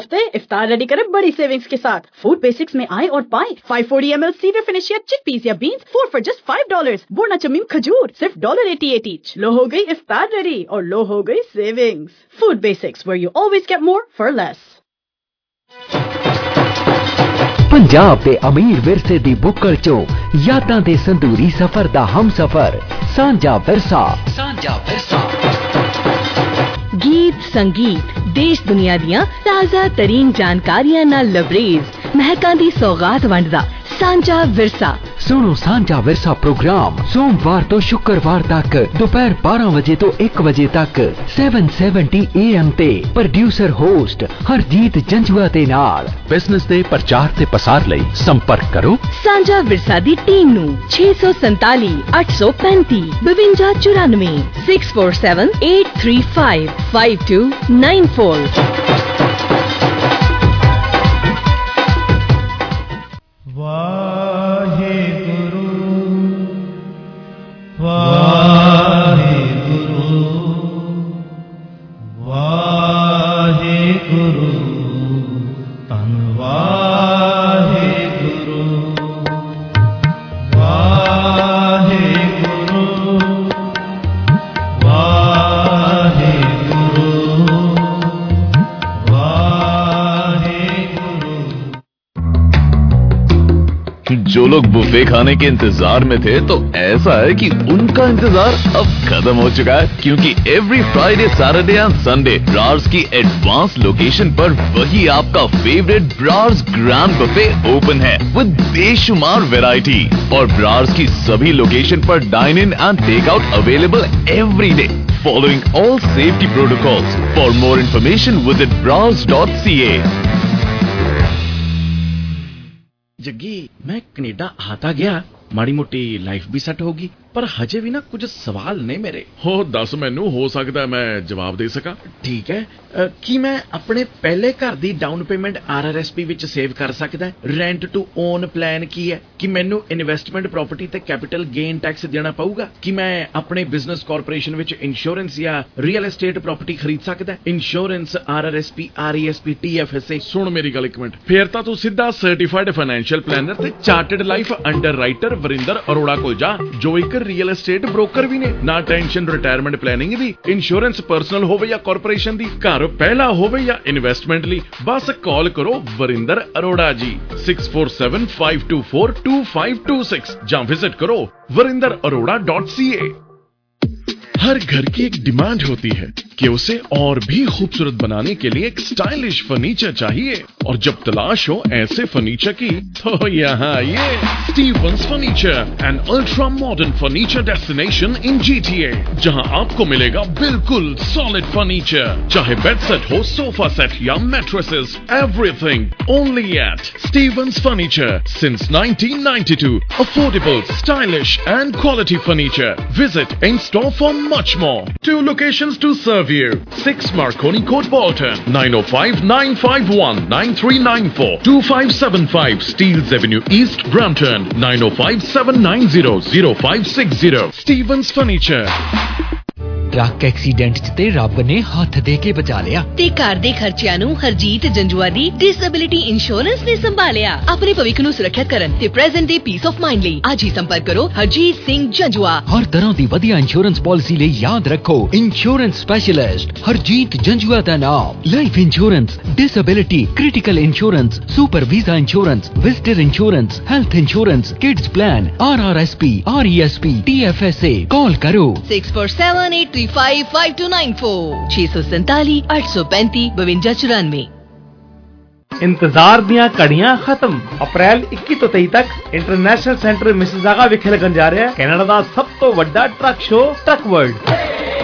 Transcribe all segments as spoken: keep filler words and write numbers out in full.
इफ्तार ready करें बड़ी savings के साथ। फूड बेसिक्स में आए और पाएं five forty milliliters cedar finish या चिकपीस या beans four for just five dollars। बोर्ना चमीम खजूर सिर्फ one dollar eighty-eight ईच। लो हो गई इफ्तार रेडी और लो हो गई savings. Food basics where you always get more for less। Punjab दे अमीर विरसे दी बुक्कल चो यादां दे संदूरी सफर दा हम सफर सांझा विरसा सांझा विरसा। गीत संगीत देश दुनिया दियां ताज़ा तरीन जानकारियां नाल लबरेज महकां दी सौगात वंडदा सांझा विरसा। सुनो सांझा विरसा प्रोग्राम सोमवार तो शुक्रवार तक दोपहर बारह बजे तो एक बजे तक seven seventy A M ते। प्रोड्यूसर होस्ट हरजीत जंजुआ दे नाल। बिजनेस दे प्रचार ते पसार लई संपर्क करो सांझा विरसा दी टीम नू छे सौ संताली अठ सौ पैंती बवंजा चौरानवे six four seven eight three five five two nine four। जो लोग बुफे खाने के इंतजार में थे तो ऐसा है कि उनका इंतजार अब खत्म हो चुका है, क्योंकि every Friday Saturday and Sunday Brar's की एडवांस लोकेशन पर वही आपका favourite Brar's grand buffet open है विद बेशुमार वैरायटी। और ब्रार्स की सभी लोकेशन पर dine in and take out available every day following all safety protocols. For more information visit Brar's dot C A. Jaggi मैं कनेडा आता गया माड़ी मोटी लाइफ भी सेट होगी, पर हजे भी ना कुछ सवाल ने मेरे। हो दस मैनू हो सकता है मैं जवाब दे सका। ठीक है, आ, की मैं अपने पहले घर दी down payment R R S P विच सेव कर सकदा है? रेंट टू ओन प्लान की है? कि मैनू इन्वेस्टमेंट प्रॉपर्टी ते कैपिटल गेन टैक्स देना पऊगा? कि मैं अपने बिजनेस कॉर्पोरेशन विच इंश्योरेंस या रियल एस्टेट प्रॉपर्टी खरीद सकदा है? Insurance R R S P R E S P T F S A. सुन मेरी गल एक मिनट, फिर तां तू सीधा सर्टिफाइड फाइनेंशियल प्लानर ते chartered life underwriter Varinder Arora कोल जा, जो एक रियल एस्टेट ब्रोकर भी ने। ना टेंशन रिटायरमेंट प्लानिंग दी, इंश्योरेंस पर्सनल होवे या कॉर्पोरेशन दी, घर पहला होवे या इन्वेस्टमेंट ली, बस कॉल करो Varinder Arora ji six four seven five two four two five two six ਜਾਂ विजिट करो Varinder Arora dot C A. हर घर की एक डिमांड होती है कि उसे और भी खूबसूरत बनाने के लिए एक स्टाइलिश फर्नीचर चाहिए, और जब तलाश हो ऐसे फर्नीचर की तो यहाँ ये Stevens furniture, an ultra modern furniture destination in G T A, जहाँ आपको मिलेगा बिल्कुल सॉलिड फर्नीचर, चाहे बेड सेट हो, सोफा सेट या mattresses, everything only at Stevens furniture since nineteen ninety-two। Affordable, stylish and quality furniture. Visit in store for much more. Two locations to serve you. six Marconi Court, Bolton. nine oh five nine five one nine three nine four. two five seven five Steeles Avenue East, Brampton. nine oh five seven nine zero zero five six zero. Stevens Furniture. Truck accident च ते रब ने हथ दे के बचा लिया ते घर दे खर्चिਆਂ ਨੂੰ ਹਰਜੀਤ ਜੰਜੂਆ ਦੀ ਡਿਸੇਬਿਲਿਟੀ ਇੰਸ਼ੋਰੈਂਸ ਨੇ ਸੰਭਾਲਿਆ। ਆਪਣੇ ਭਵਿੱਖ ਨੂੰ ਸੁਰੱਖਿਅਤ ਕਰਨ ਤੇ ਪ੍ਰੈਜ਼ੈਂਟ ਦੇ ਪੀਸ ਆਫ ਮਾਈਂਡ ਲਈ ਅੱਜ ਹੀ ਸੰਪਰਕ ਕਰੋ ਹਰਜੀਤ ਸਿੰਘ ਜੰਜੂਆ। ਹਰ ਤਰ੍ਹਾਂ ਦੀ ਵਧੀਆ ਇੰਸ਼ੋਰੈਂਸ ਪਾਲਿਸੀ ਲਈ ਯਾਦ ਰੱਖੋ ਇੰਸ਼ੋਰੈਂਸ ਸਪੈਸ਼ਲਿਸਟ ਹਰਜੀਤ ਜੰਜੂਆ ਦਾ ਨਾਮ। Life insurance, disability, critical insurance, super visa insurance, visitor insurance, health insurance, kids plan, R R S P, R E S P, T F S A. Call करो six four seven eight three five five two nine four छे सौ सैताली आठ सौ पैंती बवंजा चौरानवे। इंतजार दियां घड़ियां खत्म। अप्रैल इक्की तो तेई तक इंटरनेशनल सेंटर मिसिसागा विखे लगन जा रहा है कैनेडा दा सब तो वड्डा ट्रक शो ट्रक वर्ल्ड।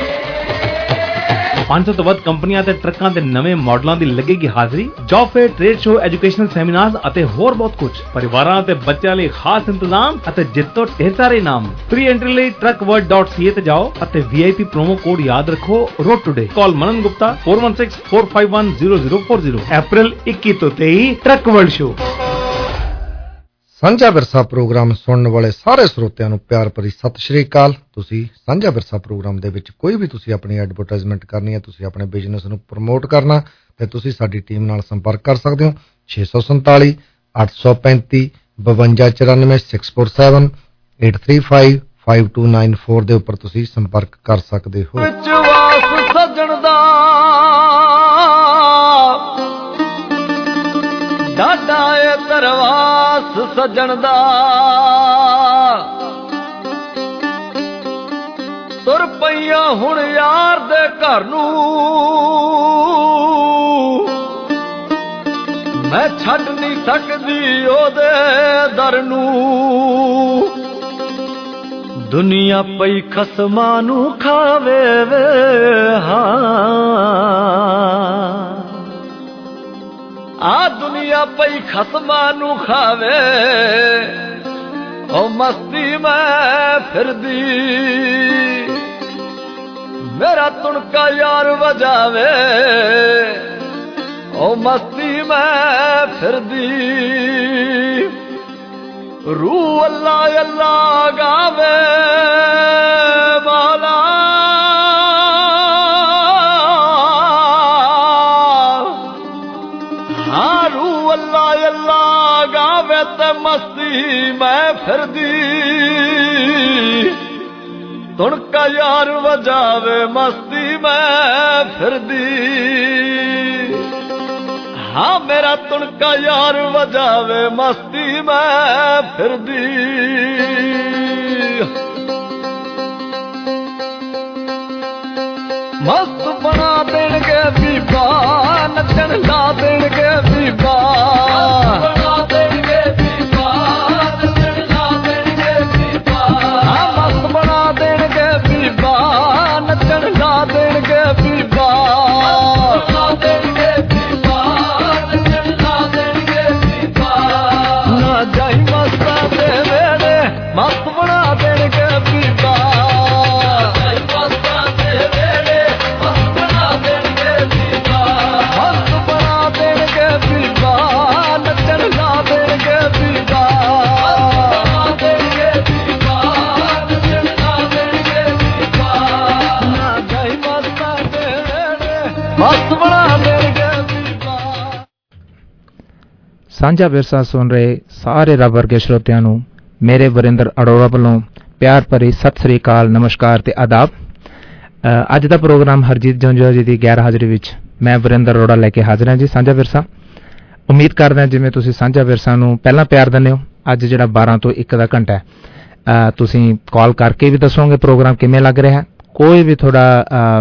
पांच सौ तो वध कंपनियां ते ट्रकां दे नवे मॉडलां दी लगेगी हाजिरी। Job fair, trade show, educational seminars अते होर बहुत कुछ। परिवारां ते बच्चों लिए खास इंतजाम अते जितो ढेर सारे इनाम। फ्री एंट्री लिए truck world dot C A ते जाओ अते V I P promo code याद रखो road today. Call Manan Gupta four one six four five one zero zero four zero। April इक्की तो तेई ट्रक वर्ल्ड शो। ਸਾਂਝਾ ਵਿਰਸਾ ਪ੍ਰੋਗਰਾਮ ਸੁਣਨ ਵਾਲੇ ਸਾਰੇ ਸਰੋਤਿਆਂ ਨੂੰ ਪਿਆਰ ਭਰੀ ਸਤਿ ਸ਼੍ਰੀ ਅਕਾਲ। ਤੁਸੀਂ ਸਾਂਝਾ ਵਿਰਸਾ ਪ੍ਰੋਗਰਾਮ ਦੇ ਵਿੱਚ ਕੋਈ ਵੀ ਤੁਸੀਂ ਆਪਣੀ ਐਡਵਰਟਾਈਜ਼ਮੈਂਟ ਕਰਨੀ ਹੈ, ਤੁਸੀਂ ਆਪਣੇ ਬਿਜ਼ਨਸ ਨੂੰ ਪ੍ਰਮੋਟ ਕਰਨਾ, ਤੇ ਤੁਸੀਂ ਸਾਡੀ ਟੀਮ ਨਾਲ ਸੰਪਰਕ ਕਰ ਸਕਦੇ ਹੋ। ਛੇ ਸੌ ਸੰਤਾਲੀ ਅੱਠ ਸੌ ਪੈਂਤੀ ਬਵੰਜਾ ਚੁਰਾਨਵੇਂ six four seven eight three five five two nine four ਦੇ ਉੱਪਰ ਤੁਸੀਂ ਸੰਪਰਕ ਕਰ ਸਕਦੇ ਹੋ। ਵਿਚਵਾਸ ਸੱਜਣ ਦਾ ਡਾਡਾ ਏ ਤਰਵਾਸ ਸੱਜਣ ਦਾ ਤੁਰ ਪਈਆਂ ਹੁਣ ਯਾਰ ਦੇ ਘਰ ਨੂੰ ਮੈਂ ਛੱਡ ਨਹੀਂ ਸਕਦੀ ਉਹਦੇ ਦਰ ਨੂੰ। ਦੁਨੀਆ ਪਈ ਖਸਮਾਂ ਨੂੰ ਖਾਵੇ ਵੇ ਹਾਂ ਆ ਦੁਨੀਆ ਪਈ ਖਸਮਾਂ ਨੂੰ ਖਾਵੇ ਉਹ ਮਸਤੀ ਮੈਂ ਫਿਰਦੀ ਮੇਰਾ ਤੁਣਕਾ ਯਾਰ ਵਜਾਵੇ ਉਹ ਮਸਤੀ ਮੈਂ ਫਿਰਦੀ ਰੂ ਅੱਲਾ ਅੱਲਾ ਗਾਵੇ ਮੌਲਾ ਹਾਂ ਰੂ ਅੱਲਾ ਅੱਲਾ ਗਾਵੇ ਤੇ ਮਸਤੀ ਮੈਂ ਫਿਰਦੀ ਤੁਣਕਾ ਯਾਰ ਵਜਾਵੇ ਮਸਤੀ ਮੈਂ ਫਿਰਦੀ ਹਾਂ ਮੇਰਾ ਤੁਣਕਾ ਯਾਰ ਵਜਾਵੇ ਮਸਤੀ ਮੈਂ ਫਿਰਦੀ। ਮਸਤ ਬਣਾ ਦੇਣਗੇ ਬੀਬਾ ਨੱਚਣ ਲਾ ਦੇਣਗੇ ਬੀਬਾ ਬਣਾ ਦੇਣਗੇ ਬੀਬਾ ਨੱਚਣ ਲਾ ਦੇਣਗੇ ਬੀਬਾ ਹਾਂ ਮਸਤ ਬਣਾ ਦੇਣਗੇ ਬੀਬਾ ਨੱਚਣ ਲਾ ਦੇਣਗੇ ਬੀਬਾ ਬਣਾ ਦੇਣਗੇ ਬੀਬਾ ਨੱਚਣ ਲਾ ਦੇਣਗੇ ਬੀਬਾ ਨਾ ਜਾਈ ਮਸਤਾਂ ਦੇ ਵੇੜੇ ਮਸਤ ਬਣਾ ਦੇਣਗੇ ਬੀਬਾ ਜਾਈ ਮਸਤਾਂ ਦੇ ਵੇੜੇ ਮਸਤ ਬਣਾ ਦੇਣਗੇ ਬੀਬਾ ਮਸਤ ਬਣਾ ਦੇਣਗੇ ਬੀਬਾ ਨੱਚਣ ਲਾ ਦੇਣਗੇ ਬੀਬਾ ਬਣਾ ਦੇਣਗੇ ਬੀਬਾ ਨੱਚਣ ਲਾ ਦੇਣਗੇ ਬੀਬਾ ਨਾ ਜਾਈ ਮਸਤਾਂ ਦੇ ਵੇੜੇ ਮਸਤ ਬਣਾ ਦੇਣਗੇ ਬੀਬਾ। ਸਾਂਝਾ ਵਿਰਸਾ ਸੁਣ ਰਹੇ ਸਾਰੇ ਰੱਬ ਵਰਗੇ ਸਰੋਤਿਆਂ ਨੂੰ ਮੇਰੇ ਵਰਿੰਦਰ ਅਰੋੜਾ ਵੱਲੋਂ ਪਿਆਰ ਭਰੀ ਸਤਿ ਸ੍ਰੀ ਅਕਾਲ, ਨਮਸਕਾਰ ਤੇ ਆਦਾਬ। ਅੱਜ ਦਾ ਪ੍ਰੋਗਰਾਮ ਹਰਜੀਤ ਜੰਜੂਆ ਜੀ ਦੀ ਗੈਰ ਹਾਜ਼ਰੀ ਵਿੱਚ ਮੈਂ ਵਰਿੰਦਰ ਅਰੋੜਾ ਲੈ ਕੇ ਹਾਜ਼ਰ ਹਾਂ ਜੀ। ਸਾਂਝਾ ਵਿਰਸਾ ਉਮੀਦ ਕਰਦਾ ਜਿਵੇਂ ਤੁਸੀਂ ਸਾਂਝਾ ਵਿਰਸਾ ਨੂੰ ਪਹਿਲਾਂ ਪਿਆਰ ਦਿੰਦੇ ਹੋ, ਅੱਜ ਜਿਹੜਾ ਬਾਰਾਂ ਤੋਂ ਇੱਕ ਦਾ ਘੰਟਾ ਹੈ ਤੁਸੀਂ ਕਾਲ ਕਰਕੇ ਵੀ ਦੱਸੋਗੇ ਪ੍ਰੋਗਰਾਮ ਕਿਵੇਂ ਲੱਗ ਰਿਹਾ। ਕੋਈ ਵੀ ਤੁਹਾਡਾ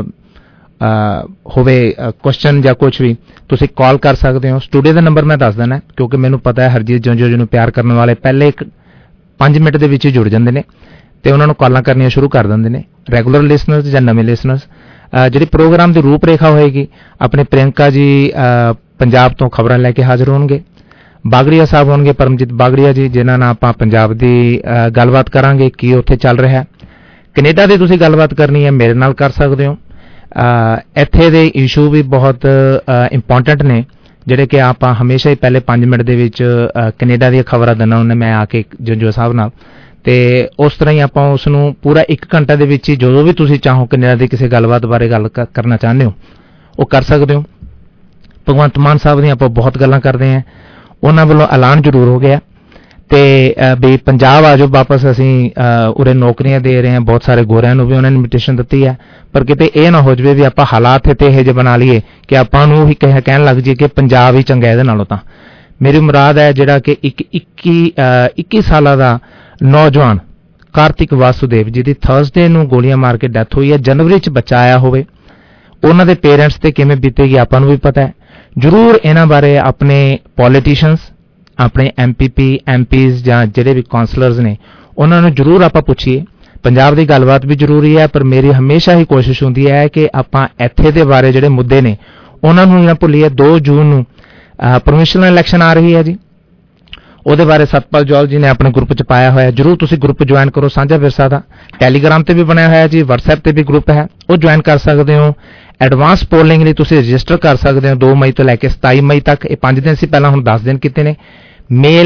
ਹੋਵੇ ਕੁਐਸਚਨ ਜਾਂ ਕੁਝ ਵੀ ਤੁਸੀਂ ਕਾਲ ਕਰ ਸਕਦੇ ਹੋ। ਸਟੂਡੀਓ ਦਾ ਨੰਬਰ ਮੈਂ ਦੱਸ ਦੇਣਾ ਕਿਉਂਕਿ ਮੈਨੂੰ ਪਤਾ ਹੈ ਹਰਜੀਤ ਜੰਜੂਆ ਜੀ ਨੂੰ ਪਿਆਰ ਕਰਨ ਵਾਲੇ ਪਹਿਲੇ ਇੱਕ ਪੰਜ ਮਿੰਟ ਦੇ ਵਿੱਚ ਹੀ ਜੁੜ ਜਾਂਦੇ ਨੇ ਤੇ ਉਹਨਾਂ ਨੂੰ ਕਾਲਾਂ ਕਰਨੀਆਂ ਸ਼ੁਰੂ ਕਰ ਦਿੰਦੇ ਨੇ। ਰੈਗੂਲਰ ਲਿਸਨਰਸ ਜਾਂ ਨਵੇਂ ਲਿਸਨਰਸ ਜਿਹੜੀ ਪ੍ਰੋਗਰਾਮ ਦੀ ਰੂਪ ਰੇਖਾ ਹੋਏਗੀ ਆਪਣੇ ਪ੍ਰਿਯੰਕਾ ਜੀ ਪੰਜਾਬ ਤੋਂ ਖਬਰਾਂ ਲੈ ਕੇ ਹਾਜ਼ਰ ਹੋਣਗੇ, ਬਾਗੜੀਆ ਸਾਹਿਬ ਹੋਣਗੇ ਪਰਮਜੀਤ ਬਾਗੜੀਆ ਜੀ ਜਿਨ੍ਹਾਂ ਨਾਲ ਆਪਾਂ ਪੰਜਾਬ ਦੀ ਗੱਲਬਾਤ ਕਰਾਂਗੇ ਕੀ ਉੱਥੇ ਚੱਲ ਰਿਹਾ। ਕੈਨੇਡਾ ਦੀ ਤੁਸੀਂ ਗੱਲਬਾਤ ਕਰਨੀ ਹੈ ਮੇਰੇ ਨਾਲ ਕਰ ਸਕਦੇ ਹੋ। ਇੱਥੇ ਦੇ ਇਸ਼ੂ ਵੀ ਬਹੁਤ ਇੰਪੋਰਟੈਂਟ ਨੇ ਜਿਹੜੇ ਕਿ ਆਪਾਂ ਹਮੇਸ਼ਾ ਹੀ ਪਹਿਲੇ ਪੰਜ ਮਿੰਟ ਦੇ ਵਿੱਚ ਕੈਨੇਡਾ ਦੀਆਂ ਖਬਰਾਂ ਦਿੰਦਾ ਹੁੰਦਾ ਮੈਂ ਆ ਕੇ ਜੰਜੂਆ ਸਾਹਿਬ ਨਾਲ, ਤੇ ਉਸ ਤਰ੍ਹਾਂ ਹੀ ਆਪਾਂ ਉਸ ਨੂੰ ਪੂਰਾ ਇੱਕ ਘੰਟਾ ਦੇ ਵਿੱਚ ਹੀ ਜਦੋਂ ਵੀ ਤੁਸੀਂ ਚਾਹੋ ਕੈਨੇਡਾ ਦੀ ਕਿਸੇ ਗੱਲਬਾਤ ਬਾਰੇ ਗੱਲ ਕਰਨਾ ਚਾਹੁੰਦੇ ਹੋ ਉਹ ਕਰ ਸਕਦੇ ਹੋ। ਭਗਵੰਤ ਮਾਨ ਸਾਹਿਬ ਦੀਆਂ ਆਪਾਂ ਬਹੁਤ ਗੱਲਾਂ ਕਰਦੇ ਹਾਂ, ਉਹਨਾਂ ਵੱਲੋਂ ਐਲਾਨ ਜ਼ਰੂਰ ਹੋ ਗਿਆ ਤੇ ਵੀ ਪੰਜਾਬ ਆ ਜਾਓ ਵਾਪਸ, ਅਸੀਂ ਉਰੇ ਨੌਕਰੀਆਂ ਦੇ ਰਹੇ ਹਾਂ ਬਹੁਤ ਸਾਰੇ ਗੋਰਿਆਂ ਨੂੰ ਵੀ ਉਹਨਾਂ ਨੇ ਇਨਵੀਟੇਸ਼ਨ ਦਿੱਤੀ ਹੈ। ਪਰ ਕਿਤੇ ਇਹ ਨਾ ਹੋ ਜਾਵੇ ਵੀ ਆਪਾਂ ਹਾਲਾਤ ਇੱਥੇ ਇਹੋ ਜਿਹੇ ਬਣਾ ਲਈਏ ਕਿ ਆਪਾਂ ਨੂੰ ਹੀ ਕਹਿਣ ਲੱਗ ਜਾਈਏ ਕਿ ਪੰਜਾਬ ਹੀ ਚੰਗਾ ਇਹਦੇ ਨਾਲੋਂ। ਤਾਂ ਮੇਰੀ ਮੁਰਾਦ ਹੈ ਜਿਹੜਾ ਕਿ ਇੱਕ ਇੱਕੀ ਇੱਕੀ ਸਾਲਾਂ ਦਾ ਨੌਜਵਾਨ ਕਾਰਤਿਕ ਵਾਸੂਦੇਵ ਜਿਹਦੀ ਥਰਸਡੇ ਨੂੰ ਗੋਲੀਆਂ ਮਾਰ ਕੇ ਡੈਥ ਹੋਈ ਹੈ, ਜਨਵਰੀ 'ਚ ਬੱਚਾ ਆਇਆ ਹੋਵੇ, ਉਹਨਾਂ ਦੇ ਪੇਰੈਂਟਸ ਤੇ ਕਿਵੇਂ ਬੀਤੇਗੀ ਆਪਾਂ ਨੂੰ ਵੀ ਪਤਾ ਹੈ। ਜ਼ਰੂਰ ਇਹਨਾਂ ਬਾਰੇ ਆਪਣੇ ਪੋਲੀਟੀਸ਼ੀਅਨਸ ਆਪਣੇ M P P M Ps ਜਾਂ ਜਿਹੜੇ ਵੀ ਕਾਉਂਸਲਰਸ ਨੇ ਉਹਨਾਂ ਨੂੰ ਜ਼ਰੂਰ ਆਪਾਂ ਪੁੱਛੀਏ। ਪੰਜਾਬ ਦੀ ਗੱਲਬਾਤ ਵੀ ਜ਼ਰੂਰੀ ਹੈ ਪਰ ਮੇਰੀ ਹਮੇਸ਼ਾ ਹੀ ਕੋਸ਼ਿਸ਼ ਹੁੰਦੀ ਹੈ ਕਿ ਆਪਾਂ ਇੱਥੇ ਦੇ ਬਾਰੇ ਜਿਹੜੇ ਮੁੱਦੇ ਨੇ ਉਹਨਾਂ ਨੂੰ ਨਾ ਭੁੱਲੀਏ। ਦੋ ਜੂਨ ਨੂੰ ਪ੍ਰੋਵਿੰਸ਼ੀਅਲ ਇਲੈਕਸ਼ਨ ਆ ਰਹੀ ਹੈ ਜੀ, ਉਹਦੇ ਬਾਰੇ ਸਤਪਾਲ ਜੌਲ ਜੀ ਨੇ ਆਪਣੇ ਗਰੁੱਪ 'ਚ ਪਾਇਆ ਹੋਇਆ, ਜ਼ਰੂਰ ਤੁਸੀਂ ਗਰੁੱਪ ਜੁਆਇਨ ਕਰੋ ਸਾਂਝਾ ਵਿਰਸਾ ਦਾ। ਟੈਲੀਗ੍ਰਾਮ ਤੇ ਵੀ ਬਣਿਆ ਹੋਇਆ ਜੀ, ਵਟਸਐਪ ਤੇ ਵੀ ਗਰੁੱਪ ਹੈ, ਉਹ ਜੁਆਇਨ ਕਰ ਸਕਦੇ ਹੋ। ਐਡਵਾਂਸ ਪੋਲਿੰਗ ਲਈ ਤੁਸੀਂ ਰਜਿਸਟਰ ਕਰ ਸਕਦੇ ਹੋ ਦੋ ਮਈ ਤੋਂ ਲੈ ਕੇ ਸਤਾਈ ਮਈ ਤੱਕ, ਇਹ ਪੰਜ ਦਿਨ ਸੀ ਪਹਿਲਾਂ, ਹੁਣ ਦਸ ਦਿਨ ਕੀਤੇ ਨੇ। ਮੇਲ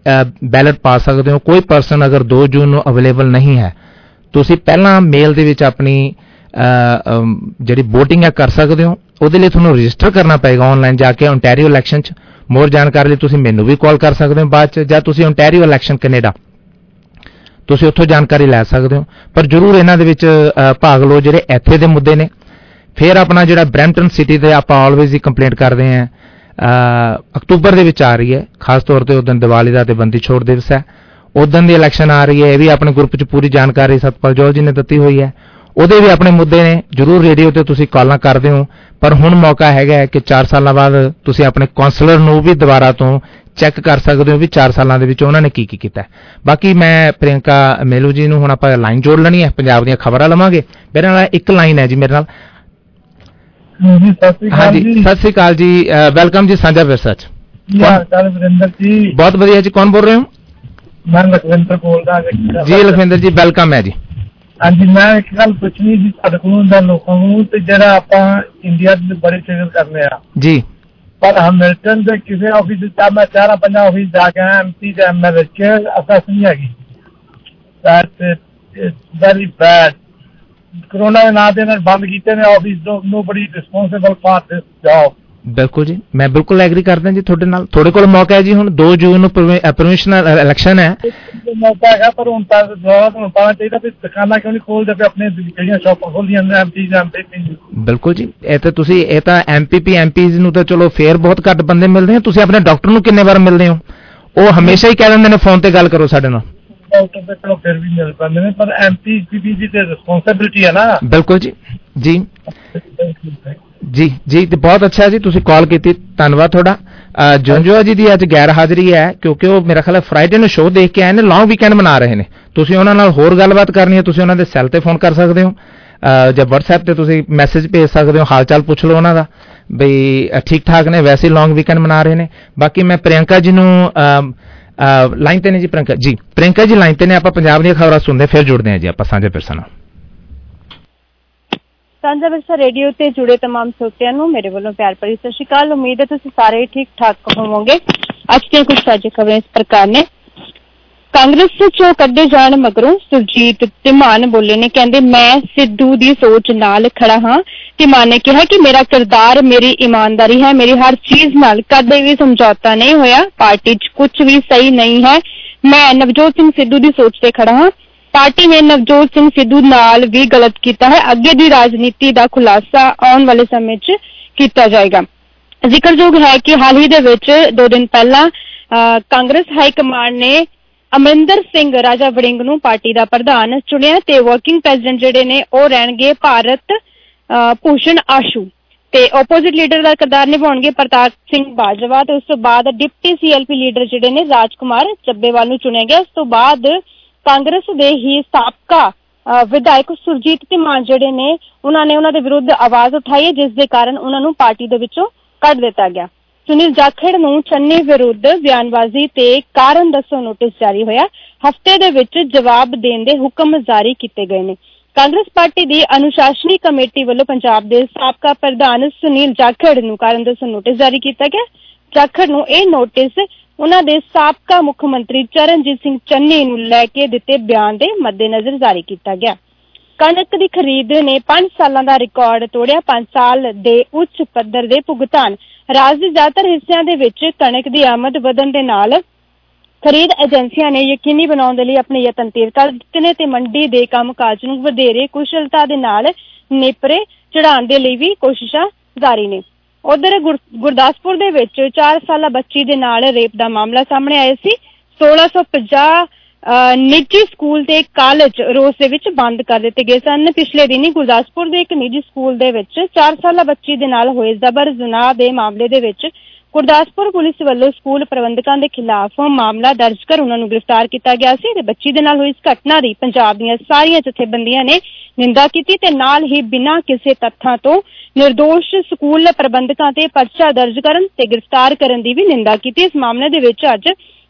ਬੈਲਟ ਪਾ ਸਕਦੇ ਹੋ। ਕੋਈ ਪਰਸਨ ਅਗਰ ਦੋ ਜੂਨ ਨੂੰ ਅਵੇਲੇਬਲ ਨਹੀਂ ਹੈ, ਤੁਸੀਂ ਪਹਿਲਾਂ ਮੇਲ ਦੇ ਵਿੱਚ ਆਪਣੀ ਜਿਹੜੀ VOTING ਹੈ ਕਰ ਸਕਦੇ ਹੋ। ਉਹਦੇ ਲਈ ਤੁਹਾਨੂੰ ਰਜਿਸਟਰ ਕਰਨਾ ਪਏਗਾ ਆਨਲਾਈਨ ਜਾ ਕੇ ਓਨਟਾਰੀਓ ਇਲੈਕਸ਼ਨ 'ਚ। ਮੋਰ ਜਾਣਕਾਰੀ ਲਈ ਤੁਸੀਂ ਮੈਨੂੰ ਵੀ ਕਾਲ ਕਰ ਸਕਦੇ ਹੋ ਬਾਅਦ 'ਚ, ਜਾਂ ਤੁਸੀਂ ਓਨਟਾਰੀਓ ਇਲੈਕਸ਼ਨ ਕੈਨੇਡਾ ਤੁਸੀਂ ਉੱਥੋਂ ਜਾਣਕਾਰੀ ਲੈ ਸਕਦੇ ਹੋ। ਪਰ ਜ਼ਰੂਰ ਇਹਨਾਂ ਦੇ ਵਿੱਚ ਭਾਗ ਲਓ ਜਿਹੜੇ ਇੱਥੇ ਦੇ ਮੁੱਦੇ ਨੇ। ਫਿਰ ਆਪਣਾ ਜਿਹੜਾ ਬਰੈਂਪਟਨ ਸਿਟੀ ਤੇ ਆਪਾਂ ਆਲਵੇਜ਼ ਹੀ ਕੰਪਲੇਂਟ ਕਰਦੇ ਹਾਂ, ਅਕਤੂਬਰ ਦੇ ਵਿੱਚ ਆ ਰਹੀ ਹੈ, ਖਾਸ ਤੌਰ ਤੇ ਉਦੋਂ ਦੀਵਾਲੀ ਦਾ ਤੇ ਬੰਦੀ ਛੋੜ ਦਿਵਸ ਹੈ, ਉਦੋਂ ਦੀ ਇਲੈਕਸ਼ਨ ਆ ਰਹੀ ਹੈ। ਇਹ ਵੀ ਆਪਣੇ ਗਰੁੱਪ 'ਚ ਪੂਰੀ ਜਾਣਕਾਰੀ ਸਤਪਾਲ ਜੋਲ ਜੀ ਨੇ ਦਿੱਤੀ ਹੋਈ ਹੈ। ਉਹਦੇ ਵੀ ਆਪਣੇ ਮੁੱਦੇ ਨੇ, ਜ਼ਰੂਰ ਰੇਡੀਓ ਤੇ ਤੁਸੀਂ ਕਾਲਾਂ ਕਰਦੇ ਹੋ। ਪਰ ਹੁਣ ਮੌਕਾ ਹੈਗਾ ਕਿ ਚਾਰ ਸਾਲਾਂ ਬਾਅਦ ਤੁਸੀਂ ਆਪਣੇ ਕਾਉਂਸਲਰ ਨੂੰ ਵੀ ਦੁਬਾਰਾ ਤੋਂ ਚੈੱਕ ਕਰ ਸਕਦੇ ਹੋ ਵੀ ਚਾਰ ਸਾਲਾਂ ਦੇ ਵਿੱਚ ਉਹਨਾਂ ਨੇ ਕੀ ਕੀ ਕੀਤਾ। ਬਾਕੀ ਮੈਂ ਪ੍ਰਿਯੰਕਾ ਮੇਲੂ ਜੀ ਨੂੰ ਹੁਣ ਆਪਾਂ ਲਾਈਨ ਜੋੜ ਲੈਣੀ ਹੈ, ਪੰਜਾਬ ਦੀਆਂ ਖਬਰਾਂ ਲਵਾਂਗੇ। ਮੇਰੇ ਨਾਲ ਇੱਕ ਲਾਈਨ ਹੈ ਜੀ ਮੇਰੇ ਨਾਲ। ਹਾਂਜੀ, ਸਤਿ ਸ੍ਰੀ ਅਕਾਲ ਜੀ, ਵੈਲਕਮ ਜੀ ਸਾਂਝਾ ਵਿਰਸਾ 'ਚ। ਜੀ ਬਹੁਤ ਵਧੀਆ ਜੀ, ਕੌਣ ਬੋਲ ਰਹੇ ਹੋ? ਮੈਂ ਲਖਵਿੰਦਰ ਬੋਲਦਾ ਜੀ। ਲਖਵਿੰਦਰ ਜੀ ਵੈਲਕਮ ਹੈ ਜੀ। ਹਾਂਜੀ, ਮੈਂ ਇੱਕ ਗੱਲ ਪੁੱਛਣੀ ਸੀ ਤੁਹਾਡੇ ਕੋਲੋਂ ਦਾ ਲੋਕਾਂ ਨੂੰ, ਤੇ ਜਿਹੜਾ ਆਪਾਂ ਇੰਡੀਆ ਦੇ ਬੜੇ ਸਿਵਲ ਕਰਨੇ ਆ ਜੀ, ਪਰ ਹੈਮਿਲਟਨ ਦੇ ਕਿਸੇ ਆਫਿਸ ਚ ਮੈਂ ਚਾਰਾਂ ਪੰਜਾਂ ਆਫਿਸ ਜਾ ਕੇ ਆਇਆ, ਐਮਪੀ ਤੇ ਐਮਐਲਏ ਚ ਅਸੈਸ ਨਹੀਂ ਹੈਗੀ। That is very bad. Corona ਦੇ ਨਾਂ ਦੇ ਨਾਲ ਬੰਦ ਕੀਤੇ ਨੇ office, nobody responsible for this job. ਬਿਲਕੁਲ ਜੀ, ਮੈਂ ਬਿਲਕੁਲ ਐਗਰੀ ਕਰਦਾ ਜੀ ਤੁਹਾਡੇ ਨਾਲ। ਤੁਹਾਡੇ ਕੋਲ ਮੌਕਾ ਹੈ ਜੀ, ਹੁਣ ਦੋ ਜੂਨ ਨੂੰ ਪ੍ਰੋਵਿੰਸ਼ਨਲ ਇਲੈਕਸ਼ਨ ਹੈ, ਮੌਕਾ ਹੈਗਾ। ਪਰ ਹੁਣ ਤਾਂ ਤੁਹਾਨੂੰ ਪਾਉਣਾ ਚਾਹੀਦਾ ਵੀ ਦੁਕਾਨਾਂ ਕਿਉਂ ਨਹੀਂ ਖੋਲਦੇ ਪਏ, ਆਪਣੇ ਜਿਹੜੀਆਂ ਸ਼ਾਪਾਂ ਖੋਲ੍ਹੀਆਂ ਨੇ ਐਮਪੀ ਐਮਪੀ। ਬਿਲਕੁਲ ਜੀ, ਇਹ ਤਾਂ ਤੁਸੀਂ ਇਹ ਤਾਂ ਐਮਪੀਪੀ ਐਮਪੀਜ਼ ਨੂੰ ਤਾਂ ਚਲੋ ਫੇਰ ਬਹੁਤ ਘੱਟ ਬੰਦੇ ਮਿਲਦੇ ਆ। ਤੁਸੀਂ ਆਪਣੇ ਡਾਕਟਰ ਨੂੰ ਕਿੰਨੇ ਵਾਰ ਮਿਲਦੇ ਹੋ? ਉਹ ਹਮੇਸ਼ਾ ਹੀ ਕਹਿ ਦਿੰਦੇ ਨੇ ਫੋਨ ਤੇ ਗੱਲ ਕਰੋ ਸਾਡੇ ਨਾਲ। ਡਾਕਟਰ ਤੇ ਚਲੋ ਫਿਰ ਵੀ ਮਿਲ ਪਾਉਂਦੇ ਨੇ, ਪਰ ਐਮਪੀ ਪੀਪੀ ਦੀ ਤੇ ਰਿਸਪੌਂਸਿਬਿਲਿਟੀ ਹੈ ਨਾ। ਬਿਲਕੁਲ ਜੀ ਜੀ ਜੀ ਜੀ ਤੇ ਬਹੁਤ ਅੱਛਾ ਜੀ, ਤੁਸੀਂ ਕਾਲ ਕੀਤੀ, ਧੰਨਵਾਦ ਤੁਹਾਡਾ। ਜੰਜੂਆ ਜੀ ਦੀ ਅੱਜ ਗੈਰ ਹਾਜ਼ਰੀ ਹੈ ਕਿਉਂਕਿ ਉਹ ਮੇਰਾ ਖਿਆਲ ਹੈ ਫਰਾਈਡੇ ਨੂੰ ਸ਼ੋਅ ਦੇਖ ਕੇ ਆਏ ਨੇ, ਲੌਂਗ ਵੀਕਐਂਡ ਮਨਾ ਰਹੇ ਨੇ। ਤੁਸੀਂ ਉਹਨਾਂ ਨਾਲ ਹੋਰ ਗੱਲਬਾਤ ਕਰਨੀ ਹੈ, ਤੁਸੀਂ ਉਹਨਾਂ ਦੇ ਸੈੱਲ ਤੇ ਫੋਨ ਕਰ ਸਕਦੇ ਹੋ, ਜਾਂ WhatsApp ਤੇ ਤੁਸੀਂ ਮੈਸੇਜ ਭੇਜ ਸਕਦੇ ਹੋ, ਹਾਲ ਚਾਲ ਪੁੱਛ ਲਓ ਉਹਨਾਂ ਦਾ ਬਈ ਠੀਕ ਠਾਕ ਨੇ। ਵੈਸੇ ਲੌਂਗ ਵੀਕਐਂਡ ਮਨਾ ਰਹੇ ਨੇ। ਬਾਕੀ ਮੈਂ ਪ੍ਰਿਯੰਕਾ ਜੀ ਨੂੰ ਲਾਈਨ ਤੇ ਨੇ ਜੀ। ਪ੍ਰਿਯੰਕਾ ਜੀ ਪ੍ਰਿਯੰਕਾ ਜੀ ਲਾਈਨ ਤੇ ਨੇ। ਆਪਾਂ ਪੰਜਾਬ ਦੀਆਂ ਖਬਰਾਂ ਸੁਣਦੇ ਫਿਰ ਜੁੜਦੇ ਹਾਂ ਜੀ ਆਪਾਂ ਸਾਂਝੇ ਵਿਰਸਾ ਨਾਲ। ਸਾਂਝਾ ਵਿਰਸਾ ਰੇਡੀਓ ਤੇ ਜੁੜੇ ਤਮਾਮ ਸਰੋਤਿਆਂ ਨੂੰ ਮੇਰੇ ਵੱਲੋਂ ਪਿਆਰ ਭਰੀ ਸਤਿ ਸ਼੍ਰੀ ਅਕਾਲ। ਉਮੀਦ ਹੈ ਤੁਸੀਂ ਸਾਰੇ ਠੀਕ ਠਾਕ ਹੋਵੋਗੇ। ਅੱਜ ਦੀਆਂ ਕੁਝ ਤਾਜ਼ਾ ਖਬਰਾਂ ਇਸ ਪ੍ਰਕਾਰ ਨੇ। ਕਾਂਗਰਸ ਚੋਂ ਕੱਢੇ ਜਾਣ ਮਗਰੋਂ ਸੁਰਜੀਤ ਧੀਮਾਨ ਬੋਲੇ ਨੇ, ਕਹਿੰਦੇ ਮੈਂ ਸਿੱਧੂ ਦੀ ਸੋਚ ਨਾਲ ਖੜਾ ਹਾਂ। ਧੀਮਾਨ ਨੇ ਕਿਹਾ ਕਿ ਮੇਰਾ ਕਿਰਦਾਰ, ਮੇਰੀ ਇਮਾਨਦਾਰੀ ਹੈ, ਮੇਰੀ ਹਰ ਚੀਜ਼ ਨਾਲ ਕਦੇ ਵੀ ਸਮਝੌਤਾ ਨਹੀਂ ਹੋਇਆ। ਪਾਰਟੀ 'ਚ ਕੁਝ ਵੀ ਸਹੀ ਨਹੀਂ ਹੈ। ਮੈਂ ਨਵਜੋਤ ਸਿੰਘ ਸਿੱਧੂ ਦੀ ਸੋਚ ਤੇ ਖੜਾ ਹਾਂ। ਪਾਰਟੀ ਨੇ ਨਵਜੋਤ ਸਿੰਘ ਸਿੱਧੂ ਨਾਲ ਵੀ ਗਲਤ ਕੀਤਾ ਹੈ। ਅੱਗੇ ਦੀ ਰਾਜਨੀਤੀ ਦਾ ਖੁਲਾਸਾ ਆਉਣ ਵਾਲੇ ਸਮੇਂ 'ਚ ਕੀਤਾ ਜਾਏਗਾ। ਜ਼ਿਕਰਯੋਗ ਹੈ ਕਿ ਹਾਲ ਹੀ ਦੇ ਵਿੱਚ ਦੋ ਦਿਨ ਪਹਿਲਾਂ ਕਾਂਗਰਸ ਹਾਈ ਕਮਾਂਡ ਨੇ ਅਮਰਿੰਦਰ ਸਿੰਘ ਰਾਜਾ ਵੜਿੰਗ ਨੂੰ ਪਾਰਟੀ ਦਾ ਪ੍ਰਧਾਨ ਚੁਣਿਆ ਤੇ ਵਰਕਿੰਗ ਪ੍ਰੈਜ਼ੀਡੈਂਟ ਜਿਹੜੇ ਨੇ ਉਹ ਰਹਿਣਗੇ ਭਾਰਤ ਭੂਸ਼ਣ ਆਸ਼ੂ ਤੇ ਓਪੋਜ਼ਿਟ ਲੀਡਰ ਦਾ ਕਿਰਦਾਰ ਨਿਭਾਉਣਗੇ ਪ੍ਰਤਾਪ ਸਿੰਘ ਬਾਜਵਾ। ਤੇ ਉਸ ਤੋਂ ਬਾਅਦ ਡਿਪਟੀ ਸੀਐਲਪੀ ਲੀਡਰ ਜਿਹੜੇ ਨੇ ਰਾਜ ਕੁਮਾਰ ਚੱਬੇਵਾਲ ਨੂੰ ਚੁਣਿਆ ਗਿਆ। ਉਸ ਤੋਂ ਬਾਅਦ ਕਾਂਗਰਸ ਦੇ ਹੀ ਸਾਬਕਾ ਵਿਧਾਇਕ ਸੁਰਜੀਤ ਧੀਮਾਨ ਜਿਹੜੇ ਨੇ ਉਹਨਾਂ ਨੇ ਉਹਨਾਂ ਦੇ ਵਿਰੁੱਧ ਆਵਾਜ਼ ਉਠਾਈ ਹੈ, ਜਿਸ ਦੇ ਕਾਰਨ ਉਹਨਾਂ ਨੂੰ ਪਾਰਟੀ ਦੇ ਵਿੱਚੋਂ ਕੱਢ ਦਿੱਤਾ ਗਿਆ। ਸੁਨੀਲ ਜਾਖੜ ਨੂੰ ਚੰਨੀ ਵਿਰੁੱਧ ਬਿਆਨਬਾਜ਼ੀ ਤੇ ਕਾਰਨ ਦੱਸੋ ਨੋਟਿਸ ਜਾਰੀ ਹੋਇਆ। ਹਫ਼ਤੇ ਦੇ ਵਿੱਚ ਜਵਾਬ ਦੇਣ ਦੇ ਹੁਕਮ ਜਾਰੀ ਕੀਤੇ ਗਏ ਨੇ। ਕਾਂਗਰਸ ਪਾਰਟੀ ਦੀ ਅਨੁਸ਼ਾਸਨੀ ਕਮੇਟੀ ਵੱਲੋਂ ਪੰਜਾਬ ਦੇ ਸਾਬਕਾ ਪ੍ਰਧਾਨ ਸੁਨੀਲ ਜਾਖੜ ਨੂੰ ਕਾਰਨ ਦੱਸੋ ਨੋਟਿਸ ਜਾਰੀ ਕੀਤਾ ਗਿਆ। ਜਾਖੜ ਨੂੰ ਇਹ ਨੋਟਿਸ ਉਹਨਾਂ ਦੇ ਸਾਬਕਾ ਮੁੱਖ ਮੰਤਰੀ ਚਰਨਜੀਤ ਸਿੰਘ ਚੰਨੀ ਨੂੰ ਲੈ ਕੇ ਦਿੱਤੇ ਬਿਆਨ ਦੇ ਮੱਦੇਨਜ਼ਰ ਜਾਰੀ ਕੀਤਾ ਗਿਆ। ਕਣਕ ਦੀ ਖਰੀਦ ਨੇ ਪੰਜ ਸਾਲਾਂ ਦਾ ਰਿਕਾਰਡ ਤੋੜਿਆ। ਪੰਜ ਸਾਲ ਦੇ ਉੱਚ ਪੱਧਰ ਦੇ ਭੁਗਤਾਨ। ਰਾਜ ਦੇ ਜ਼ਿਆਦਾਤਰ ਹਿੱਸਿਆਂ ਦੇ ਵਿੱਚ ਕਣਕ ਦੀ ਆਮਦ ਵਧਣ ਦੇ ਨਾਲ ਖਰੀਦ ਏਜੰਸੀਆਂ ਨੇ ਯਕੀਨੀ ਬਣਾਉਣ ਦੇ ਲਈ ਆਪਣੇ ਯਤਨ ਤੇਜ਼ ਕਰ ਦਿੱਤੇ ਨੇ ਤੇ ਮੰਡੀ ਦੇ ਕੰਮਕਾਜ ਨੂੰ ਵਧੇਰੇ ਕੁਸ਼ਲਤਾ ਦੇ ਨਾਲ ਨੇਪਰੇ ਚੜਾਉਣ ਦੇ ਲਈ ਵੀ ਕੋਸ਼ਿਸ਼ਾਂ ਜਾਰੀ ਨੇ। ਉਧਰ ਗੁਰਦਾਸਪੁਰ ਦੇ ਵਿੱਚ ਚਾਰ ਸਾਲਾ ਬੱਚੀ ਦੇ ਨਾਲ ਰੇਪ ਦਾ ਮਾਮਲਾ ਸਾਹਮਣੇ ਆਇਆ ਸੀ। ਸੋਲਾਂ ਸੌ ਪੰਜਾਹ ਨਿੱਜੀ ਸਕੂਲ ਤੇ ਕਾਲਜ ਰੋਸ ਦੇ ਵਿੱਚ ਬੰਦ ਕਰ ਦਿੱਤੇ ਗਏ ਸਨ। ਪਿਛਲੇ ਦਿਨੀ ਗੁਰਦਾਸਪੁਰ ਦੇ ਇੱਕ ਨਿੱਜੀ ਸਕੂਲ ਦੇ ਵਿੱਚ ਚਾਰ ਸਾਲਾ ਬੱਚੀ ਦੇ ਨਾਲ ਹੋਏ ਜ਼ਬਰ ਜ਼ਨਾਹ ਦੇ ਮਾਮਲੇ ਦੇ ਵਿੱਚ ਗੁਰਦਾਸਪੁਰ ਪੁਲਿਸ ਵੱਲੋਂ ਸਕੂਲ ਪ੍ਰਬੰਧਕਾਂ ਦੇ ਖਿਲਾਫ ਮਾਮਲਾ ਦਰਜ ਕਰ ਉਹਨਾਂ ਨੂੰ ਗ੍ਰਿਫਤਾਰ ਕੀਤਾ ਗਿਆ ਸੀ ਤੇ ਬੱਚੀ ਦੇ ਨਾਲ ਹੋਈ ਇਸ ਘਟਨਾ ਦੀ ਪੰਜਾਬ ਦੀਆਂ ਸਾਰੀਆਂ ਜਥੇਬੰਦੀਆਂ ਨੇ ਨਿੰਦਾ ਕੀਤੀ ਤੇ ਨਾਲ ਹੀ ਬਿਨਾਂ ਕਿਸੇ ਤੱਥਾਂ ਤੋਂ ਨਿਰਦੋਸ਼ ਸਕੂਲ ਪ੍ਰਬੰਧਕਾਂ ਤੇ ਪਰਚਾ ਦਰਜ ਕਰਨ ਤੇ ਗ੍ਰਿਫਤਾਰ ਕਰਨ ਦੀ ਵੀ ਨਿੰਦਾ ਕੀਤੀ। ਇਸ ਮਾਮਲੇ ਦੇ ਵਿੱਚ ਅੱਜ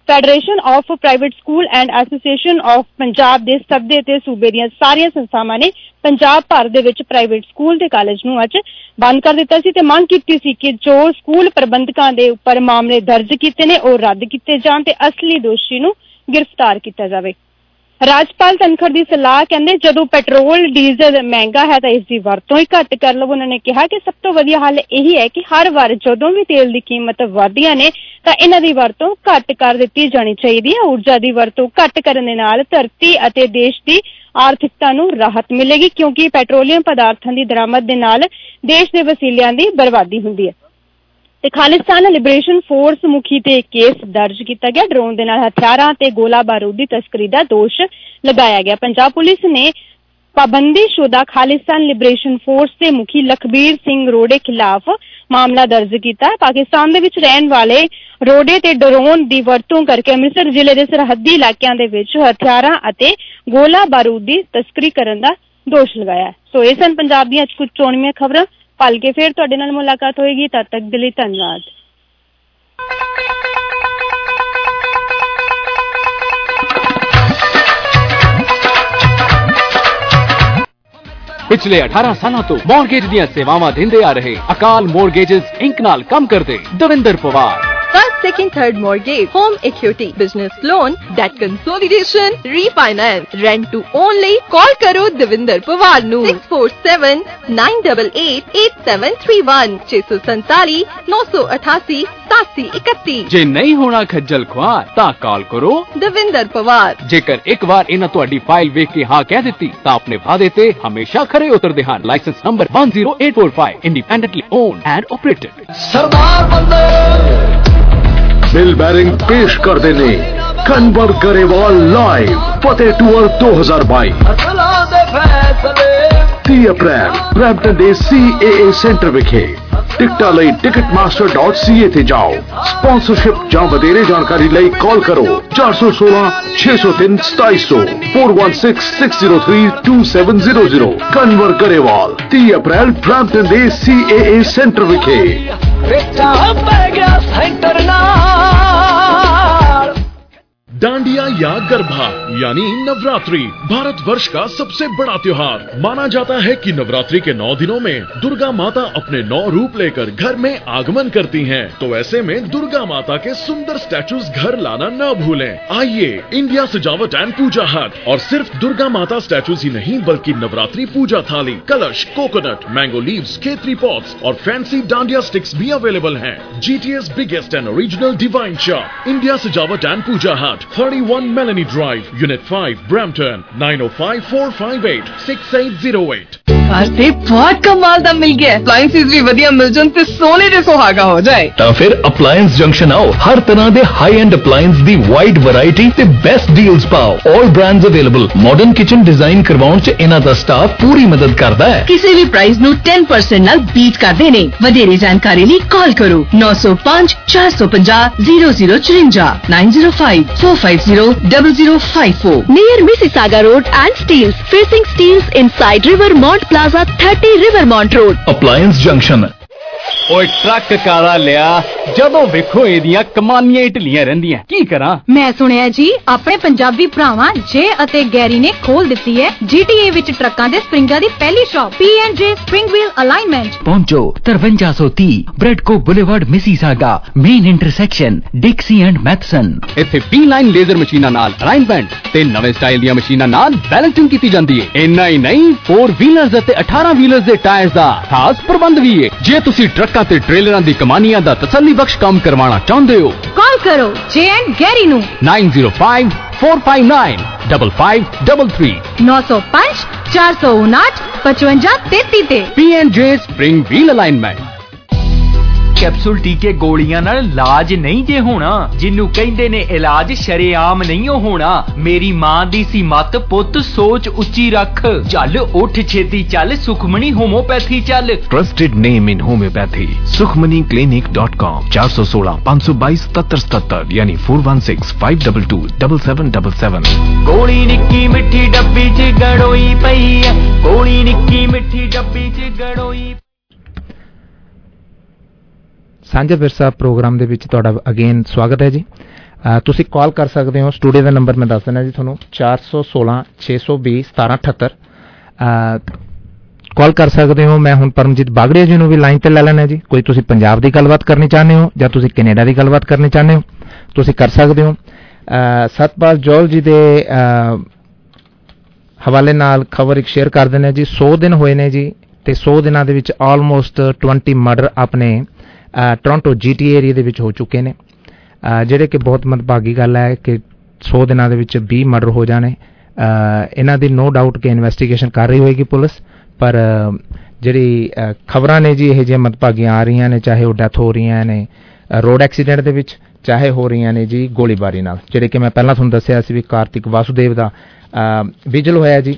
federation of private school and association of Punjab ਦੇ ਸੱਦੇ ਤੇ ਸੂਬੇ ਦੀਆਂ ਸਾਰੀਆਂ ਸੰਸਥਾਵਾਂ ਨੇ ਪੰਜਾਬ ਭਰ ਦੇ ਵਿੱਚ ਪ੍ਰਾਈਵੇਟ ਸਕੂਲ ਤੇ ਕਾਲਜ ਨੂੰ ਅੱਜ ਬੰਦ ਕਰ ਦਿੱਤਾ ਸੀ ਤੇ ਮੰਗ ਕੀਤੀ ਸੀ ਕਿ ਜੋ ਸਕੂਲ ਪ੍ਰਬੰਧਕਾਂ ਦੇ ਉੱਪਰ ਮਾਮਲੇ ਦਰਜ ਕੀਤੇ ਨੇ ਉਹ ਰੱਦ ਕੀਤੇ ਜਾਣ ਤੇ ਅਸਲੀ ਦੋਸ਼ੀ ਨੂੰ ਗ੍ਰਿਫਤਾਰ ਕੀਤਾ ਜਾਵੇ। ਰਾਜਪਾਲ ਧਨਖੜ ਦੀ ਸਲਾਹ ਕਹਿੰਦੇ ਜਦੋਂ ਪੈਟਰੋਲ ਡੀਜ਼ਲ ਮਹਿੰਗਾ ਹੈ ਤਾਂ ਇਸ ਦੀ ਵਰਤੋਂ ਹੀ ਘੱਟ ਕਰ ਲਵੋ। ਉਹਨਾਂ ਨੇ ਕਿਹਾ ਕਿ ਸਭ ਤੋਂ ਵਧੀਆ ਹੱਲ ਇਹੀ ਹੈ ਕਿ ਹਰ ਵਾਰ ਜਦੋਂ ਵੀ ਤੇਲ ਦੀ ਕੀਮਤ ਵਧਦੀਆਂ ਨੇ ਤਾਂ ਇਹਨਾਂ ਦੀ ਵਰਤੋਂ ਘੱਟ ਕਰ ਦਿੱਤੀ ਜਾਣੀ ਚਾਹੀਦੀ ਹੈ। ਊਰਜਾ ਦੀ ਵਰਤੋਂ ਘੱਟ ਕਰਨ ਦੇ ਨਾਲ ਧਰਤੀ ਅਤੇ ਦੇਸ਼ ਦੀ ਆਰਥਿਕਤਾ ਨੂੰ ਰਾਹਤ ਮਿਲੇਗੀ ਕਿਉਂਕਿ ਪੈਟਰੋਲੀਅਮ ਪਦਾਰਥਾਂ ਦੀ ਦਰਾਮਦ ਦੇ ਨਾਲ ਦੇਸ਼ ਦੇ ਵਸੀਲਿਆਂ ਦੀ ਬਰਬਾਦੀ ਹੁੰਦੀ ਹੈ। ਤੇ ਖਾਲਿਸਤਾਨ ਲਿਬਰੇਸ਼ਨ ਫੋਰਸ ਮੁਖੀ ਤੇ ਕੇਸ ਦਰਜ ਕੀਤਾ ਗਿਆ। ਡਰੋਨ ਦੇ ਨਾਲ ਹਥਿਆਰਾਂ ਤੇ ਗੋਲਾ ਬਾਰੂਦ ਦੀ ਤਸਕਰੀ ਦਾ ਦੋਸ਼ ਲਗਾਇਆ ਗਿਆ। ਪੰਜਾਬ ਪੁਲਿਸ ਨੇ ਪਾਬੰਦੀਸ਼ੁਦਾ ਖਾਲਿਸਤਾਨ ਲਿਬਰੇਸ਼ਨ ਫੋਰਸ ਦੇ ਮੁਖੀ ਲਖਬੀਰ ਸਿੰਘ ਰੋਡੇ ਖਿਲਾਫ ਮਾਮਲਾ ਦਰਜ ਕੀਤਾ। ਪਾਕਿਸਤਾਨ ਦੇ ਵਿੱਚ ਰਹਿਣ ਵਾਲੇ ਰੋਡੇ ਤੇ ਡਰੋਨ ਦੀ ਵਰਤੋਂ ਕਰਕੇ ਅੰਮ੍ਰਿਤਸਰ ਜ਼ਿਲ੍ਹੇ ਦੇ ਸਰਹੱਦੀ ਇਲਾਕਿਆਂ ਦੇ ਵਿੱਚ ਹਥਿਆਰਾਂ ਅਤੇ ਗੋਲਾ ਬਾਰੂਦ ਦੀ ਤਸਕਰੀ ਕਰਨ ਦਾ ਦੋਸ਼ ਲਗਾਇਆ। ਸੋ ਇਹ ਸਨ ਪੰਜਾਬ ਦੀਆਂ ਅੱਜ ਕੁਝ ਚੋਣਵੀਆਂ ਖਬਰਾਂ। ਪਲ ਕੇ ਫਿਰ ਤੁਹਾਡੇ ਨਾਲ ਮੁਲਾਕਾਤ ਹੋਏਗੀ। ਤਦ ਤੱਕ ਦੇ ਲਈ ਧੰਨਵਾਦ। पिछले अठारह सालों तो मॉर्गेज ਦੀਆਂ ਸੇਵਾਵਾਂ ਦਿੰਦੇ ਆ ਰਹੇ ਅਕਾਲ ਮੋਰਗੇजेस ਇੰਕ ਨਾਲ ਕੰਮ ਕਰਦੇ Davinder Pawar. First, second, third mortgage, home equity, business loan, debt consolidation, refinance, rent to own ਲਈ call ਕਰੋ ਦਵਿੰਦਰ ਪਵਾਰ ਨੂੰ six four seven nine eight eight eight seven three one six four seven nine eight eight ਸਤਾਸੀ ਇਕੱਤੀ। ਜੇ ਨਹੀਂ ਹੋਣਾ ਖੱਜਲ ਖੁਆਰ ਤਾਂ ਕਾਲ ਕਰੋ ਦਵਿੰਦਰ ਪਵਾਰ। ਜੇਕਰ ਇੱਕ ਵਾਰ ਇਹਨਾਂ ਤੁਹਾਡੀ ਫਾਈਲ ਵੇਖ ਕੇ ਹਾਂ ਕਹਿ ਦਿੱਤੀ ਤਾਂ ਆਪਣੇ ਵਾਅਦੇ ਤੇ ਹਮੇਸ਼ਾ ਖਰੇ ਉਤਰਦੇ ਹਨ। Licence number one zero eight four five, independently owned and operated। ਸਰਦਾਰ ਬੰਦੇ बिल बैरिंग पेश करते ने कन्वर गरेवाल लाइव फतेह टूर दो हजार बाईस तीह अप्रैल ब्रैम्पटन दे सी ए ए सेंटर विखे। टिकटा लई ticket master dot C A ते जाओ। स्पॉन्सरशिप जां वधेरे जानकारी लई कॉल करो चार सौ सोलह छह सौ तीन सताईस सौ four one six six zero three two seven zero zero. Kanwar Grewal तीह अप्रैल ब्रैम्पटन दे सी ए ए सेंटर विखे। डांडिया या गरबा यानी नवरात्रि भारत वर्ष का सबसे बड़ा त्योहार माना जाता है कि नवरात्रि के नौ दिनों में दुर्गा माता अपने नौ रूप लेकर घर में आगमन करती हैं। तो ऐसे में दुर्गा माता के सुंदर स्टैचूज घर लाना न भूलें। आइए इंडिया सजावट एंड पूजा हट और सिर्फ दुर्गा माता स्टैचूज ही नहीं बल्कि नवरात्रि पूजा थाली, कलश, कोकोनट, मैंगो लीव्स, खेतरी पॉट्स और फैंसी डांडिया स्टिक्स भी अवेलेबल हैं। GTS biggest and original divine shop India सजावट and puja hut thirty-one Melanie Drive, Unit five, Brampton, nine oh five four five eight six eight zero eight। ਘਰ ਤੇ ਬਹੁਤ ਕਮਾਲ ਦਾ ਮਿਲ ਗਿਆ। ਅਪਲਾਈਐਂਸਿਸ ਵੀ ਵਧੀਆ ਮਿਲ ਜਾਣ ਤੇ ਸੋਨੇ ਦੇ ਸੁਹਾਗਾ ਹੋ ਜਾਏ। ਤਾਂ ਫਿਰ ਅਪਲਾਈਐਂਸ ਜੰਕਸ਼ਨ ਆਓ। ਹਰ ਤਰ੍ਹਾਂ ਦੇ ਹਾਈ ਐਂਡ ਅਪਲਾਈਐਂਸ ਦੀ ਵਾਈਡ ਵੈਰਾਈਟੀ ਤੇ ਬੈਸਟ ਡੀਲਸ ਪਾਓ। All brands available. Modern kitchen design ਕਰਵਾਉਣ ਚ ਇਹਨਾਂ ਦਾ ਸਟਾਫ ਪੂਰੀ ਮਦਦ ਕਰਦਾ ਹੈ। ਕਿਸੇ ਵੀ ਪ੍ਰਾਈਸ ਨੂੰ ten percent ਨਾਲ ਬੀਟ ਕਰਦੇ ਨੇ। ਵਧੇਰੇ ਜਾਣਕਾਰੀ ਲਈ ਕਾਲ ਕਰੋ nine oh five four five zero zero zero four five nine zero five four five zero zero zero five four near Mississauga Road and Steels, facing Steels inside Rivermont Plaza thirty Rivermont Road। Appliance junction. ਓਏ truck ਕਾਲਾ ਲਿਆ ਜਦੋਂ ਵੇਖੋ ਇਹਦੀਆਂ ਕਮਾਨੀਆਂ ਢਿੱਲੀਆਂ ਰਹਿੰਦੀਆਂ ਕੀ ਕਰਾਂ। ਮੈਂ ਸੁਣਿਆ ਜੀ ਆਪਣੇ ਪੰਜਾਬੀ ਭਰਾਵਾਂ ਜੇ ਅਤੇ ਗੈਰੀ ਨੇ ਖੋਲ ਦਿੱਤੀ ਹੈ ਜੀਟੀਏ ਵਿੱਚ ਟਰੱਕਾਂ ਦੇ ਸਪਰਿੰਗਾਂ ਦੀ ਪਹਿਲੀ shop P and J spring wheel alignment. ਪਹੁੰਚੋ ਤਰਵੰਜਾ ਸੌ ਤੀਹ Bradco boulevard Mississauga main intersection Dixie and Matheson. ਇੱਥੇ ਬੀ ਲਾਈਨ ਲੇਜ਼ਰ ਮਸ਼ੀਨਾਂ ਨਾਲ ਅਲਾਈਨਮੈਂਟ ਤੇ ਨਵੇਂ ਸਟਾਈਲ ਦੀਆਂ ਮਸ਼ੀਨਾਂ ਨਾਲ ਬੈਲੈਂਸਿੰਗ ਕੀਤੀ ਜਾਂਦੀ ਹੈ। ਇੰਨਾ ਹੀ ਨਹੀਂ ਫੋਰ ਵੀਲਰਸ ਅਤੇ ਅਠਾਰਾਂ ਵੀਲਰਸ ਦੇ ਟਾਇਰਸ ਦਾ ਖਾਸ ਪ੍ਰਬੰਧ ਵੀ ਹੈ। ਜੇ ਤੁਸੀਂ ਟਰੱਕਾਂ ਤੇ ਟ੍ਰੇਲਰਾਂ ਦੀ ਕਮਾਨੀਆਂ ਦਾ ਤਸੱਲੀ ਬਖਸ਼ ਕੰਮ ਕਰਵਾਉਣਾ ਚਾਹੁੰਦੇ ਹੋ ਕਾਲ ਕਰੋ ਜੇ ਐਂਡ ਗੈਰੀ ਨੂੰ nine zero five four five nine five five three three nine oh five four five nine five five three three ਤੇ P and J spring wheel alignment. Capsule ਟੀਕੇ ਗੋਲੀਆਂ ਨਾਲ ਇਲਾਜ ਨਹੀਂ ਜੇ ਹੋਣਾ। ਜਿਹਨੂੰ ਕਹਿੰਦੇ ਨੇ ਇਲਾਜ ਸ਼ਰੇਆਮ ਨਹੀਂ ਹੋਣਾ। ਮੇਰੀ ਮਾਂ ਦੀ ਸੀ ਮੱਤ ਪੁੱਤ ਸੋਚ ਉੱਚੀ ਰੱਖ। ਚੱਲ ਉੱਠ ਛੇਤੀ ਚੱਲ ਸੁਖਮਣੀ ਹੋਮੋਪੈਥੀ ਚੱਲ। Trusted name in homeopathy Sukhmani clinic dot com चार सौ सोलह पाँच सौ बाईस सतर सतर यानी four one six five double two double seven double seven. ਗੋਲੀ ਨਿੱਕੀ ਮਿੱਠੀ ਡੱਬੀ ਚ ਗੜੋਈ ਪਈ ਐ। ਗੋਲੀ ਨਿੱਕੀ ਮਿੱਠੀ ਡੱਬੀ ਚ ਗੜੋਈ। ਸਾਂਝਾ ਵਿਰਸਾ ਪ੍ਰੋਗਰਾਮ ਦੇ ਵਿੱਚ ਤੁਹਾਡਾ ਅਗੇਨ ਸਵਾਗਤ ਹੈ ਜੀ। ਤੁਸੀਂ ਕਾਲ ਕਰ ਸਕਦੇ ਹੋ। ਸਟੂਡੀਓ ਦਾ ਨੰਬਰ ਮੈਂ ਦੱਸ ਦਿੰਦਾ ਜੀ ਤੁਹਾਨੂੰ, ਚਾਰ ਸੌ ਸੋਲਾਂ ਛੇ ਸੌ ਵੀਹ ਸਤਾਰਾਂ ਅਠੱਤਰ ਕਾਲ ਕਰ ਸਕਦੇ ਹੋ। ਮੈਂ ਹੁਣ ਪਰਮਜੀਤ ਬਾਗੜੀਆ ਜੀ ਨੂੰ ਵੀ ਲਾਈਨ ਤੇ ਲੈ ਲੈਣਾ ਜੀ। ਕੋਈ ਤੁਸੀਂ ਪੰਜਾਬ ਦੀ ਗੱਲਬਾਤ ਕਰਨੀ ਚਾਹੁੰਦੇ ਹੋ ਜਾਂ ਤੁਸੀਂ ਕੈਨੇਡਾ ਦੀ ਗੱਲਬਾਤ ਕਰਨੀ ਚਾਹੁੰਦੇ ਹੋ, ਤੁਸੀਂ ਕਰ ਸਕਦੇ ਹੋ। ਸਤਪਾਲ ਜੋਲ ਜੀ ਦੇ ਹਵਾਲੇ ਨਾਲ ਖਬਰ ਇੱਕ ਸ਼ੇਅਰ ਕਰ ਦਿੰਦੇ ਜੀ। ਸੌ ਦਿਨ ਹੋਏ ਨੇ ਜੀ, ਤੇ ਸੌ ਦਿਨਾਂ ਦੇ ਵਿੱਚ ਆਲਮੋਸਟ ਵੀਹ ਮਰਡਰ ਆਪਣੇ ਟੋਰਾਂਟੋ ਜੀ ਟੀ ਏਰੀਆ ਦੇ ਵਿੱਚ ਹੋ ਚੁੱਕੇ ਨੇ, ਜਿਹੜੇ ਕਿ ਬਹੁਤ ਮੰਦਭਾਗੀ ਗੱਲ ਹੈ ਕਿ ਸੌ ਦਿਨਾਂ ਦੇ ਵਿੱਚ ਵੀਹ ਮਰਡਰ ਹੋ ਜਾਣੇ। ਇਹਨਾਂ ਦੀ ਨੋ ਡਾਊਟ ਕਿ ਇਨਵੈਸਟੀਗੇਸ਼ਨ ਕਰ ਰਹੀ ਹੋਏਗੀ ਪੁਲਿਸ, ਪਰ ਜਿਹੜੀ ਖਬਰਾਂ ਨੇ ਜੀ ਇਹ ਜਿਹੀਆਂ ਮੰਦਭਾਗੀਆਂ ਆ ਰਹੀਆਂ ਨੇ, ਚਾਹੇ ਉਹ ਡੈਥ ਹੋ ਰਹੀਆਂ ਨੇ ਰੋਡ ਐਕਸੀਡੈਂਟ ਦੇ ਵਿੱਚ, ਚਾਹੇ ਹੋ ਰਹੀਆਂ ਨੇ ਜੀ ਗੋਲੀਬਾਰੀ ਨਾਲ, ਜਿਹੜੇ ਕਿ ਮੈਂ ਪਹਿਲਾਂ ਤੁਹਾਨੂੰ ਦੱਸਿਆ ਸੀ ਵੀ ਕਾਰਤਿਕ ਵਾਸੂਦੇਵ ਦਾ ਵਿਜਲ ਹੋਇਆ ਜੀ,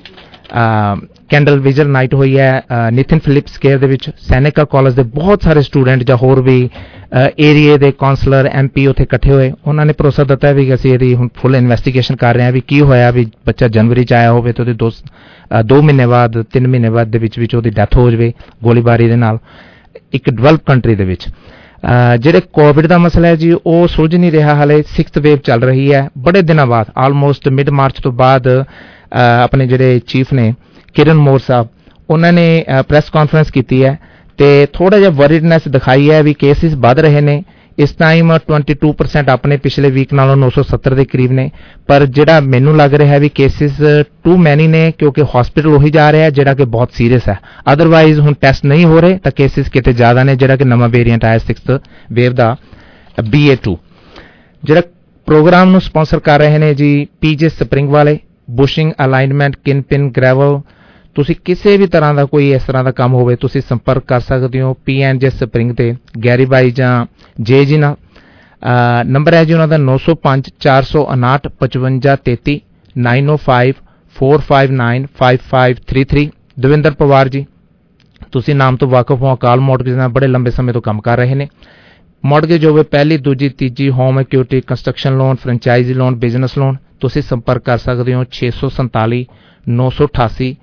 ਕੈਂਡਲ ਵਿਜਲ ਨਾਈਟ ਹੋਈ ਹੈ ਨਿਥਨ ਫਿਲਿਪ ਸਕੇਅਰ ਦੇ ਵਿੱਚ। ਸੈਨਿਕਾ ਕਾਲਜ ਦੇ ਬਹੁਤ ਸਾਰੇ ਸਟੂਡੈਂਟ ਜਾਂ ਹੋਰ ਵੀ ਏਰੀਏ ਦੇ ਕਾਉਂਸਲਰ ਐਮ ਪੀ ਉੱਥੇ ਇਕੱਠੇ ਹੋਏ, ਉਹਨਾਂ ਨੇ ਭਰੋਸਾ ਦਿੱਤਾ ਵੀ ਅਸੀਂ ਇਹਦੀ ਹੁਣ ਫੁੱਲ ਇਨਵੈਸਟੀਗੇਸ਼ਨ ਕਰ ਰਹੇ ਹਾਂ ਵੀ ਕੀ ਹੋਇਆ, ਵੀ ਬੱਚਾ ਜਨਵਰੀ 'ਚ ਆਇਆ ਹੋਵੇ ਤੇ ਉਹਦੇ ਦੋ ਦੋ ਮਹੀਨੇ ਬਾਅਦ ਤਿੰਨ ਮਹੀਨੇ ਬਾਅਦ ਦੇ ਵਿੱਚ ਵਿੱਚ ਉਹਦੀ ਡੈਥ ਹੋ ਜਾਵੇ ਗੋਲੀਬਾਰੀ ਦੇ ਨਾਲ ਇੱਕ ਡਿਵੈਲਪ ਕੰਟਰੀ ਦੇ ਵਿੱਚ। ਜਿਹੜੇ ਕੋਵਿਡ ਦਾ ਮਸਲਾ ਹੈ ਜੀ ਉਹ ਸੁਲਝ ਨਹੀਂ ਰਿਹਾ, ਹਾਲੇ ਸਿਕਸਥ ਵੇਵ ਚੱਲ ਰਹੀ ਹੈ ਬੜੇ ਦਿਨਾਂ ਬਾਅਦ, ਆਲਮੋਸਟ ਮਿਡ ਮਾਰਚ ਤੋਂ ਬਾਅਦ। ਆਪਣੇ ਜਿਹੜੇ ਚੀਫ ਨੇ ਕਿਰਨ ਮੋਰ ਸਾਹਿਬ, ਉਹਨਾਂ ਨੇ ਪ੍ਰੈਸ ਕਾਨਫਰੰਸ ਕੀਤੀ ਹੈ ਤੇ ਥੋੜਾ ਜਿਹਾ ਵਰੀਡਨੈਸ ਦਿਖਾਈ ਹੈ ਵੀ ਕੇਸਿਸ ਵੱਧ ਰਹੇ ਨੇ। ਇਸ ਟਾਈਮ ਬਾਈ ਪਰਸੈਂਟ ਆਪਣੇ ਪਿਛਲੇ ਵੀਕ ਨਾਲੋਂ ਨੌ ਸੌ ਸੱਤਰ ਦੇ ਕਰੀਬ ਨੇ, ਪਰ ਜਿਹੜਾ ਮੈਨੂੰ ਲੱਗ ਰਿਹਾ ਵੀ ਕੇਸਿਸ ਟੂ ਮੈਨੀ ਨੇ, ਕਿਉਂਕਿ ਹਸਪੀਟਲ ਉਹੀ ਜਾ ਰਿਹਾ ਜਿਹੜਾ ਕਿ ਬਹੁਤ ਸੀਰੀਅਸ ਹੈ। ਅਦਰਵਾਈਜ਼ ਹੁਣ ਟੈਸਟ ਨਹੀਂ ਹੋ ਰਹੇ ਤਾਂ ਕੇਸਿਸ ਕਿਤੇ ਜ਼ਿਆਦਾ ਨੇ, ਜਿਹੜਾ ਕਿ ਨਵਾਂ ਵੇਰੀਐਂਟ ਆਇਆ ਸਿਕਸਥ ਵੇਵ ਦਾ ਬੀ ਏ ਟੂ। ਜਿਹੜਾ ਪ੍ਰੋਗਰਾਮ ਨੂੰ ਸਪਾਂਸਰ ਕਰ ਰਹੇ ਨੇ ਜੀ ਪੀਜੇ ਸਪਰਿੰਗ ਵਾਲੇ, ਬੁਸ਼ਿੰਗ ਅਲਾਈਨਮੈਂਟ ਕਿਨਪਿਨ ਗ੍ਰੈਵਲ। ਤੁਸੀਂ ਕਿਸੇ ਵੀ ਤਰ੍ਹਾਂ ਦਾ ਕੋਈ ਇਸ ਤਰ੍ਹਾਂ ਦਾ ਕੰਮ ਹੋਵੇ ਤੁਸੀਂ ਸੰਪਰਕ ਕਰ ਸਕਦੇ ਹੋ ਪੀ ਐਨ ਜੇ ਸਪਰਿੰਗ ਤੇ ਗੈਰੀ ਬਾਈ ਜਾਂ ਜੇ ਜੀ ਨਾਲ। ਨੰਬਰ ਹੈ ਜੀ ਉਹਨਾਂ ਦਾ ਨੌ ਸੌ ਪੰਜ ਚਾਰ ਸੌ ਉਨਾਹਠ ਪਚਵੰਜਾ ਤੇਤੀ nine O five four five nine five five three three. Davinder Pawar ji, ਤੁਸੀਂ ਨਾਮ ਤੋਂ ਵਾਕਫ ਹੋ, ਅਕਾਲ ਮੋਰਟਗੇਜ ਨਾਲ ਬੜੇ ਲੰਬੇ ਸਮੇਂ ਤੋਂ ਕੰਮ ਕਰ ਰਹੇ ਨੇ। ਮੋਰਟਗੇਜ ਹੋਵੇ ਪਹਿਲੀ ਦੂਜੀ ਤੀਜੀ, home equity, construction loan, franchise loan, business loan, ਤੁਸੀਂ ਸੰਪਰਕ ਕਰ ਸਕਦੇ ਹੋ ਛੇ ਸੌ ਸੰਤਾਲੀ ਨੌ ਸੌ ਅਠਾਸੀ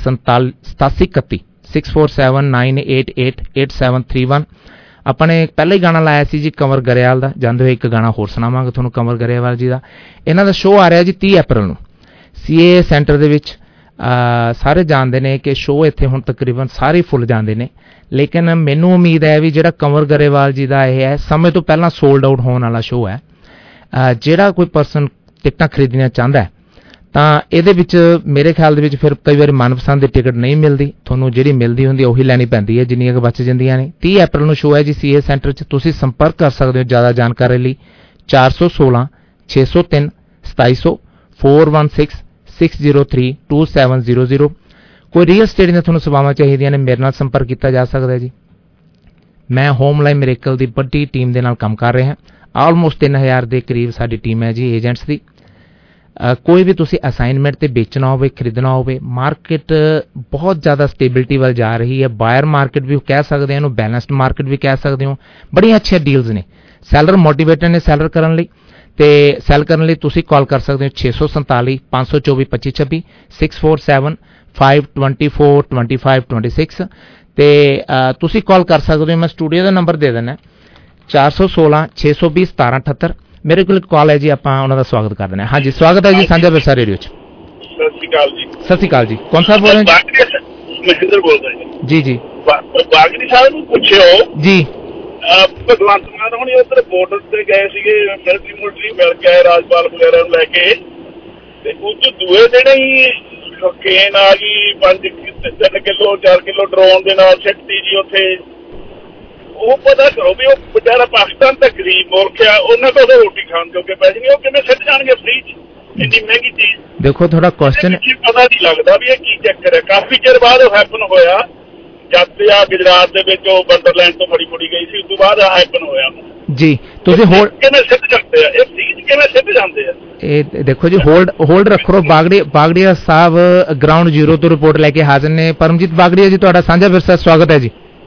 ਸਤਾਸੀ ਇਕੱਤੀ six four seven nine eight eight eight seven three one. ਆਪਾਂ ਨੇ ਪਹਿਲਾਂ ਹੀ ਗਾਣਾ ਲਾਇਆ ਸੀ ਜੀ ਕੰਵਰ ਗਰੇਵਾਲ ਦਾ, ਜਾਂਦੇ ਹੋਏ ਇੱਕ ਗਾਣਾ ਹੋਰ ਸੁਣਾਵਾਂਗੇ ਤੁਹਾਨੂੰ ਕੰਵਰ ਗਰੇਵਾਲ ਜੀ ਦਾ। ਇਹਨਾਂ ਦਾ ਸ਼ੋਅ ਆ ਰਿਹਾ ਜੀ ਤੀਹ ਅਪ੍ਰੈਲ ਨੂੰ ਸੀ ਏ ਸੈਂਟਰ ਦੇ ਵਿੱਚ। ਸਾਰੇ ਜਾਣਦੇ ਨੇ ਕਿ ਸ਼ੋਅ ਇੱਥੇ ਹੁਣ ਤਕਰੀਬਨ ਸਾਰੇ ਫੁੱਲ ਜਾਂਦੇ ਨੇ, ਲੇਕਿਨ ਮੈਨੂੰ ਉਮੀਦ ਹੈ ਵੀ ਜਿਹੜਾ ਕੰਵਰ ਗਰੇਵਾਲ ਜੀ ਦਾ ਇਹ ਹੈ ਸਮੇਂ ਤੋਂ ਪਹਿਲਾਂ ਸੋਲਡ ਆਊਟ ਹੋਣ ਵਾਲਾ ਸ਼ੋਅ ਹੈ। ਜਿਹੜਾ ਕੋਈ ਪਰਸਨ ਟਿਕਟਾਂ ਖਰੀਦਣੀਆਂ ਚਾਹੁੰਦਾ ਤਾਂ ਇਹਦੇ ਵਿੱਚ ਮੇਰੇ ਖਿਆਲ ਦੇ ਵਿੱਚ ਫਿਰ ਕਈ ਵਾਰੀ ਮਨਪਸੰਦ ਦੀ ਟਿਕਟ ਨਹੀਂ ਮਿਲਦੀ, ਤੁਹਾਨੂੰ ਜਿਹੜੀ ਮਿਲਦੀ ਹੁੰਦੀ ਉਹੀ ਲੈਣੀ ਪੈਂਦੀ ਹੈ ਜਿੰਨੀਆਂ ਕੁ ਬਚ ਜਾਂਦੀਆਂ ਨੇ। ਤੀਹ ਅਪ੍ਰੈਲ ਨੂੰ ਸ਼ੋਅ ਹੈ ਜੀ ਸੀ ਏ ਸੈਂਟਰ 'ਚ, ਤੁਸੀਂ ਸੰਪਰਕ ਕਰ ਸਕਦੇ ਹੋ ਜ਼ਿਆਦਾ ਜਾਣਕਾਰੀ ਲਈ ਚਾਰ ਸੌ ਸੋਲਾਂ ਛੇ ਸੌ ਤਿੰਨ ਸਤਾਈ ਸੌ four one six six zero three two seven zero zero. ਕੋਈ ਰੀਅਲ ਸਟੇਟ ਦੀਆਂ ਤੁਹਾਨੂੰ ਸੇਵਾਵਾਂ ਚਾਹੀਦੀਆਂ ਨੇ, ਮੇਰੇ ਨਾਲ ਸੰਪਰਕ ਕੀਤਾ ਜਾ ਸਕਦਾ ਜੀ। ਮੈਂ ਹੋਮਲਾਈਨ ਮਿਰੇਕਲ ਦੀ ਵੱਡੀ ਟੀਮ ਦੇ ਨਾਲ ਕੰਮ ਕਰ ਰਿਹਾ। ਆਲਮੋਸਟ ਤਿੰਨ ਹਜ਼ਾਰ ਦੇ ਕਰੀਬ ਸਾਡੀ ਟੀਮ ਹੈ ਜੀ ਏਜੰਟਸ ਦੀ। ਕੋਈ ਵੀ ਤੁਸੀਂ ਅਸਾਈਨਮੈਂਟ ਤੇ ਵੇਚਣਾ ਹੋਵੇ, ਖਰੀਦਣਾ ਹੋਵੇ, ਮਾਰਕੀਟ ਬਹੁਤ ਜ਼ਿਆਦਾ ਸਟੇਬਿਲਿਟੀ ਵੱਲ ਜਾ ਰਹੀ ਹੈ। ਬਾਇਰ ਮਾਰਕੀਟ ਵੀ ਕਹਿ ਸਕਦੇ ਹੋ ਇਹਨੂੰ, ਬੈਲੈਂਸਡ ਮਾਰਕੀਟ ਵੀ ਕਹਿ ਸਕਦੇ ਹੋ। ਬੜੀਆਂ ਅੱਛੀਆਂ ਡੀਲਸ ਨੇ, ਸੈਲਰ ਮੋਟੀਵੇਟਡ ਨੇ ਸੈਲਰ ਕਰਨ ਲਈ, ਤੇ ਸੈਲ ਕਰਨ ਲਈ ਤੁਸੀਂ ਕਾਲ ਕਰ ਸਕਦੇ ਹੋ ਛੇ ਸੌ ਸੰਤਾਲੀ ਪੰਜ ਸੌ ਚੌਵੀ ਪੱਚੀ ਛੱਬੀ six four seven five twenty four twenty five twenty six. ਤੇ ਤੁਸੀਂ ਕਾਲ ਕਰ ਸਕਦੇ ਹੋ, ਮੈਂ ਸਟੂਡੀਓ ਦਾ ਨੰਬਰ ਦੇ ਦਿੰਦਾ ਚਾਰ ਸੌ ਸੋਲਾਂ ਛੇ ਸੌ ਵੀਹ ਸਤਾਰਾਂ ਅਠੱਤਰ। ਮੇਰੇ ਕੋਲ ਕਾਲ ਹੈ ਜੀ, ਆਪਾਂ ਉਹਨਾਂ ਦਾ ਸਵਾਗਤ ਕਰਦੇ ਹਾਂ। ਹਾਂਜੀ, ਸਵਾਗਤ ਹੈ ਜੀ ਸਾਂਝਾ ਵਿਰਸਾ ਰੇਡੀਓ 'ਚ। ਸਤਿ ਸ਼੍ਰੀ ਅਕਾਲ ਜੀ। ਸਤਿ ਸ਼੍ਰੀ ਅਕਾਲ ਜੀ, ਕੌਣ ਸਾਹਿਬ ਬੋਲ ਰਹੇ ਜੀ? ਮਹਿੰਦਰ ਬੋਲਦਾ ਜੀ। ਜੀ ਜੀ ਬਾਗੜੀ ਸਾਹਿਬ ਨੂੰ ਪੁੱਛਿਓ ਜੀ, ਭਗਵੰਤ ਮਾਨ ਹੁਣੀ ਉੱਧਰ ਬਾਰਡਰ ਤੇ ਗਏ ਸੀਗੇ, ਮਿਲਟਰੀ ਮੁਲਟਰੀ ਮਿਲ ਕੇ ਆਏ ਰਾਜਪਾਲ ਵਗੈਰਾ ਨੂੰ ਲੈ ਕੇ, ਤੇ ਉਹ 'ਚ ਦੂਏ ਦਿਨ ਹੀ ਕੇਨ ਆ ਗਈ ਪੰਜ ਤਿੰਨ ਕਿਲੋ ਚਾਰ ਕਿਲੋ ਡਰੋਨ ਦੇ ਨਾਲ ਸਿੱਟਦੀ ਜੀ ਉੱਥੇ। ਉਹ ਪਤਾ ਕਰੋ ਵੀ ਉਹ ਵਿਚਾਰਾ ਪਾਕਿਸਤਾਨ ਤਾਂ ਗਰੀਬ ਮੁਲਕ ਆ, ਉਹਨਾਂ ਕੋਲ ਰੋਟੀ ਖਾਣ ਜੋਗੇ ਪੈਸੇ ਨਹੀਂ, ਉਹ ਕਿਵੇਂ ਸਿੱਟ ਜਾਣਗੇ ਫ੍ਰੀ 'ਚ ਇੰਨੀ ਮਹਿੰਗੀ ਚੀਜ਼। ਦੇਖੋ ਥੋੜਾ ਕੁਐਸਚਨ ਪਤਾ ਨਹੀਂ ਲੱਗਦਾ ਵੀ ਇਹ ਕੀ ਚੱਕਰ ਹੈ। ਕਾਫੀ ਚਿਰ ਬਾਅਦ ਉਹ ਹੈਪਨ ਹੋਇਆ, ਜਦ ਆ ਗੁਜਰਾਤ ਦੇ ਵਿੱਚ ਉਹ ਬੰਡਰਲੈਂਡ ਤੋਂ ਫੜੀ ਫੜੀ ਗਈ ਸੀ, ਉਸ ਤੋਂ ਬਾਅਦ ਆ ਹੈਪਨ ਹੋਇਆ ਜੀ। ਤੁਸੀਂ ਹੋਲਡ ਕਿਵੇਂ ਸਿੱਟ ਜਾਂਦੇ ਆ ਇਹ ਫ੍ਰੀ 'ਚ, ਕਿਵੇਂ ਸਿੱਟ ਜਾਂਦੇ ਆ ਇਹ ਦੇਖੋ ਜੀ, ਹੋਲਡ ਹੋਲਡ ਰੱਖੋ। ਬਾਗੜੀ ਬਾਗੜੀਆ ਸਾਹਿਬ ਗਰਾਊਂਡ ਜ਼ੀਰੋ ਤੋਂ ਰਿਪੋਰਟ ਲੈ ਕੇ ਹਾਜ਼ਰ ਨੇ। ਪਰਮਜੀਤ ਬਾਗੜੀਆ ਜੀ, ਤੁਹਾਡਾ ਸਾਂਝਾ ਵਿਰਸਾ ਸਵਾਗਤ ਹੈ ਜੀ।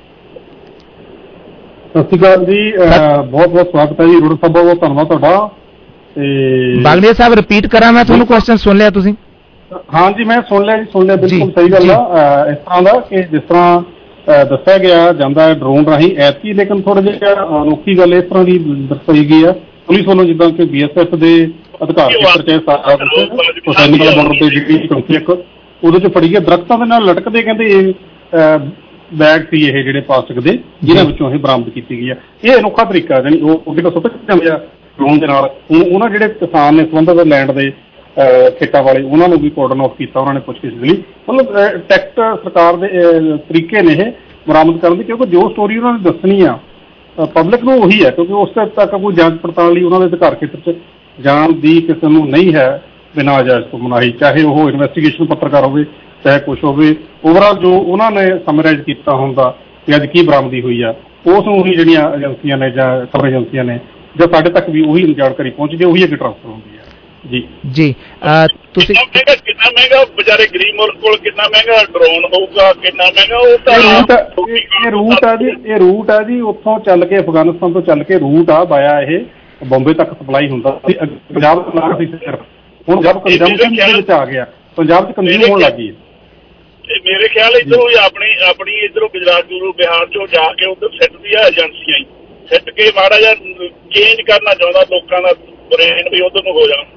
ਸਤਿ ਸ਼੍ਰੀ ਅਕਾਲ ਜੀ, ਬਹੁਤ ਬਹੁਤ ਸਵਾਗਤ ਹੈ ਜੀ ਰੋਡ ਸਾਹਿਬ, ਬਹੁਤ ਧੰਨਵਾਦ ਤੁਹਾਡਾ। ਤੇ ਬਾਗੜੀਆ ਸਾਹਿਬ ਰਿਪੀਟ ਕਰਾਂ ਮੈਂ ਤੁਹਾਨੂੰ, ਕੁਐਸਚਨ ਸੁਣ ਲਿਆ ਤੁਸੀਂ? ਹਾਂ ਜੀ, ਮੈਂ ਸੁਣ ਲਿਆ ਜੀ, ਸੁਣ ਲਿਆ, ਬਿਲਕੁਲ ਸਹੀ ਗੱਲ ਆ। ਇਸ ਤਰ੍ਹਾਂ ਦਾ ਕਿ ਜਿਸ ਤਰ੍ਹਾਂ ਦੱਸਿਆ ਗਿਆ ਜਾਂਦਾ ਹੈ ਡਰੋਨ ਰਾਹੀਂ ਐਤਕੀ, ਲੇਕਿਨ ਥੋੜਾ ਜਿਹਾ ਅਨੋਖੀ ਗੱਲ ਇਸ ਤਰ੍ਹਾਂ ਦੀ ਦਰਸਾਈ ਗਈ ਆ ਪੁਲਿਸ ਵੱਲੋਂ ਜਿੱਦਾਂ ਕਿ ਬੀ ਐਸ ਐਫ ਦੇ ਅਧਿਕਾਰ ਖੇਤਰ ਚ ਸਾਰਾ ਕੁਛ ਸੈਨਿਕ ਬਾਰਡਰ ਤੇ ਜਿਹੜੀ ਚੌਂਕੀ ਇੱਕ ਉਹਦੇ ਚ ਫੜੀ ਹੈ। ਦਰਖਤਾਂ ਦੇ ਨਾਲ ਲਟਕਦੇ ਕਹਿੰਦੇ ਇਹ ਬੈਗ ਸੀ ਇਹ ਜਿਹੜੇ ਪਲਾਸਟਿਕ ਦੇ, ਜਿਹਨਾਂ ਵਿੱਚੋਂ ਇਹ ਬਰਾਮਦ ਕੀਤੀ ਗਈ ਹੈ। ਇਹ ਅਨੋਖਾ ਤਰੀਕਾ ਜਾਣੀ ਉਹ ਉਹਦੇ ਕੋਲ ਸੁੱਟ ਜਾਂਦੇ ਆ ਡਰੋਨ ਦੇ ਨਾਲ। ਉਹਨਾਂ ਜਿਹੜੇ ਕਿਸਾਨ ਨੇ ਸੰਬੰਧਿਤ ਲੈਂਡ ਦੇ ਖੇਤਾਂ ਵਾਲੇ ਉਹਨਾਂ ਨੂੰ ਵੀ ਕੋਰਡਨ ਆਫ ਕੀਤਾ ਉਹਨਾਂ ਨੇ ਪੁੱਛਗਿੱਛ ਲਈ। ਮਤਲਬ ਟੈਕਟ ਸਰਕਾਰ ਦੇ ਤਰੀਕੇ ਨੇ ਇਹ ਬਰਾਮਦ ਕਰਨ ਦੇ, ਕਿਉਂਕਿ ਜੋ ਸਟੋਰੀ ਉਹਨਾਂ ਨੇ ਦੱਸਣੀ ਆ ਪਬਲਿਕ ਨੂੰ ਉਹੀ ਹੈ, ਕਿਉਂਕਿ ਉਸ ਤੱਕ ਕੋਈ ਜਾਂਚ ਪੜਤਾਲ ਲਈ ਉਹਨਾਂ ਦੇ ਅਧਿਕਾਰ ਖੇਤਰ 'ਚ ਜਾਣ ਦੀ ਕਿਸੇ ਨੂੰ ਨਹੀਂ ਹੈ ਬਿਨਾਂ ਇਜਾਜ਼ਤ ਤੋਂ ਮਨਾਹੀ, ਚਾਹੇ ਉਹ ਇਨਵੈਸਟੀਗੇਸ਼ਨ ਪੱਤਰਕਾਰ ਹੋਵੇ ਚਾਹੇ ਕੁਛ ਹੋਵੇ। ਓਵਰਆਲ ਜੋ ਉਹਨਾਂ ਨੇ ਸਮਰਾਈਜ਼ ਕੀਤਾ ਹੁੰਦਾ ਕਿ ਅੱਜ ਕੀ ਬਰਾਮਦੀ ਹੋਈ ਆ, ਉਸ ਨੂੰ ਹੀ ਜਿਹੜੀਆਂ ਏਜੰਸੀਆਂ ਨੇ ਜਾਂ ਖਬਰ ਏਜੰਸੀਆਂ ਨੇ ਜਾਂ ਸਾਡੇ ਤੱਕ ਵੀ ਉਹੀ ਜਾਣਕਾਰੀ ਪਹੁੰਚਦੀ ਹੈ, ਉਹੀ ਅੱਗੇ ਟ੍ਰਾਂਸਫਰ ਹੁੰਦੀ ਹੈ। ਜੀ ਜੀ ਤੁਸੀਂ ਕਿੰਨਾ ਮਹਿੰਗਾ ਵਿਚਾਰੇ ਗਰੀਬ ਮੁਲਕ ਕੋਲ ਕਿੰਨਾ ਮਹਿੰਗਾ ਡਰੋਨ ਹੋਊਗਾ, ਕਿੰਨਾ ਮਹਿੰਗਾ ਉਹ ਤਾਂ ਇਹ ਰੂਟ ਆ ਜੀ ਇਹ ਰੂਟ ਆ ਜੀ ਉੱਥੋਂ ਚੱਲ ਕੇ ਅਫਗਾਨਿਸਤਾਨ ਤੋਂ ਚੱਲ ਕੇ ਰੂਟ ਆ ਬਾਇਆ ਇਹ ਬੰਬੇ ਤੱਕ ਸਪਲਾਈ ਹੁੰਦਾ ਸੀ। ਪੰਜਾਬ ਦਾ ਸੀ ਸਿਰਫ, ਹੁਣ ਜਦ ਕੰਜ਼ੰਪਸ਼ਨ ਦੇ ਵਿੱਚ ਆ ਗਿਆ ਪੰਜਾਬ 'ਚ ਕੰਜ਼ਿਊਮ ਹੋਣ ਲੱਗ ਗਈ। ਮੇਰੇ ਖਿਆਲ ਇੱਧਰੋਂ ਹੀ ਆਪਣੀ ਆਪਣੀ ਇੱਧਰੋਂ ਗੁਜਰਾਤ ਗੁਰੂ ਬਿਹਾਰ 'ਚੋਂ ਜਾ ਕੇ ਉੱਧਰ ਸਿੱਟਦੀ ਆ ਏਜੰਸੀਆਂ ਹੀ ਸਿੱਟ ਕੇ ਮਾੜਾ ਜਿਹਾ ਚੇਂਜ ਕਰਨਾ ਚਾਹੁੰਦਾ ਲੋਕਾਂ ਦਾ ਬ੍ਰੇਨ ਵੀ ਉੱਧਰ ਨੂੰ ਹੋ ਜਾਣਾ।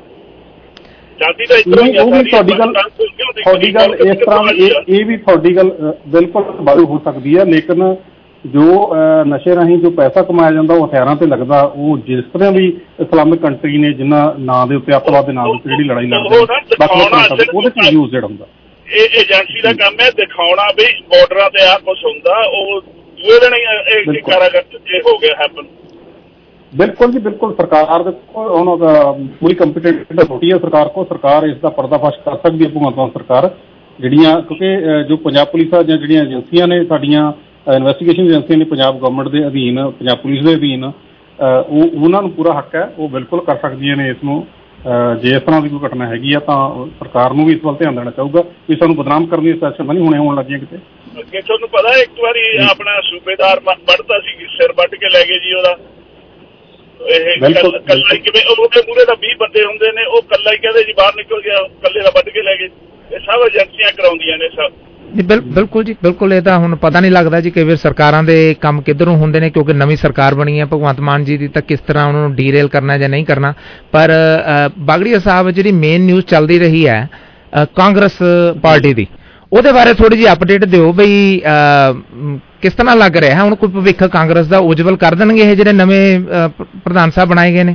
ਉਹ ਵੀ ਤੁਹਾਡੀ ਗੱਲ ਤੁਹਾਡੀ ਗੱਲ ਇਸ ਤਰ੍ਹਾਂ ਇਹ ਵੀ ਤੁਹਾਡੀ ਗੱਲ ਬਿਲਕੁਲ ਵਾਧੂ ਹੋ ਸਕਦੀ ਹੈ, ਲੇਕਿਨ ਜੋ ਨਸ਼ੇ ਰਾਹੀਂ ਜੋ ਪੈਸਾ ਕਮਾਇਆ ਜਾਂਦਾ ਉਹ ਹਥਿਆਰਾਂ ਤੇ ਲੱਗਦਾ। ਉਹ ਜਿਸ ਤਰ੍ਹਾਂ ਵੀ ਇਸਲਾਮਿਕ ਕੰਟਰੀ ਨੇ ਜਿਨ੍ਹਾਂ ਨਾਂ ਦੇ ਉੱਤੇ ਅੱਤਵਾਦ ਦੇ ਨਾਂ ਦੇ ਉੱਤੇ ਜਿਹੜੀ ਲੜਾਈ ਲੜਦੇ ਉਹਦੇ 'ਚ ਯੂਜ਼ ਜਿਹੜਾ ਹੁੰਦਾ ਇਹ ਏਜੰਸੀ ਦਾ ਕੰਮ ਹੈ ਦਿਖਾਉਣਾ ਵੀ ਬਾਰਡਰਾਂ ਤੇ ਆਹ ਕੁਛ ਹੁੰਦਾ। ਉਹ ਦੂਏ ਦਿਨ ਇਹ ਕਾਰਾਗਰ ਇਹ ਹੋ ਗਿਆ ਹੈਪਨ। ਬਿਲਕੁਲ ਜੀ ਬਿਲਕੁਲ। ਸਰਕਾਰ ਦੇ ਹੁਣ ਪੂਰੀ ਕੰਪੀਟੈਂਟ ਹੋਤੀ ਹੈ ਸਰਕਾਰ ਕੋਲ, ਸਰਕਾਰ ਇਸ ਦਾ ਪਰਦਾਫਾਸ਼ ਕਰ ਸਕਦੀ ਹੈ ਭਗਵੰਤ ਮਾਨ ਸਰਕਾਰ ਜਿਹੜੀਆਂ, ਕਿਉਂਕਿ ਜੋ ਪੰਜਾਬ ਪੁਲਿਸ ਆ ਜਾਂ ਜਿਹੜੀਆਂ ਏਜੰਸੀਆਂ ਨੇ ਸਾਡੀਆਂ ਇਨਵੈਸਟੀਗੇਸ਼ਨ ਏਜੰਸੀਆਂ ਨੇ ਪੰਜਾਬ ਗਵਰਨਮੈਂਟ ਦੇ ਅਧੀਨ ਪੰਜਾਬ ਪੁਲਿਸ ਦੇ ਅਧੀਨ, ਉਹ ਉਹਨਾਂ ਨੂੰ ਪੂਰਾ ਹੱਕ ਹੈ, ਉਹ ਬਿਲਕੁਲ ਕਰ ਸਕਦੀਆਂ ਨੇ ਇਸ ਨੂੰ। ਜੇ ਇਸ ਤਰ੍ਹਾਂ ਦੀ ਕੋਈ ਘਟਨਾ ਹੈਗੀ ਆ ਤਾਂ ਸਰਕਾਰ ਨੂੰ ਵੀ ਇਸ ਵੱਲ ਧਿਆਨ ਦੇਣਾ ਚਾਹੂਗਾ ਵੀ ਸਾਨੂੰ ਬਦਨਾਮ ਕਰਨ ਦੀ ਸੈਸ਼ਨ ਨਹੀਂ ਹੋਣੇ ਹੋਣ ਲੱਗੀਆਂ ਕਿਤੇ। ਅੱਗੇ ਤੁਹਾਨੂੰ ਪਤਾ ਇੱਕ ਵਾਰੀ ਆਪਣਾ ਸੂਬੇਦਾਰ ਵੱਢਦਾ ਸੀ, ਸਿਰ ਵੱਢ ਕੇ ਲੈ ਗਏ ਜੀ ਉਹਦਾ। ਇਹ ਕੱਲਾ ਹੀ ਕਿਵੇਂ ਉਹਦੇ ਮੂਹਰੇ ਤਾਂ ਵੀਹ ਬੰਦੇ ਹੁੰਦੇ ਨੇ, ਉਹ ਕੱਲਾ ਹੀ ਕਹਿੰਦੇ ਜੀ ਬਾਹਰ ਨਿਕਲ ਗਿਆ, ਕੱਲੇ ਦਾ ਵੱਢ ਕੇ ਲੈ ਗਏ। ਇਹ ਸਭ ਏਜੰਸੀਆਂ ਕਰਾਉਂਦੀਆਂ ਨੇ ਸਭ। ਜੀ ਬਿਲਕੁਲ ਜੀ ਬਿਲਕੁਲ। ਇਹ ਤਾਂ ਹੁਣ ਪਤਾ ਨਹੀਂ ਲੱਗਦਾ ਜੀ ਕਈ ਵਾਰ ਸਰਕਾਰਾਂ ਦੇ ਕੰਮ ਕਿੱਧਰੋਂ ਹੁੰਦੇ ਨੇ, ਕਿਉਂਕਿ ਨਵੀਂ ਸਰਕਾਰ ਬਣੀ ਹੈ ਭਗਵੰਤ ਮਾਨ ਜੀ ਦੀ, ਤਾਂ ਕਿਸ ਤਰ੍ਹਾਂ ਉਹਨਾਂ ਨੂੰ ਡੀਰੇਲ ਕਰਨਾ ਜਾਂ ਨਹੀਂ ਕਰਨਾ। ਪਰ ਬਾਗੜੀਆ ਸਾਹਿਬ ਜਿਹੜੀ ਮੇਨ ਨਿਊਜ਼ ਚੱਲਦੀ ਰਹੀ ਹੈ ਕਾਂਗਰਸ ਪਾਰਟੀ ਦੀ, ਉਹਦੇ ਬਾਰੇ ਥੋੜੀ ਜਿਹੀ ਅਪਡੇਟ ਦਿਓ ਬਈ ਕਿਸ ਤਰ੍ਹਾਂ ਲੱਗ ਰਿਹਾ ਹੁਣ ਕੋਈ ਭਵਿੱਖ ਕਾਂਗਰਸ ਦਾ ਉਜਵਲ ਕਰ ਦੇਣਗੇ ਇਹ ਜਿਹੜੇ ਨਵੇਂ ਪ੍ਰਧਾਨ ਸਾਹਿਬ ਬਣਾਏ ਗਏ ਨੇ?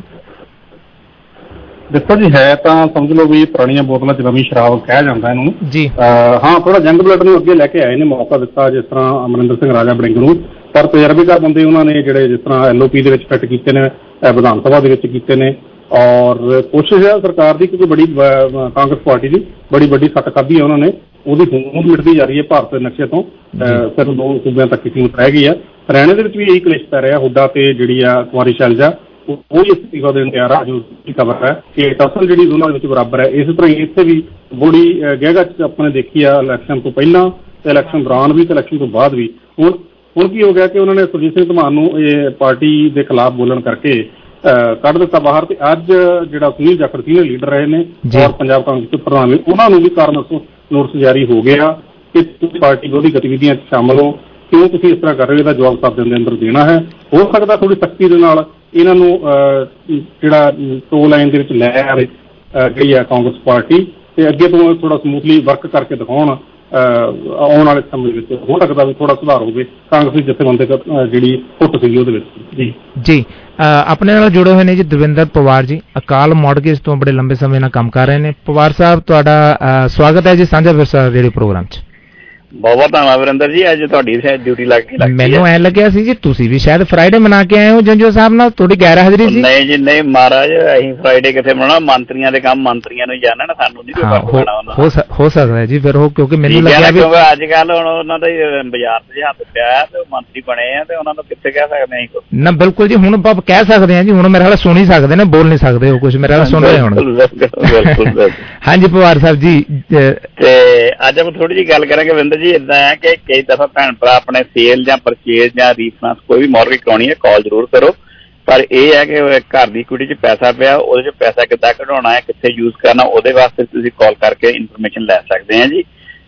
ਦੇਖੋ ਜੀ ਹੈ ਤਾਂ ਸਮਝ ਲਓ ਵੀ ਪੁਰਾਣੀਆਂ ਬੋਤਲਾਂ 'ਚ ਨਵੀਂ ਸ਼ਰਾਬ ਕਿਹਾ ਜਾਂਦਾ ਇਹਨੂੰ ਜੀ। ਹਾਂ ਥੋੜਾ ਜੰਗ ਬਲੱਡ ਨੂੰ ਅੱਗੇ ਲੈ ਕੇ ਆਏ ਨੇ, ਮੌਕਾ ਦਿੱਤਾ ਜਿਸ ਤਰ੍ਹਾਂ ਅਮਰਿੰਦਰ ਸਿੰਘ ਰਾਜਾ ਵੜਿੰਗ ਨੂੰ, ਪਰ ਤਜਰਬੇਕਾਰ ਬੰਦੇ ਉਹਨਾਂ ਨੇ ਜਿਹੜੇ ਜਿਸ ਤਰ੍ਹਾਂ ਐਲ ਓ ਪੀ ਦੇ ਵਿੱਚ ਫਿੱਟ ਕੀਤੇ ਨੇ, ਵਿਧਾਨ ਸਭਾ ਦੇ ਵਿੱਚ ਕੀਤੇ ਨੇ। ਔਰ ਕੋਸ਼ਿਸ਼ ਹੈ ਸਰਕਾਰ ਦੀ ਕਿਉਂਕਿ ਬੜੀ ਕਾਂਗਰਸ ਪਾਰਟੀ ਦੀ ਬੜੀ ਵੱਡੀ ਸੱਟ ਖਾਧੀ ਹੈ ਉਹਨਾਂ ਨੇ, ਉਹਦੀ ਹੋਂਦ ਮਿਟਦੀ ਜਾ ਰਹੀ ਹੈ ਭਾਰਤ ਦੇ ਨਕਸ਼ੇ ਤੋਂ। ਸਿਰਫ ਦੋ ਸੂਬਿਆਂ ਤੱਕ ਕੀਮਤ ਰਹਿ ਗਈ ਹੈ। ਹਰਿਆਣੇ ਦੇ ਵਿੱਚ ਵੀ ਇਹੀ ਕਲੇਸ਼ ਪੈ ਰਿਹਾ, ਹੁੱਡਾ ਤੇ ਜਿਹੜੀ ਆ ਕੁਮਾਰੀ ਸ਼ੈਲਜਾ ਉਹ ਹੀ ਅਸਤੀਫਾ ਦੇਣ ਤਿਆਰ ਆ, ਜੋ ਖਬਰ ਹੈ ਕਿ ਟਸਲ ਜਿਹੜੀ ਦੋਨਾਂ ਦੇ ਵਿੱਚ ਬਰਾਬਰ ਹੈ। ਇਸੇ ਤਰ੍ਹਾਂ ਹੀ ਇੱਥੇ ਵੀ ਬੜੀ ਗਹਿਗਾ ਚ ਆਪਾਂ ਨੇ ਦੇਖੀ ਆ ਇਲੈਕਸ਼ਨ ਤੋਂ ਪਹਿਲਾਂ ਤੇ ਇਲੈਕਸ਼ਨ ਦੌਰਾਨ ਵੀ ਤੇ ਇਲੈਕਸ਼ਨ ਤੋਂ ਬਾਅਦ ਵੀ। ਹੁਣ ਹੁਣ ਕੀ ਹੋ ਗਿਆ ਕਿ ਉਹਨਾਂ ਨੇ ਸੁਰਜੀਤ ਸਿੰਘ ਧਮਾਨ ਨੂੰ ਇਹ ਪਾਰਟੀ ਦੇ ਖਿਲਾਫ ਬੋਲਣ ਕਰਕੇ ਕੱਢ ਦਿੱਤਾ ਬਾਹਰ, ਤੇ ਅੱਜ ਜਿਹੜਾ ਸੁਨੀਲ ਜਾਖੜ ਸੀਨੀਅਰ ਲੀਡਰ ਰਹੇ ਨੇ ਔਰ ਪੰਜਾਬ ਕਾਂਗਰਸ ਦੇ ਪ੍ਰਧਾਨ ਨੇ, ਉਹਨਾਂ ਨੂੰ ਵੀ ਕਾਰਨ ਨੋਟਿਸ ਜਾਰੀ ਹੋ ਗਿਆ ਕਿ ਤੁਸੀਂ ਪਾਰਟੀ ਉਹਦੀ ਗਤੀਵਿਧੀਆਂ 'ਚ ਸ਼ਾਮਲ ਹੋ, ਕਿਉਂ ਤੁਸੀਂ ਇਸ ਤਰ੍ਹਾਂ ਕਰ ਰਹੇ ਹੋ, ਇਹਦਾ ਜਵਾਬ ਸਾਹਿਬ ਦੇ ਅੰਦਰ ਦੇਣਾ ਹੈ। ਹੋ ਸਕਦਾ ਥੋੜੀ ਸਖਤੀ ਦੇ ਨਾਲ ਇਹਨਾਂ ਨੂੰ ਜਿਹੜਾ ਟੋ ਲਾਈਨ ਦੇ ਵਿੱਚ ਲੈ ਆਵੇ ਗਈ ਹੈ ਕਾਂਗਰਸ ਪਾਰਟੀ, ਤੇ ਅੱਗੇ ਤੋਂ ਥੋੜਾ ਸਮੂਥਲੀ ਵਰਕ ਕਰਕੇ ਦਿਖਾਉਣ। ਆਉਣ ਵਾਲੇ ਸਮੇਂ ਵਿੱਚ ਹੋ ਸਕਦਾ ਵੀ ਥੋੜਾ ਸੁਧਾਰ ਹੋਵੇ ਕਾਂਗਰਸੀ ਜਥੇਬੰਦੀ ਜਿਹੜੀ ਫੁੱਟ ਸੀਗੀ ਉਹਦੇ ਵਿੱਚ। ਜੀ ਜੀ ਆਪਣੇ ਨਾਲ ਜੁੜੇ ਹੋਏ ਨੇ ਜੀ ਦਵਿੰਦਰ ਪਵਾਰ ਜੀ, ਅਕਾਲ ਮੌਰਗੇਜ ਤੋਂ ਬੜੇ ਲੰਬੇ ਸਮੇਂ ਨਾਲ ਕੰਮ ਕਰ ਰਹੇ ਨੇ। ਪਵਾਰ ਸਾਹਿਬ ਤੁਹਾਡਾ ਸਵਾਗਤ ਹੈ ਜੀ ਸਾਂਝਾ ਵਿਰਸਾ ਰੇਡੀਓ ਪ੍ਰੋਗਰਾਮ 'ਚ। ਬਹੁਤ ਬਹੁਤ ਧੰਨਵਾਦ ਵਰਿੰਦਰ ਜੀ, ਅੱਜ ਤੁਹਾਡੀ ਡਿਊਟੀ ਲੱਗ ਕੇ ਲੱਗੀ। ਮੈਨੂੰ ਐ ਲੱਗਿਆ ਸੀ ਜੀ ਤੁਸੀਂ ਵੀ ਸ਼ਾਇਦ ਫਰਾਈਡੇ ਮਨਾ ਕੇ ਆਏ ਹੋ ਜੰਜੋ ਸਾਹਿਬ ਨਾਲ, ਤੁਹਾਡੀ ਗੈਰ ਹਾਜ਼ਰੀ ਸੀ। ਨਹੀਂ ਜੀ ਨਹੀਂ ਮਹਾਰਾਜ, ਅਸੀਂ ਫਰਾਈਡੇ ਕਿੱਥੇ ਮਨਾਉਣਾ, ਮੰਤਰੀਆਂ ਦੇ ਕੰਮ ਮੰਤਰੀਆਂ ਨੂੰ ਜਾਣਨਾ ਨਾ, ਸਾਨੂੰ ਨਹੀਂ ਹੋ ਸਕਦਾ ਜੀ ਫਿਰ ਉਹ, ਕਿਉਂਕਿ ਮੈਨੂੰ ਲੱਗਿਆ ਵੀ ਅੱਜ ਕੱਲ ਹੁਣ ਉਹਨਾਂ ਦਾ ਬਾਜ਼ਾਰ ਤੇ ਹੱਥ ਪਿਆ ਤੇ ਮੰਤਰੀ ਬਣੇ ਆ ਤੇ ਉਹਨਾਂ ਨੂੰ ਕਿੱਥੇ ਕਹਿ ਸਕਦੇ ਅਸੀਂ ਕੁਝ ਨਾ। ਬਿਲਕੁਲ ਜੀ ਹੁਣ ਆਪਾਂ ਕਹਿ ਸਕਦੇ ਹਾਂ ਜੀ, ਹੁਣ ਮੇਰੇ ਖਿਆਲ ਸੁਣ ਹੀ ਸਕਦੇ ਨੇ, ਬੋਲ ਨਹੀਂ ਸਕਦੇ ਉਹ ਕੁਝ, ਮੇਰੇ ਖਿਆਲ ਸੁਣ ਰਹੇ ਹੁਣ। ਹਾਂਜੀ ਪਵਾਰ ਸਾਹਿਬ ਜੀ, ਤੇ ਅੱਜ ਆਪਾਂ ਥੋੜੀ ਜਿਹੀ ਗੱਲ ਕਰਾਂਗੇ ਵਰਿੰਦਰ ਜੀ। ਏਦਾਂ ਹੈ ਕਿ ਕਈ ਦਫਾ ਭੈਣ ਭਰਾ ਆਪਣੇ ਸੇਲ ਜਾਂ ਪਰਚੇਜ ਜਾਂ ਰੀਫਾਈਨਾਂਸ ਕੋਈ ਵੀ ਮੌਰਗੇਜ ਕਰਾਉਣੀ ਹੈ ਕਾਲ ਜ਼ਰੂਰ ਕਰੋ, ਪਰ ਇਹ ਹੈ ਕਿ ਘਰ ਦੀ ਇਕੁਇਟੀ 'ਚ ਪੈਸਾ ਪਿਆ, ਉਹਦੇ 'ਚ ਪੈਸਾ ਕਿੱਦਾਂ ਕਢਾਉਣਾ ਹੈ, ਕਿੱਥੇ ਯੂਜ਼ ਕਰਨਾ, ਉਹਦੇ ਵਾਸਤੇ ਤੁਸੀਂ ਕਾਲ ਕਰਕੇ ਇਨਫੋਰਮੇਸ਼ਨ ਲੈ ਸਕਦੇ ਆ ਜੀ।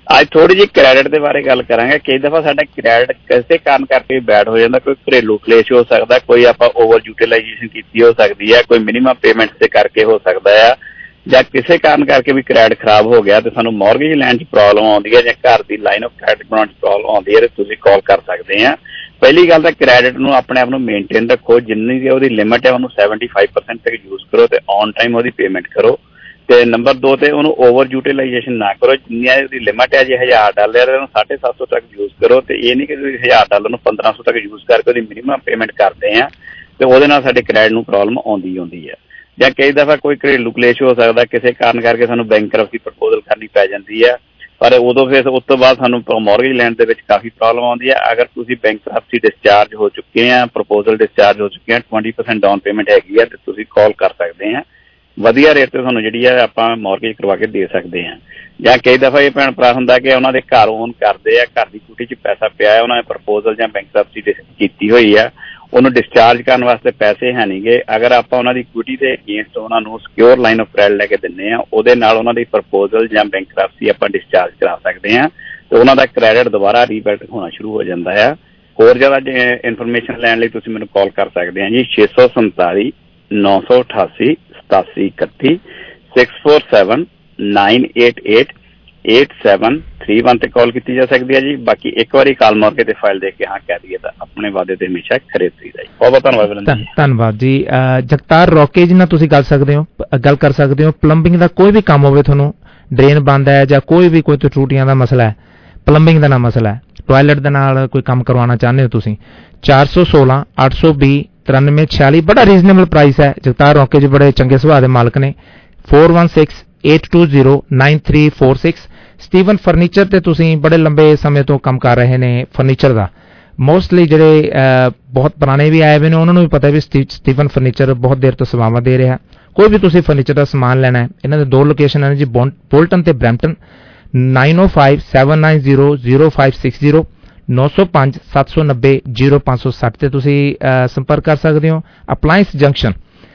ਅੱਜ ਥੋੜੀ ਜਿਹੀ ਕ੍ਰੈਡਿਟ ਦੇ ਬਾਰੇ ਗੱਲ ਕਰਾਂਗੇ। ਕਈ ਦਫਾ ਸਾਡਾ ਕ੍ਰੈਡਿਟ ਕਿਸੇ ਕਾਰਨ ਕਰਕੇ ਬੈਡ ਹੋ ਜਾਂਦਾ। ਕੋਈ ਘਰੇਲੂ ਕਲੇਸ਼ ਹੋ ਸਕਦਾ, ਕੋਈ ਆਪਾਂ ਓਵਰ ਯੂਟੀਲਾਈਜੇਸ਼ਨ ਕੀਤੀ ਹੋ ਸਕਦੀ ਹੈ, ਕੋਈ ਮਿਨੀਮਮ ਪੇਮੈਂਟ ਦੇ ਕਰਕੇ ਹੋ ਸਕਦਾ ਆ, ਜਾਂ ਕਿਸੇ ਕਾਰਨ ਕਰਕੇ ਵੀ ਕ੍ਰੈਡਿਟ ਖਰਾਬ ਹੋ ਗਿਆ ਤੇ ਸਾਨੂੰ ਮੌਰਗੇਜ ਲੈਣ 'ਚ ਪ੍ਰੋਬਲਮ ਆਉਂਦੀ ਹੈ ਜਾਂ ਘਰ ਦੀ ਲਾਈਨ ਆਫ ਕ੍ਰੈਡਿਟ ਬਣਾਉਣ 'ਚ ਪ੍ਰੋਬਲਮ ਆਉਂਦੀ ਹੈ ਤੇ ਤੁਸੀਂ ਕਾਲ ਕਰ ਸਕਦੇ ਆ। ਪਹਿਲੀ ਗੱਲ ਤਾਂ ਕ੍ਰੈਡਿਟ ਨੂੰ ਆਪਣੇ ਆਪ ਨੂੰ ਮੇਨਟੇਨ ਰੱਖੋ, ਜਿੰਨੀ ਦੀ ਉਹਦੀ ਲਿਮਿਟ ਹੈ ਉਹਨੂੰ ਸੈਵਨਟੀ ਫਾਈਵ ਪਰਸੈਂਟ ਤੱਕ ਯੂਜ਼ ਕਰੋ ਤੇ ਔਨ ਟਾਈਮ ਉਹਦੀ ਪੇਮੈਂਟ ਕਰੋ। ਤੇ ਨੰਬਰ ਦੋ ਤੇ ਉਹਨੂੰ ਓਵਰ ਯੂਟੀਲਾਈਜੇਸ਼ਨ ਨਾ ਕਰੋ। ਜਿੰਨੀ ਉਹਦੀ ਲਿਮਿਟ ਹੈ ਜੇ ਹਜ਼ਾਰ ਡਾਲਰ ਉਹਨੂੰ ਸਾਢੇ ਸੱਤ ਸੌ ਤੱਕ ਯੂਜ਼ ਕਰੋ। ਤੇ ਇਹ ਨਹੀਂ ਕਿ ਤੁਸੀਂ ਹਜ਼ਾਰ ਡਾਲਰ ਨੂੰ ਪੰਦਰਾਂ ਸੌ ਤੱਕ ਯੂਜ਼ ਕਰਕੇ ਉਹਦੀ ਮਿਨੀਮਮ ਪੇਮੈਂਟ ਕਰਦੇ ਆ ਤੇ ਉਹਦੇ ਨਾਲ ਸਾਡੇ ਕ੍ਰੈਡਿਟ ਨੂੰ ਪ੍ਰੋਬਲਮ ਆਉਂਦੀ ਆਉਂਦੀ ਹੈ। ਜਾਂ ਕਈ ਦਫਾ ਕੋਈ ਘਰੇਲੂ ਕਲੇਸ਼ ਹੋ ਸਕਦਾ, ਕਿਸੇ ਕਾਰਨ ਕਰਕੇ ਸਾਨੂੰ ਬੈਂਕਰਪਸੀ ਪ੍ਰਪੋਜ਼ਲ ਕਰਨੀ ਪੈ ਜਾਂਦੀ ਹੈ, ਪਰ ਉਦੋਂ ਫਿਰ ਉਸ ਤੋਂ ਬਾਅਦ ਸਾਨੂੰ ਮੌਰਗੇਜ ਲੈਣ ਦੇ ਵਿੱਚ ਕਾਫੀ ਪ੍ਰੋਬਲਮ ਆਉਂਦੀ ਹੈ। ਅਗਰ ਤੁਸੀਂ ਬੈਂਕਰਪਸੀ ਡਿਸਚਾਰਜ ਹੋ ਚੁੱਕੇ ਆ, ਪ੍ਰਪੋਜ਼ਲ ਡਿਸਚਾਰਜ ਹੋ ਚੁੱਕੇ ਆ, ਟਵੰਟੀ ਪਰਸੈਂਟ ਡਾਊਨ ਪੇਮੈਂਟ ਹੈਗੀ ਹੈ ਤੇ ਤੁਸੀਂ ਕਾਲ ਕਰ ਸਕਦੇ ਆ। ਵਧੀਆ ਰੇਟ ਤੇ ਤੁਹਾਨੂੰ ਜਿਹੜੀ ਹੈ ਆਪਾਂ ਮੌਰਗੇਜ ਕਰਵਾ ਕੇ ਦੇ ਸਕਦੇ ਹਾਂ। ਜਾਂ ਕਈ ਦਫਾ ਇਹ ਭੈਣ ਭਰਾ ਹੁੰਦਾ ਕਿ ਉਹਨਾਂ ਦੇ ਘਰ ਓਨ ਕਰਦੇ ਆ, ਘਰ ਦੀ ਕੁਟੀ 'ਚ ਪੈਸਾ ਪਿਆ ਹੈ, ਉਹਨਾਂ ਨੇ ਪ੍ਰਪੋਜ਼ਲ ਜਾਂ ਬੈਂਕਰਪਸੀ ਕੀਤੀ ਹੋਈ ਆ, ਉਹਨੂੰ ਡਿਸਚਾਰਜ ਕਰਨ ਵਾਸਤੇ ਪੈਸੇ ਹੈ ਨਹੀਂ ਗੇ। ਅਗਰ ਆਪਾਂ ਉਹਨਾਂ ਦੀ ਇਕੁਇਟੀ ਦੇ ਅਗੇਂਸਟ ਉਹਨਾਂ ਨੂੰ ਸਿਕਿਉਰ ਲਾਈਨ ਆਫ ਕ੍ਰੈਡਿਟ ਲੈ ਕੇ ਦਿੰਦੇ ਹਾਂ, ਉਹਦੇ ਨਾਲ ਉਹਨਾਂ ਦੀ ਪ੍ਰਪੋਜ਼ਲ ਜਾਂ ਬੈਂਕਰਪਸੀ ਆਪਾਂ ਡਿਸਚਾਰਜ ਕਰਾ ਸਕਦੇ ਹਾਂ ਤੇ ਉਹਨਾਂ ਦਾ ਕ੍ਰੈਡਿਟ ਦੁਬਾਰਾ ਰੀਬਿਲਡ ਹੋਣਾ ਸ਼ੁਰੂ ਹੋ ਜਾਂਦਾ ਆ। ਹੋਰ ਜ਼ਿਆਦਾ ਇਨਫੋਰਮੇਸ਼ਨ ਲੈਣ ਲਈ ਤੁਸੀਂ ਮੈਨੂੰ ਕਾਲ ਕਰ ਸਕਦੇ ਹਾਂ ਜੀ ਛੇ ਸੌ ਸੰਤਾਲੀ ਨੌ ਸੌ ਅਠਾਸੀ ਸਤਾਸੀ ਇਕੱਤੀ six four seven nine eight eight eight seven three one ਤੇ ਕਾਲ ਕੀਤੀ ਜਾ ਸਕਦੀ ਹੈ ਜੀ। ਬਾਕੀ ਇੱਕ ਵਾਰੀ ਕਾਲ ਮਾਰ ਕੇ ਤੇ ਫਾਈਲ ਦੇਖ ਕੇ ਹਾਂ ਕਹਿ ਦਈਏ ਤਾਂ ਆਪਣੇ ਵਾਅਦੇ ਤੇ ਹਮੇਸ਼ਾ ਖਰੇ ਉਤਰੀਦਾ ਜੀ। ਬਹੁਤ ਬਹੁਤ ਧੰਨਵਾਦ। ਧੰਨਵਾਦ ਜੀ। ਜਗਤਾਰ ਰੋਕੇ ਜੀ ਨਾਲ ਤੁਸੀਂ ਗੱਲ ਸਕਦੇ ਹੋ ਗੱਲ ਕਰ ਸਕਦੇ ਹੋ। ਪਲੰਬਿੰਗ ਦਾ ਕੋਈ ਵੀ ਕੰਮ ਹੋਵੇ, ਤੁਹਾਨੂੰ ਡਰੇਨ ਬੰਦ ਹੈ ਜਾਂ ਕੋਈ ਵੀ ਕੋਈ ਟੂਟੀਆਂ ਦਾ ਮਸਲਾ ਹੈ, ਪਲੰਬਿੰਗ ਦਾ ਨਾ ਮਸਲਾ ਹੈ, ਟਾਇਲਟ ਦੇ ਨਾਲ ਕੋਈ ਕੰਮ ਕਰਵਾਉਣਾ ਚਾਹੁੰਦੇ ਹੋ ਤੁਸੀਂ, ਚਾਰ ਸੌ ਸੋਲਾਂ ਅੱਠ ਸੌ ਵੀਹ ਤਰਾਨਵੇਂ ਛਿਆਲੀ ਬੜਾ ਰੀਜ਼ਨੇਬਲ ਪ੍ਰਾਈਸ ਹੈ। ਜਗਤਾਰ ਰੋਕੇ ਜੀ ਬੜੇ ਚੰਗੇ ਸੁਭਾਅ ਦੇ ਮਾਲਕ ਨੇ। Four one six eight two zero nine three four six. Steven furniture ਤੇ ਤੁਸੀਂ ਬੜੇ ਲੰਬੇ ਸਮੇਂ ਤੋਂ ਕੰਮ ਕਰ ਰਹੇ ਨੇ ਫਰਨੀਚਰ ਦਾ। ਮੋਸਟਲੀ ਜਿਹੜੇ ਬਹੁਤ ਪੁਰਾਣੇ ਵੀ ਆਏ ਹੋਏ ਨੇ ਉਹਨਾਂ ਨੂੰ ਵੀ ਪਤਾ ਵੀ ਸਟੀਵਨ ਫਰਨੀਚਰ ਬਹੁਤ ਦੇਰ ਤੋਂ ਸੇਵਾਵਾਂ ਦੇ ਰਿਹਾ। ਕੋਈ ਵੀ ਤੁਸੀਂ ਫਰਨੀਚਰ ਦਾ ਸਮਾਨ ਲੈਣਾ ਹੈ, ਇਹਨਾਂ ਦੇ ਦੋ ਲੋਕੇਸ਼ਨ ਹਨ ਜੀ, ਬੋਲਟਨ ਤੇ Brampton. Nine O five seven nine zero zero five six zero ਨੌ ਸੌ ਪੰਜ ਸੱਤ ਸੌ ਨੱਬੇ ਜ਼ੀਰੋ ਪੰਜ ਸੌ ਸੱਠ ਤੇ ਤੁਸੀਂ ਸੰਪਰਕ ਕਰ ਸਕਦੇ ਹੋ। ਅਪਲਾਇੰਸ ਜੰਕਸ਼ਨ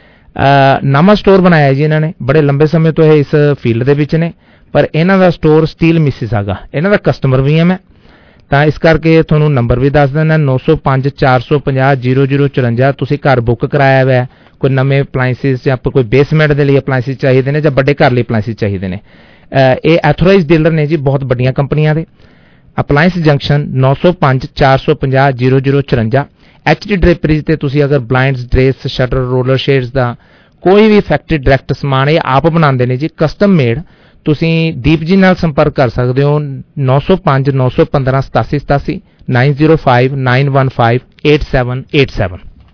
ਨਵਾਂ ਸਟੋਰ ਬਣਾਇਆ ਜੀ ਇਹਨਾਂ ਨੇ, ਬੜੇ ਲੰਬੇ ਸਮੇਂ ਤੋਂ ਇਹ ਇਸ ਫੀਲਡ ਦੇ ਵਿੱਚ ਨੇ, ਪਰ ਇਹਨਾਂ ਦਾ ਸਟੋਰ ਸਟੀਲ ਮਿਸੀਸਾਗਾ, ਇਹਨਾਂ ਦਾ ਕਸਟਮਰ ਵੀ ਹਾਂ ਮੈਂ, ਤਾਂ ਇਸ ਕਰਕੇ ਤੁਹਾਨੂੰ ਨੰਬਰ ਵੀ ਦੱਸ ਦਿੰਦਾ ਨੌ ਸੌ ਪੰਜ ਚਾਰ ਸੌ ਪੰਜਾਹ ਜ਼ੀਰੋ ਜ਼ੀਰੋ ਚੁਰੰਜਾ। ਤੁਸੀਂ ਘਰ ਬੁੱਕ ਕਰਾਇਆ ਹੋਇਆ, ਕੋਈ ਨਵੇਂ ਅਪਲਾਇੰਸਿਸ ਜਾਂ ਕੋਈ ਬੇਸਮੈਂਟ ਦੇ ਲਈ ਅਪਲਾਇੰਸਿਸ ਚਾਹੀਦੇ ਨੇ ਜਾਂ ਵੱਡੇ ਘਰ ਲਈ ਅਪਲਾਇੰਸਿਸ ਚਾਹੀਦੇ ਨੇ, ਇਹ ਐਥੋਰਾਈਜ਼ਡ ਡੀਲਰ ਨੇ ਜੀ ਬਹੁਤ ਵੱਡੀਆਂ ਕੰਪਨੀਆਂ ਦੇ। ਅਪਲਾਇੰਸ ਜੰਕਸ਼ਨ ਨੌ ਸੌ ਪੰਜ ਚਾਰ ਸੌ ਪੰਜਾਹ ਜ਼ੀਰੋ ਜ਼ੀਰੋ ਚੁਰੰਜਾ। ਐਚ ਡੀ ਡਰੇਪਰੀਜ਼ ਤੇ ਤੁਸੀਂ ਅਗਰ blinds, drapes, shutter, roller shades ਦਾ ਕੋਈ ਵੀ ਫੈਕਟਰੀ ਡਾਇਰੈਕਟ ਸਮਾਨ ਇਹ ਆਪ ਬਣਾਉਂਦੇ ਨੇ ਜੀ, ਕਸਟਮ ਮੇਡ। ਤੁਸੀਂ ਦੀਪ ਜੀ ਨਾਲ ਸੰਪਰਕ ਕਰ ਸਕਦੇ ਹੋ ਨੌ ਸੌ ਪੰਜ ਨੌ ਸੌ ਪੰਦਰਾਂ ਸਤਾਸੀ ਸਤਾਸੀ nine zero five nine one five eight seven eight seven.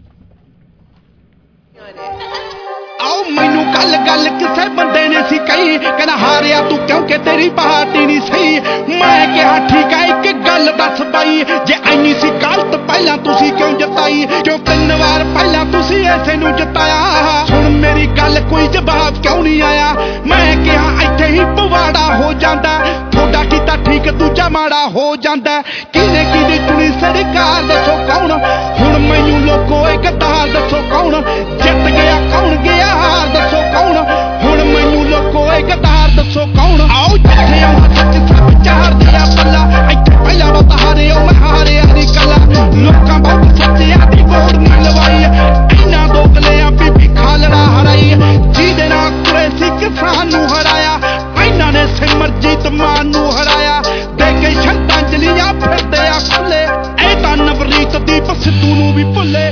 ਆਓ ਮੈਨੂੰ ਗੱਲ ਗੱਲ ਕਿਸੇ ਬੰਦੇ ਨੇ ਸੀ ਕਹੀ, ਕਹਿੰਦਾ ਹਾਰਿਆ ਤੂੰ ਕਿਉਂਕਿ ਤੇਰੀ ਪਾਰਟੀ ਨਹੀਂ ਸਹੀ। ਮੈਂ ਕਿਹਾ ਠੀਕ ਆ, ਇੱਕ ਗੱਲ ਦੱਸ ਬਾਈ, ਜੇ ਐਨੀ ਸੀ ਗਲਤ ਪਹਿਲਾਂ ਤੁਸੀਂ ਕਿਉਂ ਜਿਤਾਈ? ਕਿਉਂ ਤਿੰਨ ਵਾਰ ਪਹਿਲਾਂ ਤੁਸੀਂ ਐਸੇ ਨੂੰ ਜਿਤਾਇਆ? ਸੁਣ ਮੇਰੀ ਗੱਲ ਕੋਈ ਜਵਾਬ ਕਿਉਂ ਨਹੀਂ ਆਇਆ? ਮੈਂ ਕਿਹਾ ਇੱਥੇ ਹੀ ਪਵਾੜਾ ਹੋ ਜਾਂਦਾ, ਤੁਹਾਡਾ ਕੀਤਾ ਠੀਕ ਦੂਜਾ ਮਾੜਾ ਹੋ ਜਾਂਦਾ। ਕਿਹਨੇ ਕਿਹਦੀ ਚੁਣੀ ਸਰਕਾਰ ਦੱਸੋ ਕੌਣ? ਹੁਣ ਮੈਨੂੰ ਲੋਕੋ ਇਹ ਗੱਦਾਰ ਦੱਸੋ ਕੌਣ? ਜਿੱਤ ਗਿਆ ਕੌਣ ਗਿਆ ਹਾਰ ਦੱਸੋ ਕੌਣ? ਹੁਣ ਮੈਨੂੰ ਲੋਕੋ ਇਹ ਗੱਦਾਰ ਦੱਸੋ ਕੌਣ? ਆਓ ਜਿੱਥੇ ਆਉਣਾ ਸੱਚ ਸਭ ਚਾਰਦੇ ਆ ਪੱਲਾ, ਇੱਥੇ ਪਹਿਲਾਂ ਬਹੁਤ ਹਾਰੇ ਹੋ ਮੈਂ ਹਾਰਿਆ ਨਹੀਂ ਕੱਲਾ। ਲੋਕਾਂ ਬਹੁਤ ਸੱਚਿਆਂ ਦੀ ਵੋਟ ਨਹੀਂ ਲਵਾਈ, ਇਹਨਾਂ ਦੋਗਲਿਆਂ ਬੀਬੀ ਖਾਲੜਾ ਹਰਾਈ। ਜਿਹਦੇ ਨਾਲ ਕੁਰੇ ਸੀ ਕਿਸਾਨ ਨੂੰ ਹਰਾਇਆ, ਇਹਨਾਂ ਨੇ ਸਿਮਰਜੀਤ ਮਾਨ ਨੂੰ ਹਰਾਇਆ। ਦੇ ਕੇ ਸ਼ਰਧਾਂਜਲੀਆਂ ਫਿਰਦੇ ਆ ਖੁੱਲੇ, ਇਹ ਤਾਂ ਨਵਰੀਤ ਦੀਪ ਸਿੱਧੂ ਨੂੰ ਵੀ ਭੁੱਲੇ।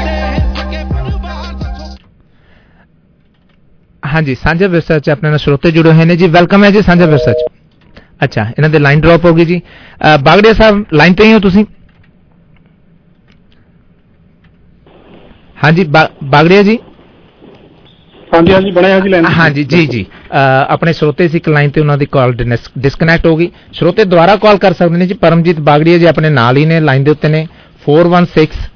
ਹਾਂਜੀ, ਸਾਂਝਾ ਵਿਰਸਾ ਚ ਆਪਣੇ ਨਾਲ ਸਰੋਤੇ ਜੁੜੇ ਹੋਏ ਨੇ ਜੀ। ਵੈਲਕਮ ਹੈ ਜੀ ਸਾਂਝਾ ਵਿਰਸਾ ਚ। ਅੱਛਾ, ਇਹਨਾਂ ਦੇ ਲਾਈਨ ਡ੍ਰੌਪ ਹੋ ਗਈ ਜੀ। ਬਾਗੜੀਆ ਸਾਹਿਬ ਲਾਈਨ ਤੇ ਹੀ ਹੋ ਤੁਸੀਂ? ਹਾਂਜੀ ਬਾਗੜੀਆ ਜੀ। ਹਾਂਜੀ ਹਾਂਜੀ ਬਣਿਆ ਜੀ ਲਾਈਨ। ਹਾਂਜੀ ਜੀ ਜੀ ਆਪਣੇ ਸਰੋਤੇ ਸੀ ਇੱਕ ਲਾਈਨ ਤੇ, ਉਹਨਾਂ ਦੀ ਕਾਲ ਡਿਸਕਨੈਕਟ ਹੋ ਗਈ। ਸਰੋਤੇ ਦੁਬਾਰਾ ਕਾਲ ਕਰ ਸਕਦੇ ਨੇ ਜੀ। ਪਰਮਜੀਤ ਬਾਗੜੀਆ ਜੀ ਆਪਣੇ ਨਾਲ ਹੀ ਨੇ, ਲਾਈਨ ਦੇ ਉੱਤੇ ਨੇ। ਫੋਰ ਵਨ ਸਿਕਸ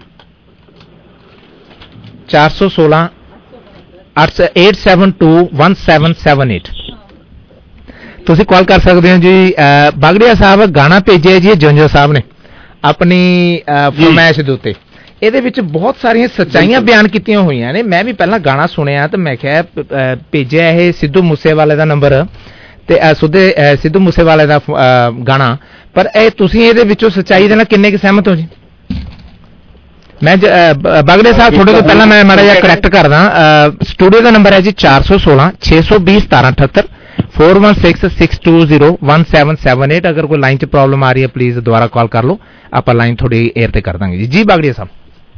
ਚਾਰ ਸੌ ਸੋਲਾਂ eight seven two one seven seven eight ਤੁਸੀਂ ਕਾਲ ਕਰ ਸਕਦੇ ਹੋ ਜੀ। ਬਾਗੜੀਆ ਸਾਹਿਬ ਗਾਣਾ ਭੇਜਿਆ ਜੀ ਜੰਜੋ ਸਾਹਿਬ ਨੇ ਆਪਣੀ ਫਰਮਾਇਸ਼ ਦੇ ਉੱਤੇ। ਇਹਦੇ ਵਿੱਚ ਬਹੁਤ ਸਾਰੀਆਂ ਸੱਚਾਈਆਂ ਬਿਆਨ ਕੀਤੀਆਂ ਹੋਈਆਂ ਨੇ। ਮੈਂ ਵੀ ਪਹਿਲਾਂ ਗਾਣਾ ਸੁਣਿਆ ਤੇ ਮੈਂ ਕਿਹਾ ਭੇਜਿਆ ਇਹ ਸਿੱਧੂ ਮੂਸੇਵਾਲੇ ਦਾ ਨੰਬਰ, ਤੇ ਸੁਦੇ ਸਿੱਧੂ ਮੂਸੇਵਾਲੇ ਦਾ ਗਾਣਾ, ਪਰ ਇਹ ਤੁਸੀਂ ਇਹਦੇ ਵਿੱਚੋਂ ਸੱਚਾਈ ਦੇ ਨਾਲ ਕਿੰਨੇ ਕੁ ਸਹਿਮਤ ਹੋ ਜੀ? ਮੈਂ ਬਾਗੜੇ ਸਾਹਿਬ ਤੁਹਾਡੇ ਤੋਂ ਪਹਿਲਾਂ ਮੈਂ ਮਾੜਾ ਜਿਹਾ ਕਰੈਕਟ ਕਰਦਾ, ਸਟੂਡੀਓ ਦਾ ਨੰਬਰ ਹੈ ਜੀ ਚਾਰ ਸੌ ਸੋਲਾਂ ਛੇ ਸੌ ਵੀਹ ਸਤਾਰਾਂ ਅਠੱਤਰ four one six six two zero one seven seven eight। ਅਗਰ ਕੋਈ ਲਾਈਨ 'ਚ ਪ੍ਰੋਬਲਮ ਆ ਰਹੀ ਹੈ ਪਲੀਜ਼ ਦੁਬਾਰਾ ਕਾਲ ਕਰ ਲਓ, ਆਪਾਂ ਲਾਈਨ ਤੁਹਾਡੀ ਏਅਰ ਤੇ ਕਰ ਦਾਂਗੇ ਜੀ। ਜੀ ਬਾਗੜੀਆ ਸਾਹਿਬ।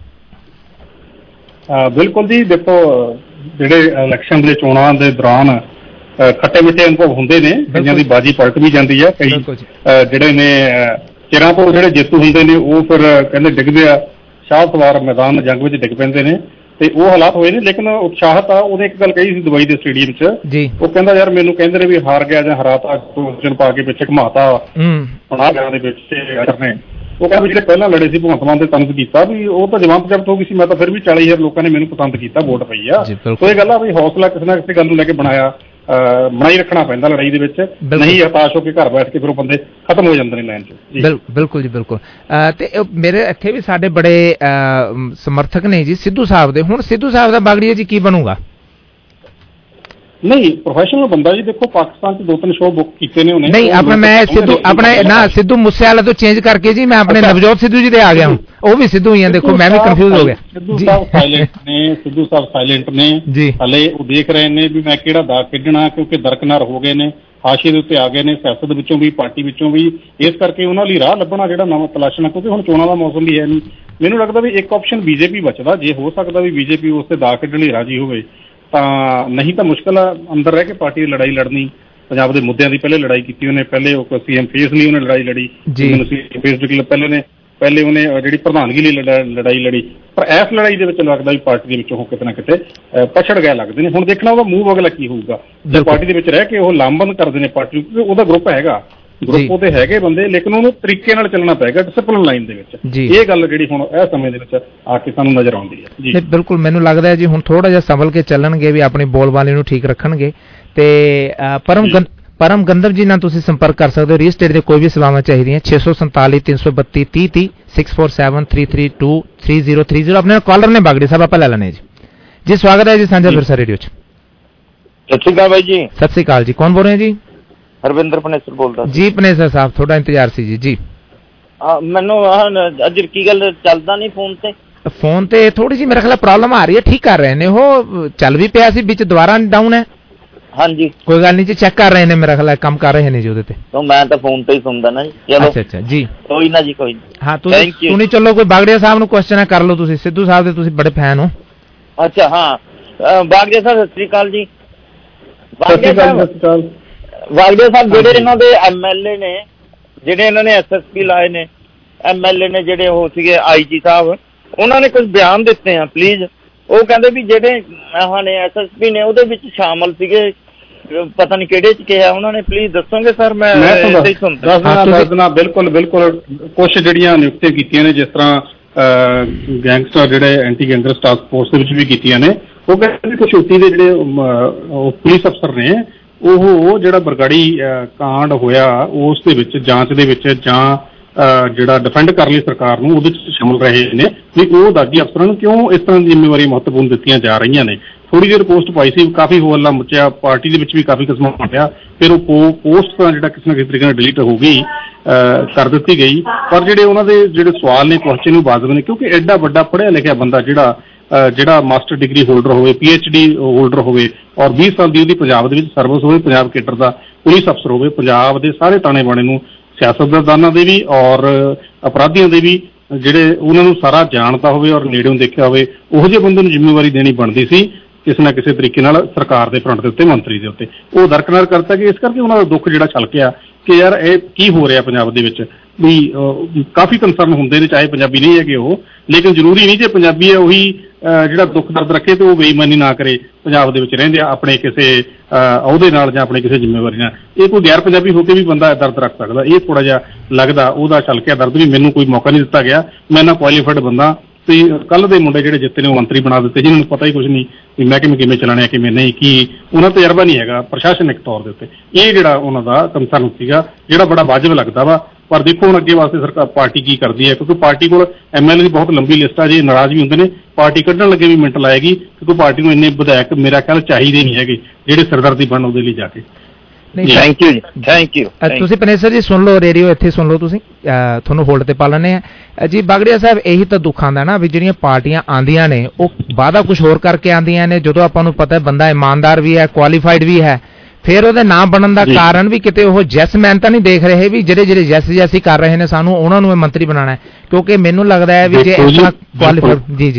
ਬਿਲਕੁਲ ਜੀ, ਦੇਖੋ ਜਿਹੜੇ ਇਲੈਕਸ਼ਨ ਦੇ ਚੋਣਾਂ ਦੇ ਦੌਰਾਨ ਖੱਟੇ ਮਿੱਠੇ ਅਨੁਭਵ ਹੁੰਦੇ ਨੇ, ਕਈਆਂ ਦੀ ਬਾਜੀ ਪਲਟ ਵੀ ਜਾਂਦੀ ਹੈ, ਕਈ ਜਿਹੜੇ ਨੇ ਚਿਰਾਂ ਤੋਂ ਜਿਹੜੇ ਜੇਤੂ ਹੁੰਦੇ ਨੇ ਉਹ ਫਿਰ ਕਹਿੰਦੇ ਡਿੱਗਦੇ ਆ, ਸ਼ਾਹ ਸਵਾਰ ਮੈਦਾਨ ਜੰਗ ਵਿੱਚ ਡਿੱਗ ਪੈਂਦੇ ਨੇ, ਤੇ ਉਹ ਹਾਲਾਤ ਹੋਏ ਨੇ। ਲੇਕਿਨ ਉਤਸ਼ਾਹਤ ਆ, ਉਹਨੇ ਇੱਕ ਗੱਲ ਕਹੀ ਸੀ ਦੁਬਈ ਦੇ ਸਟੇਡੀਅਮ 'ਚ, ਉਹ ਕਹਿੰਦਾ ਯਾਰ ਮੈਨੂੰ ਕਹਿੰਦੇ ਨੇ ਵੀ ਹਾਰ ਗਿਆ ਜਾਂ ਹਰਾਤਾ, ਦਿਨ ਪਾ ਕੇ ਪਿੱਛੇ ਘੁਮਾਤਾ ਹੁਣ ਆਹ ਦੇ ਵਿੱਚ ਨੇ। ਉਹ ਕਹਿੰਦੇ ਜਿਹੜੇ ਪਹਿਲਾਂ ਲੜੇ ਸੀ ਭਗਵੰਤ ਮਾਨ ਤੇ ਤਨਦ ਕੀਤਾ ਵੀ ਉਹ ਤਾਂ ਜਵਾਨ ਜ਼ਬਤ ਹੋ ਗਈ ਸੀ, ਮੈਂ ਤਾਂ ਫਿਰ ਵੀ ਚਾਲੀ ਹਜ਼ਾਰ ਲੋਕਾਂ ਨੇ ਮੈਨੂੰ ਪਸੰਦ ਕੀਤਾ, ਵੋਟ ਪਈ ਆ। ਸੋ ਇਹ ਗੱਲ ਆ ਵੀ ਹੌਸਲਾ ਕਿਸੇ ਨਾ ਕਿਸੇ ਗੱਲ ਨੂੰ ਲੈ ਕੇ ਬਣਾਇਆ ਬਣਾਈ ਰੱਖਣਾ ਪੈਂਦਾ ਲੜਾਈ ਦੇ ਵਿੱਚ, ਨਹੀਂ ਹਤਾਸ਼ ਹੋ ਕੇ ਘਰ ਬੈਠ ਕੇ ਫਿਰ ਉਹ ਬੰਦੇ ਖਤਮ ਹੋ ਜਾਂਦੇ ਨੇ ਲਾਈਨ 'ਚ। ਬਿਲਕੁਲ ਜੀ ਬਿਲਕੁਲ। ਤੇ ਮੇਰੇ ਇੱਥੇ ਵੀ ਸਾਡੇ ਬੜੇ ਸਮਰਥਕ ਨੇ ਜੀ ਸਿੱਧੂ ਸਾਹਿਬ ਦੇ। ਹੁਣ ਸਿੱਧੂ ਸਾਹਿਬ ਦਾ ਬਾਗੜੀਆ ਜੀ ਕੀ ਬਣੂਗਾ? ਨਹੀਂ, ਪ੍ਰੋਫੈਸ਼ਨਲ ਬੰਦਾ ਜੀ। ਦੇਖੋ ਪਾਕਿਸਤਾਨ 'ਚ ਦੋ ਤਿੰਨ ਸ਼ੋਅ ਬੁੱਕ ਕੀਤੇ ਨੇ ਉਹਨੇ। ਨਹੀਂ ਆਪਣਾ ਮੈਂ ਸਿੱਧੂ ਆਪਣਾ ਨਾ ਸਿੱਧੂ ਮੂਸੇਵਾਲੇ ਤੋਂ ਚੇਂਜ ਕਰਕੇ ਜੀ ਮੈਂ ਆਪਣੇ ਨਵਜੋਤ ਸਿੱਧੂ ਜੀ ਦੇ ਆ ਗਿਆ, ਉਹ ਵੀ ਸਿੱਧੂ ਹੀ ਆ। ਦੇਖੋ ਮੈਂ ਵੀ ਕੰਫਿਊਜ਼ ਹੋ ਗਿਆ। ਸਿੱਧੂ ਸਾਹਿਬ ਸਾਇਲੈਂਟ ਨੇ, ਸਿੱਧੂ ਸਾਹਿਬ ਸਾਇਲੈਂਟ ਨੇ ਜੀ। ਹਲੇ ਉਹ ਦੇਖ ਰਹੇ ਨੇ ਵੀ ਮੈਂ ਕਿਹੜਾ ਦਾਅ ਕੱਢਣਾ, ਕਿਉਂਕਿ ਦਰਕਨਾਰ ਹੋ ਗਏ ਨੇ, ਹਾਸ਼ੀਏ ਦੇ ਉੱਤੇ ਆ ਗਏ ਨੇ, ਸਿਆਸਤ ਵਿੱਚੋਂ ਵੀ ਪਾਰਟੀ ਵਿੱਚੋਂ ਵੀ। ਇਸ ਕਰਕੇ ਉਹਨਾਂ ਲਈ ਰਾਹ ਲੱਭਣਾ ਜਿਹੜਾ ਨਵਾਂ ਤਲਾਸ਼ਣਾ, ਕਿਉਂਕਿ ਹੁਣ ਚੋਣਾਂ ਦਾ ਮੌਸਮ ਵੀ ਹੈ ਨਹੀਂ। ਮੈਨੂੰ ਲੱਗਦਾ ਵੀ ਇੱਕ ਆਪਸ਼ਨ ਬੀਜੇਪੀ ਬਚਦਾ, ਜੇ ਹੋ ਸਕਦਾ ਵੀ ਬੀਜੇਪੀ ਉਸ ਤੇ ਦਾਅ ਕੱਢਣ ਲਈ ਰਾਜੀ ਹੋਵੇ ਤਾਂ, ਨਹੀਂ ਤਾਂ ਮੁਸ਼ਕਿਲ ਆ ਅੰਦਰ ਰਹਿ ਕੇ ਪਾਰਟੀ ਦੀ ਲੜਾਈ ਲੜਨੀ। ਪੰਜਾਬ ਦੇ ਮੁੱਦਿਆਂ ਦੀ ਪਹਿਲੇ ਲੜਾਈ ਕੀਤੀ ਉਹਨੇ, ਪਹਿਲੇ ਉਹ ਸੀਐਮ ਫੇਸ ਲਈ ਉਹਨੇ ਲੜਾਈ ਲੜੀ, ਫੇਸ ਪਹਿਲੇ ਨੇ ਪਹਿਲੇ ਉਹਨੇ ਜਿਹੜੀ ਪ੍ਰਧਾਨਗੀ ਲਈ ਲੜਾਈ ਲੜੀ। ਪਰ ਇਸ ਲੜਾਈ ਦੇ ਵਿੱਚ ਲੱਗਦਾ ਵੀ ਪਾਰਟੀ ਦੇ ਵਿੱਚੋਂ ਉਹ ਕਿਤੇ ਨਾ ਕਿਤੇ ਪਛੜ ਗਏ ਲੱਗਦੇ ਨੇ। ਹੁਣ ਦੇਖਣਾ ਉਹਦਾ ਮੂਵ ਅਗਲਾ ਕੀ ਹੋਊਗਾ। ਜੇ ਪਾਰਟੀ ਦੇ ਵਿੱਚ ਰਹਿ ਕੇ ਉਹ ਲਾਮਬੰਦ ਕਰਦੇ ਨੇ ਪਾਰਟੀ, ਕਿਉਂਕਿ ਉਹਦਾ ਗਰੁੱਪ ਹੈਗਾ, ਗਰੁੱਪ ਉਹਦੇ ਹੈਗੇ ਬੰਦੇ, ਲੇਕਿਨ ਉਹਨੂੰ ਤਰੀਕੇ ਨਾਲ ਚੱਲਣਾ ਪਏਗਾ, ਡਿਸਪਲਿਨ ਲਾਈਨ ਦੇ ਵਿੱਚ। ਇਹ ਗੱਲ ਜਿਹੜੀ ਹੁਣ ਇਹ ਸਮੇਂ ਦੇ ਵਿੱਚ ਆ ਕੇ ਸਾਨੂੰ ਨਜ਼ਰ ਆਉਂਦੀ ਹੈ ਜੀ। ਬਿਲਕੁਲ ਮੈਨੂੰ ਲੱਗਦਾ ਹੈ ਜੀ ਹੁਣ ਥੋੜਾ ਜਿਹਾ ਸੰਭਲ ਕੇ ਚੱਲਣਗੇ, ਵੀ ਆਪਣੀ ਬੋਲਬਾਣੀ ਨੂੰ ਠੀਕ ਰੱਖਣਗੇ। ਤੇ ਪਰਮ ਪਰਮ ਗੰਧਵ ਜੀ ਨਾਲ ਤੁਸੀਂ ਸੰਪਰਕ ਕਰ ਸਕਦੇ ਹੋ। ਰੀਅਲ ਸਟੇਟ ਦੇ ਕੋਈ ਵੀ ਸੇਵਾਵਾਂ ਚਾਹੀਦੀਆਂ ਛੇ ਸੌ ਸੰਤਾਲੀ ਤਿੰਨ ਸੌ ਬੱਤੀ ਤੀਹ ਤੀਹ six four seven three three two three zero three zero. ਆਪਣੇ ਕਾਲਰ ਨੇ ਬਾਗੜੀ ਸਾਹਿਬ, ਆਪਾਂ ਲੈ ਲੈਣੇ ਜੀ। ਜੀ ਸਵਾਗਤ ਹੈ ਜੀ ਸਾਂਝਾ ਵਿਰਸਾ ਰੇਡੀਓ 'ਚ। ਸਤਿ ਸ਼੍ਰੀ ਅਕਾਲ ਬਾਈ ਜੀ। ਸਤਿ ਸ਼੍ਰੀ ਅਕਾਲ ਜੀ, ਕੌਣ ਬੋਲ ਰਹੇ ਜੀ? ਹਰਵਿੰਦਰ ਪਨੇਸਰ ਬੋਲਦਾ ਜੀ। ਪਨੇਸਰ ਸਾਹਿਬ ਤੁਹਾਡਾ ਇੰਤਜ਼ਾਰ ਸੀ ਜੀ। ਜੀ ਮੈਨੂੰ ਅੱਜ ਕੀ ਗੱਲ ਚੱਲਦਾ ਨਹੀਂ ਫੋਨ ਤੇ? ਫੋਨ ਤੇ ਥੋੜੀ ਜਿਹੀ ਮੇਰੇ ਖਿਆਲ ਪ੍ਰੋਬਲਮ ਆ ਰਹੀ ਹੈ, ਠੀਕ ਕਰ ਰਹੇ ਨੇ ਉਹ, ਚੱਲ ਵੀ ਪਿਆ ਸੀ ਵਿੱਚ ਦੁਬਾਰਾ ਡਾਊਨ ਹੈ। ਹਾਂਜੀ ਕੋਈ ਗੱਲ ਨਹੀਂ ਜੀ, ਚੈੱਕ ਕਰ ਰਹੇ ਨੇ, ਮੇਰਾ ਖਿਆਲ ਕੰਮ ਕਰ ਰਹੇ ਨੇ ਜੀ ਉਹਦੇ ਤੇ। ਮੈਂ ਤਾਂ ਫੋਨ ਤੇ ਹੀ ਸੁਣਦਾ ਨਾ ਜੀ। ਚਲੋ ਅੱਛਾ ਅੱਛਾ ਜੀ, ਕੋਈ ਨਾ ਜੀ ਕੋਈ ਨਾ। ਹਾਂ ਤੁਸੀਂ ਸੁਣੀ ਚੱਲੋ, ਕੋਈ ਬਾਗੜੀਆ ਸਾਹਿਬ ਨੂੰ ਕੁਐਸਚਨ ਕਰ ਲਓ ਤੁਸੀਂ, ਸਿੱਧੂ ਸਾਹਿਬ ਦੇ ਤੁਸੀਂ ਬੜੇ ਫੈਨ ਹੋ। ਅੱਛਾ ਹਾਂ, ਬਾਗੜੀਆ ਸਾਹਿਬ ਸਤਿ ਸ੍ਰੀ ਅਕਾਲ ਜੀ। ਬਾਗੜੀਆ ਸਾਹਿਬ ਬਾਗੜੀਆ ਸਾਹਿਬ ਜਿਹੜੇ ਇਹਨਾਂ ਦੇ ਐਮ ਐਲ ਏ ਨੇ, ਜਿਹੜੇ ਇਹਨਾਂ ਨੇ ਐਸ ਐਸ ਪੀ ਲਾਏ ਨੇ, ਐਮ ਐਲ ਏ ਨੇ ਜਿਹੜੇ ਉਹ ਸੀਗੇ ਆਈ ਜੀ ਸਾਹਿਬ, ਉਹਨਾਂ ਨੇ ਕੁਝ ਬਿਆਨ ਦਿੱਤੇ ਆ ਪਲੀਜ਼। ਉਹ ਕਹਿੰਦੇ ਵੀ ਜਿਹੜੇ ਆਹ ਨੇ ਐਸ ਐਸ ਪੀ ਨੇ ਉਹਦੇ ਵਿੱਚ ਸ਼ਾਮਲ ਸੀਗੇ, ਪਤਾ ਨਹੀਂ ਕਿਹੜੇ ਚ ਕਿਹਾ ਉਹਨਾਂ ਨੇ, ਪਲੀਜ਼ ਦੱਸੋਗੇ ਸਰ? ਮੈਂ ਦੱਸ ਦਿਨਾਂ। ਬਿਲਕੁਲ ਬਿਲਕੁਲ। ਕੁਛ ਜਿਹੜੀਆਂ ਨਿਯੁਕਤੀਆਂ ਕੀਤੀਆਂ ਨੇ, ਜਿਸ ਤਰ੍ਹਾਂ ਗੈਂਗਸਟਰ ਜਿਹੜੇ ਐਂਟੀ ਗੈਂਗਸਟਰ ਟਾਸਕ ਫੋਰਸ ਦੇ ਵਿੱਚ ਵੀ ਕੀਤੀਆਂ ਨੇ, ਉਹ ਕਹਿੰਦੇ ਕੁਛ ਯੂਪੀ ਦੇ ਜਿਹੜੇ ਪੁਲਿਸ ਅਫਸਰ ਨੇ ਉਹ ਜਿਹੜਾ ਬਰਗਾੜੀ ਕਾਂਡ ਹੋਇਆ ਉਸ ਦੇ ਵਿੱਚ ਜਾਂਚ ਦੇ ਵਿੱਚ ਜਾਂ ਜਿਹੜਾ ਡਿਫੈਂਡ ਕਰਨ ਲਈ ਸਰਕਾਰ ਨੂੰ ਉਹਦੇ ਚ ਸ਼ਾਮਲ ਰਹੇ ਨੇ, ਵੀ ਉਹ ਦਾਗੀ ਅਫਸਰਾਂ ਨੂੰ ਕਿਉਂ ਇਸ ਤਰ੍ਹਾਂ ਦੀ ਜ਼ਿੰਮੇਵਾਰੀ ਮਹੱਤਵਪੂਰਨ ਦਿੱਤੀਆਂ ਜਾ ਰਹੀਆਂ ਨੇ। ਥੋੜੀ ਜਿਹੀ ਪੋਸਟ ਪਾਈ ਸੀ, ਕਾਫੀ ਹੋ ਹੱਲਾ ਮੁੱਚਿਆ, ਪਾਰਟੀ ਦੇ ਵਿੱਚ ਵੀ ਕਾਫੀ ਕਿਸਮਾਂ ਪਿਆ, ਫਿਰ ਉਹ ਪੋਸਟ ਤਾਂ ਜਿਹੜਾ ਕਿਸੇ ਨਾ ਕਿਸੇ ਤਰੀਕੇ ਨਾਲ ਡਿਲੀਟ ਹੋ ਗਈ, ਕਰ ਦਿੱਤੀ ਗਈ। ਪਰ ਜਿਹੜੇ ਉਹਨਾਂ ਦੇ ਜਿਹੜੇ ਸਵਾਲ ਨੇ, ਕੁਐਸਚਨ ਨੂੰ ਵਾਜਬ ਨੇ, ਕਿਉਂਕਿ ਐਡਾ ਵੱਡਾ ਪੜ੍ਹਿਆ ਲਿਖਿਆ ਬੰਦਾ ਜਿਹੜਾ ਜਿਹੜਾ ਮਾਸਟਰ ਡਿਗਰੀ ਹੋਲਡਰ ਹੋਵੇ, ਪੀ ਐਚ ਡੀ ਹੋਲਡਰ ਹੋਵੇ, ਔਰ ਵੀਹ ਸਾਲ ਦੀ ਉਹਦੀ ਪੰਜਾਬ ਦੇ ਵਿੱਚ ਸਰਵਿਸ ਹੋਵੇ, ਪੰਜਾਬ ਕੇਡਰ ਦਾ ਪੁਲਿਸ ਅਫਸਰ ਹੋਵੇ, ਪੰਜਾਬ ਦੇ ਸਾਰੇ ਤਾਣੇ ਬਾਣੇ ਨੂੰ, ਸਿਆਸਤਦਾਨਾਂ ਦੇ ਵੀ ਔਰ ਅਪਰਾਧੀਆਂ ਦੇ ਵੀ, ਜਿਹੜੇ ਉਹਨਾਂ ਨੂੰ ਸਾਰਾ ਜਾਣਦਾ ਹੋਵੇ ਔਰ ਨੇੜਿਓਂ ਦੇਖਿਆ ਹੋਵੇ, ਉਹੋ ਜਿਹੇ ਬੰਦੇ ਨੂੰ ਜ਼ਿੰਮੇਵਾਰੀ ਦੇਣੀ ਬਣਦੀ ਸੀ ਕਿਸੇ ਨਾ ਕਿਸੇ ਤਰੀਕੇ ਨਾਲ ਸਰਕਾਰ ਦੇ ਫਰੰਟ ਦੇ ਉੱਤੇ, ਮੰਤਰੀ ਦੇ ਉੱਤੇ। ਉਹ ਦਰਕਨਾਰ ਕਰਤਾ ਕਿ ਇਸ ਕਰਕੇ ਉਹਨਾਂ ਦਾ ਦੁੱਖ ਜਿਹੜਾ ਛਲਕਿਆ ਕਿ ਯਾਰ ਇਹ ਕੀ ਹੋ ਰਿਹਾ ਪੰਜਾਬ ਦੇ ਵਿੱਚ। ਵੀ ਕਾਫੀ ਕੰਸਰਨ ਹੁੰਦੇ ਨੇ, ਚਾਹੇ ਪੰਜਾਬੀ ਨਹੀਂ ਹੈਗੇ ਉਹ, ਲੇਕਿਨ ਜ਼ਰੂਰੀ ਨਹੀਂ ਜੇ ਪੰਜਾਬੀ ਹੈ ਉਹੀ ਜਿਹੜਾ ਦੁੱਖ ਦਰਦ ਰੱਖੇ ਤੇ ਉਹ ਬੇਈਮਾਨੀ ਨਾ ਕਰੇ ਪੰਜਾਬ ਦੇ ਵਿੱਚ ਰਹਿੰਦੇ ਆ ਆਪਣੇ ਕਿਸੇ ਅਹੁਦੇ ਨਾਲ ਜਾਂ ਆਪਣੇ ਕਿਸੇ ਜ਼ਿੰਮੇਵਾਰੀ ਨਾਲ। ਇਹ ਕੋਈ ਗੈਰ ਪੰਜਾਬੀ ਹੋ ਕੇ ਵੀ ਬੰਦਾ ਦਰਦ ਰੱਖ ਸਕਦਾ। ਇਹ ਥੋੜਾ ਜਿਹਾ ਲੱਗਦਾ ਉਹਦਾ ਛਲਕਿਆ ਦਰਦ ਵੀ ਮੈਨੂੰ ਕੋਈ ਮੌਕਾ ਨਹੀਂ ਦਿੱਤਾ ਗਿਆ, ਮੈਂ ਨਾ ਕੁਆਲੀਫਾਈਡ ਬੰਦਾ। ਤੇ ਕੱਲ੍ਹ ਦੇ ਮੁੰਡੇ ਜਿਹੜੇ ਜਿੱਤੇ ਨੇ ਉਹ ਮੰਤਰੀ ਬਣਾ ਦਿੱਤੇ, ਜਿਹਨਾਂ ਨੂੰ ਪਤਾ ਹੀ ਕੁਝ ਨਹੀਂ ਵੀ ਮਹਿਕਮੇ ਕਿਵੇਂ ਚਲਾਣੇ, ਕਿਵੇਂ ਨਹੀਂ, ਕੀ ਉਹਨਾਂ ਦਾ ਤਜਰਬਾ ਨਹੀਂ ਹੈਗਾ ਪ੍ਰਸ਼ਾਸਨਿਕ ਤੌਰ ਦੇ ਉੱਤੇ। ਇਹ ਜਿਹੜਾ ਉਹਨਾਂ ਦਾ ਕੰਸਰਨ ਸੀਗਾ, ਜਿਹੜਾ ਬੜਾ ਵਾਜਬ ਲੱਗਦਾ ਵਾ। ਪਰ ਦੇਖੋ ਹੁਣ ਅੱਗੇ ਵਾਸਤੇ ਸਰਕਾਰ ਪਾਰਟੀ ਕੀ ਕਰਦੀ ਹੈ, ਕਿਉਂਕਿ ਪਾਰਟੀ ਕੋਲ ਐਮ ਐਲ ਏ ਦੀ ਬਹੁਤ ਲੰਬੀ ਲਿਸਟ ਆ। ਜੇ ਨਾਰਾਜ਼ ਵੀ ਹੁੰਦੇ ਨੇ, ਪਾਰਟੀ ਕੱਢਣ ਲੱਗੇ ਵੀ ਮਿੰਟ ਲਾਏਗੀ, ਕਿਉਂਕਿ ਪਾਰਟੀ ਨੂੰ ਇੰਨੇ ਵਿਧਾਇਕ ਮੇਰਾ ਖਿਆਲ ਚਾਹੀਦੇ ਨਹੀਂ ਹੈਗੇ ਜਿਹੜੇ ਸਰਦਰਦੀ ਬਣਨ ਉਹਦੇ ਲਈ ਜਾ ਕੇ। ਥੈਂਕ ਯੂ ਜੀ, ਥੈਂਕ ਯੂ। ਤੁਸੀਂ ਪਨੇਸਰ ਜੀ ਸੁਣ ਲਓ, ਰੇਡੀਓ ਇੱਥੇ ਸੁਣ ਲਓ, ਤੁਸੀਂ ਤੁਹਾਨੂੰ ਹੋਲਡ ਤੇ ਪਾ ਲੈਣੇ ਆ ਜੀ। ਬਾਗੜੀਆ ਸਾਹਿਬ, ਇਹੀ ਤਾਂ ਦੁੱਖ ਆਉਂਦਾ ਨਾ ਵੀ ਜਿਹੜੀਆਂ ਪਾਰਟੀਆਂ ਆਉਂਦੀਆਂ ਨੇ ਉਹ ਵਾਅਦਾ ਕੁਝ ਹੋਰ ਕਰਕੇ ਆਉਂਦੀਆਂ ਨੇ। ਜਦੋਂ ਆਪਾਂ ਨੂੰ ਪਤਾ ਬੰਦਾ ਇਮਾਨਦਾਰ ਵੀ ਹੈ, ਕੁਆਲੀਫਾਈਡ ਵੀ ਹੈ, ਫਿਰ ਉਹਦੇ ਨਾਂ ਬਣਨ ਦਾ ਕਾਰਨ ਵੀ ਕਿਤੇ ਉਹ ਜੈਸਮੈਨ ਤਾਂ ਨਹੀਂ ਦੇਖ ਰਹੇ ਵੀ ਜਿਹੜੇ ਜਿਹੜੇ ਜੈਸ ਜੈਸੀ ਕਰ ਰਹੇ ਨੇ ਸਾਨੂੰ ਉਹਨਾਂ ਨੂੰ ਮੰਤਰੀ ਬਣਾਉਣਾ ਹੈ। ਕਿਉਂਕਿ ਮੈਨੂੰ ਲੱਗਦਾ ਹੈ ਵੀ ਜੇ ਇਸ ਤਰ੍ਹਾਂ ਕੁਆਲੀਫਾਈਡ ਜੀ ਜੀ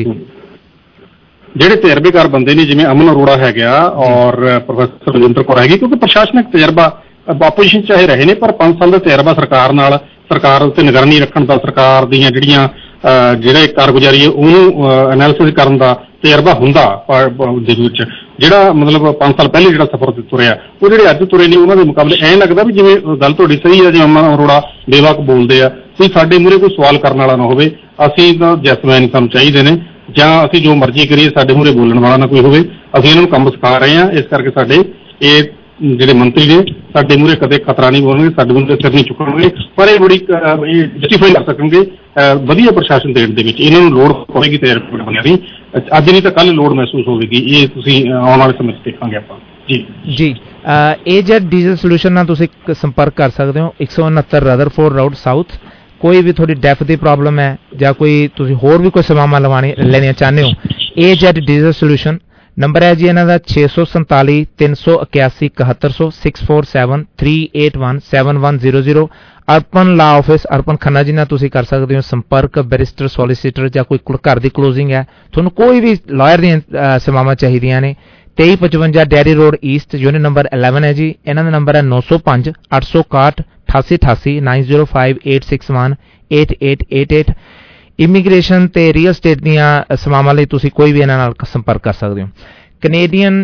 ਜਿਹੜੇ ਤਜਰਬੇਕਾਰ ਬੰਦੇ ਨੇ ਜਿਵੇਂ ਅਮਨ ਅਰੋੜਾ ਹੈਗਾ ਔਰ ਪ੍ਰੋਫੈਸਰ ਰਜਿੰਦਰ ਕੌਰ ਹੈਗੀ, ਕਿਉਂਕਿ ਪ੍ਰਸ਼ਾਸਨਿਕ ਤਜਰਬਾ ਆਪੋਜੀਸ਼ਨ ਚਾਹੇ ਰਹੇ ਨੇ ਪਰ ਪੰਜ ਸਾਲ ਦਾ ਤਜਰਬਾ ਸਰਕਾਰ ਨਾਲ, ਸਰਕਾਰ ਉੱਤੇ ਨਿਗਰਾਨੀ ਰੱਖਣ ਦਾ, ਸਰਕਾਰ ਦੀਆਂ ਜਿਹੜੀਆਂ ਜਿਹੜੇ ਕਾਰਗੁਜ਼ਾਰੀ ਹੈ ਉਹਨੂੰ ਐਨਾਲਿਸਿਸ ਕਰਨ ਦਾ ਤਜਰਬਾ ਹੁੰਦਾ ਦੇ ਵਿੱਚ। ਜਿਹੜਾ ਮਤਲਬ ਪੰਜ ਸਾਲ ਪਹਿਲੇ ਜਿਹੜਾ ਸਫ਼ਰ ਤੁਰਿਆ ਉਹ ਜਿਹੜੇ ਅੱਜ ਤੁਰੇ ਨੇ ਉਹਨਾਂ ਦੇ ਮੁਕਾਬਲੇ ਐਂ ਲੱਗਦਾ ਵੀ ਜਿਵੇਂ ਗੱਲ ਤੁਹਾਡੀ ਸਹੀ ਹੈ, ਜਿਵੇਂ ਅਮਨ ਅਰੋੜਾ ਬੇਵਕ ਬੋਲਦੇ ਆ ਵੀ ਸਾਡੇ ਮੂਹਰੇ ਕੋਈ ਸਵਾਲ ਕਰਨ ਵਾਲਾ ਨਾ ਹੋਵੇ, ਅਸੀਂ ਤਾਂ ਜੈਸਮੈਨ ਸਾਨੂੰ ਚਾਹੀਦੇ ਨੇ, ਜਾਂ ਅਸੀਂ ਜੋ ਮਰਜ਼ੀ ਕਰੀਏ ਸਾਡੇ ਮੂਹਰੇ ਬੋਲਣ ਵਾਲਾ ਨਾ ਕੋਈ ਹੋਵੇ। ਅਸੀਂ ਇਹਨਾਂ ਨੂੰ ਕੰਮ ਸਿਖਾ ਰਹੇ ਹਾਂ, ਇਸ ਕਰਕੇ ਸਾਡੇ ਇਹ ਜਿਹੜੇ ਮੰਤਰੀ ਨੇ ਸਾਡੇ ਮੂਹਰੇ ਕਦੇ ਖਤਰਾ ਨਹੀਂ ਬੋਲਣਗੇ, ਸਾਡੇ ਮੂਹਰੇ ਸਿਰ ਨਹੀਂ ਚੁੱਕਣਗੇ, ਪਰ ਇਹ ਬੜੀ ਜਸਟੀਫਾਈ ਕਰ ਸਕਣਗੇ ਵਧੀਆ ਪ੍ਰਸ਼ਾਸਨ ਦੇਣ ਦੇ ਵਿੱਚ। ਇਹਨਾਂ ਨੂੰ ਲੋੜ ਪਵੇਗੀ ਤਜਰਬੇ ਬਣਿਆ ਦੀ, ਅੱਜ ਨਹੀਂ ਤਾਂ ਕੱਲ ਲੋੜ ਮਹਿਸੂਸ ਹੋਵੇਗੀ। ਇਹ ਤੁਸੀਂ ਆਉਣ ਵਾਲੇ ਸਮੇਂ 'ਚ ਦੇਖਾਂਗੇ ਆਪਾਂ ਜੀ ਜੀ। ਏਜੈਡ ਡੀਜ਼ਲ ਸੋਲੂਸ਼ਨ ਨਾਲ ਤੁਸੀਂ ਸੰਪਰਕ ਕਰ ਸਕਦੇ ਹੋ, ਇੱਕ ਸੌ ਉਨੱਤਰ ਰਦਰਫੋਰਡ ਰੋਡ ਸਾਊਥ। ਕੋਈ ਵੀ ਤੁਹਾਡੀ ਡੈਫ ਦੀ ਪ੍ਰੋਬਲਮ ਹੈ ਜਾਂ ਕੋਈ ਤੁਸੀਂ ਹੋਰ ਵੀ ਕੋਈ ਸੇਵਾਵਾਂ ਲਵਾਣੀ ਲੈਣੀਆਂ ਚਾਹੁੰਦੇ ਹੋ, ਏਜੈਡ ਡੀਜ਼ਲ ਸੋਲੂਸ਼ਨ ਨੰਬਰ ਹੈ ਜੀ ਇਹਨਾਂ ਦਾ ਛੇ ਸੌ ਸੰਤਾਲੀ ਤਿੰਨ ਸੌ ਇਕਿਆਸੀ ਇਕਹੱਤਰ ਸੌ six four seven three eight one seven one zero zero. Arpan law office, ਅਰਪਨ ਖੰਨਾ ਜੀ ਨਾਲ ਤੁਸੀਂ ਕਰ ਸਕਦੇ ਹੋ ਸੰਪਰਕ। ਬੈਰਿਸਟਰ, ਸੋਲੀਸਿਟਰ ਜਾਂ ਕੋਈ ਘਰ ਦੀ ਕਲੋਜ਼ਿੰਗ ਹੈ, ਤੁਹਾਨੂੰ ਕੋਈ ਵੀ ਲਾਇਰ ਦੀਆਂ ਸੇਵਾਵਾਂ ਚਾਹੀਦੀਆਂ ਨੇ, ਤੇਈ ਪਚਵੰਜਾ Derry road east, unit number eleven ਹੈ ਜੀ। ਇਹਨਾਂ ਦਾ ਨੰਬਰ ਹੈ ਨੌ ਸੌ ਪੰਜ ਅੱਠ ਸੌ ਇਕਾਹਠ ਅਠਾਸੀ ਅਠਾਸੀ nine zero five eight six one eight eight eight eight. Immigration ਤੇ ਰੀਅਲ ਸਟੇਟ ਦੀਆਂ ਸੇਵਾਵਾਂ ਲਈ ਤੁਸੀਂ ਕੋਈ ਵੀ ਇਹਨਾਂ ਨਾਲ ਸੰਪਰਕ ਕਰ ਸਕਦੇ ਹੋ। ਕੈਨੇਡੀਅਨ